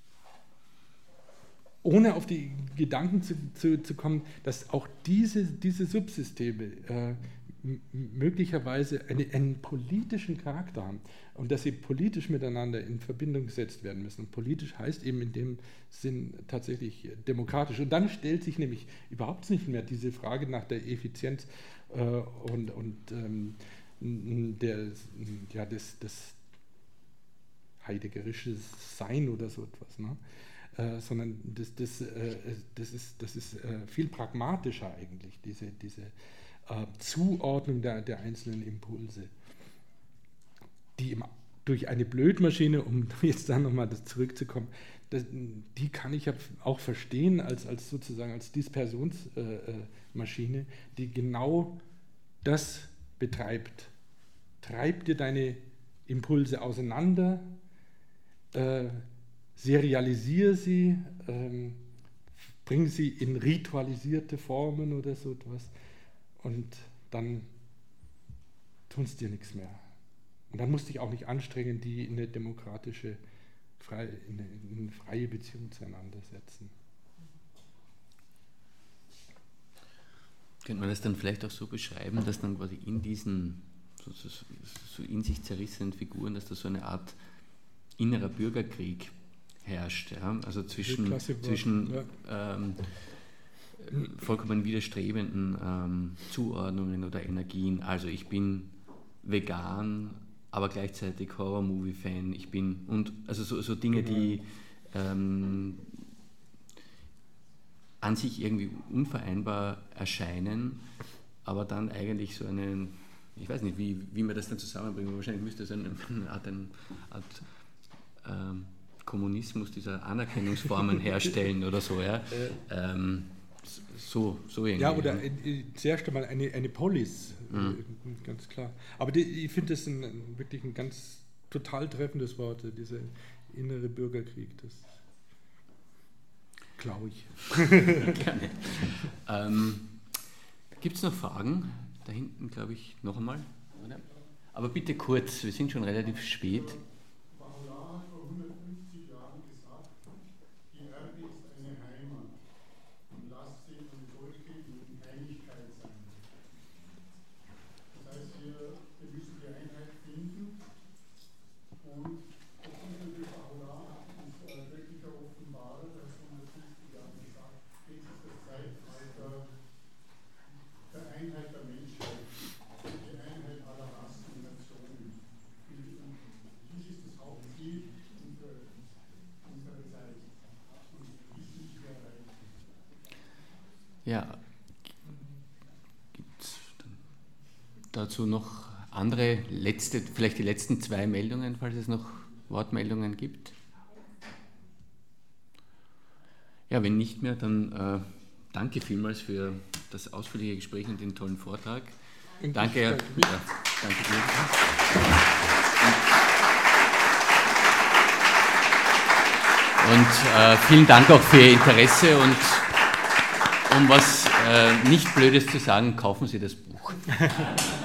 ohne auf die Gedanken zu, zu, zu kommen, dass auch diese, diese Subsysteme äh, m- möglicherweise eine, einen politischen Charakter haben und dass sie politisch miteinander in Verbindung gesetzt werden müssen. Und politisch heißt eben in dem Sinn tatsächlich demokratisch. Und dann stellt sich nämlich überhaupt nicht mehr diese Frage nach der Effizienz äh, und, und ähm, der, ja, des, des heideggerische Sein oder so etwas, ne? Äh, sondern das, das, äh, das ist, das ist äh, viel pragmatischer eigentlich, diese, diese äh, Zuordnung der, der einzelnen Impulse, die im, durch eine Blödmaschine, um jetzt dann nochmal zurückzukommen, das, die kann ich ja auch verstehen als, als sozusagen als Dispersionsmaschine, äh, die genau das betreibt. Treib dir deine Impulse auseinander, äh, serialisiere sie, ähm, bring sie in ritualisierte Formen oder so etwas und dann tun es dir nichts mehr. Und dann musst du dich auch nicht anstrengen, die in eine demokratische, freie, in eine, in eine freie Beziehung zueinander setzen. Könnte man das dann vielleicht auch so beschreiben, dass dann quasi in diesen so, so, so in sich zerrissenen Figuren, dass da so eine Art innerer Bürgerkrieg herrscht, ja? Also zwischen, zwischen ja. ähm, vollkommen widerstrebenden ähm, Zuordnungen oder Energien. Also ich bin vegan, aber gleichzeitig Horror-Movie-Fan. Ich bin und also so, so Dinge, die ähm, an sich irgendwie unvereinbar erscheinen, aber dann eigentlich so einen, ich weiß nicht, wie, wie man das dann zusammenbringt. Wahrscheinlich müsste es eine, eine Art, eine Art ähm, Kommunismus dieser Anerkennungsformen herstellen oder so, ja. Ähm, so, so irgendwie. Ja, oder äh, zuerst einmal eine, eine Polis, mhm. äh, ganz klar. Aber die, ich finde das ein, wirklich ein ganz total treffendes Wort, dieser innere Bürgerkrieg. Das glaube ich. Gerne. Ähm, Gibt es noch Fragen? Da hinten, glaube ich, noch einmal. Aber bitte kurz, wir sind schon relativ spät. Ja, gibt es dazu noch andere, letzte, vielleicht die letzten zwei Meldungen, falls es noch Wortmeldungen gibt? Ja. Ja, wenn nicht mehr, dann äh, danke vielmals für das ausführliche Gespräch und den tollen Vortrag. Und danke, ja, danke dir. Und äh, vielen Dank auch für Ihr Interesse und um was äh, nicht Blödes zu sagen, kaufen Sie das Buch.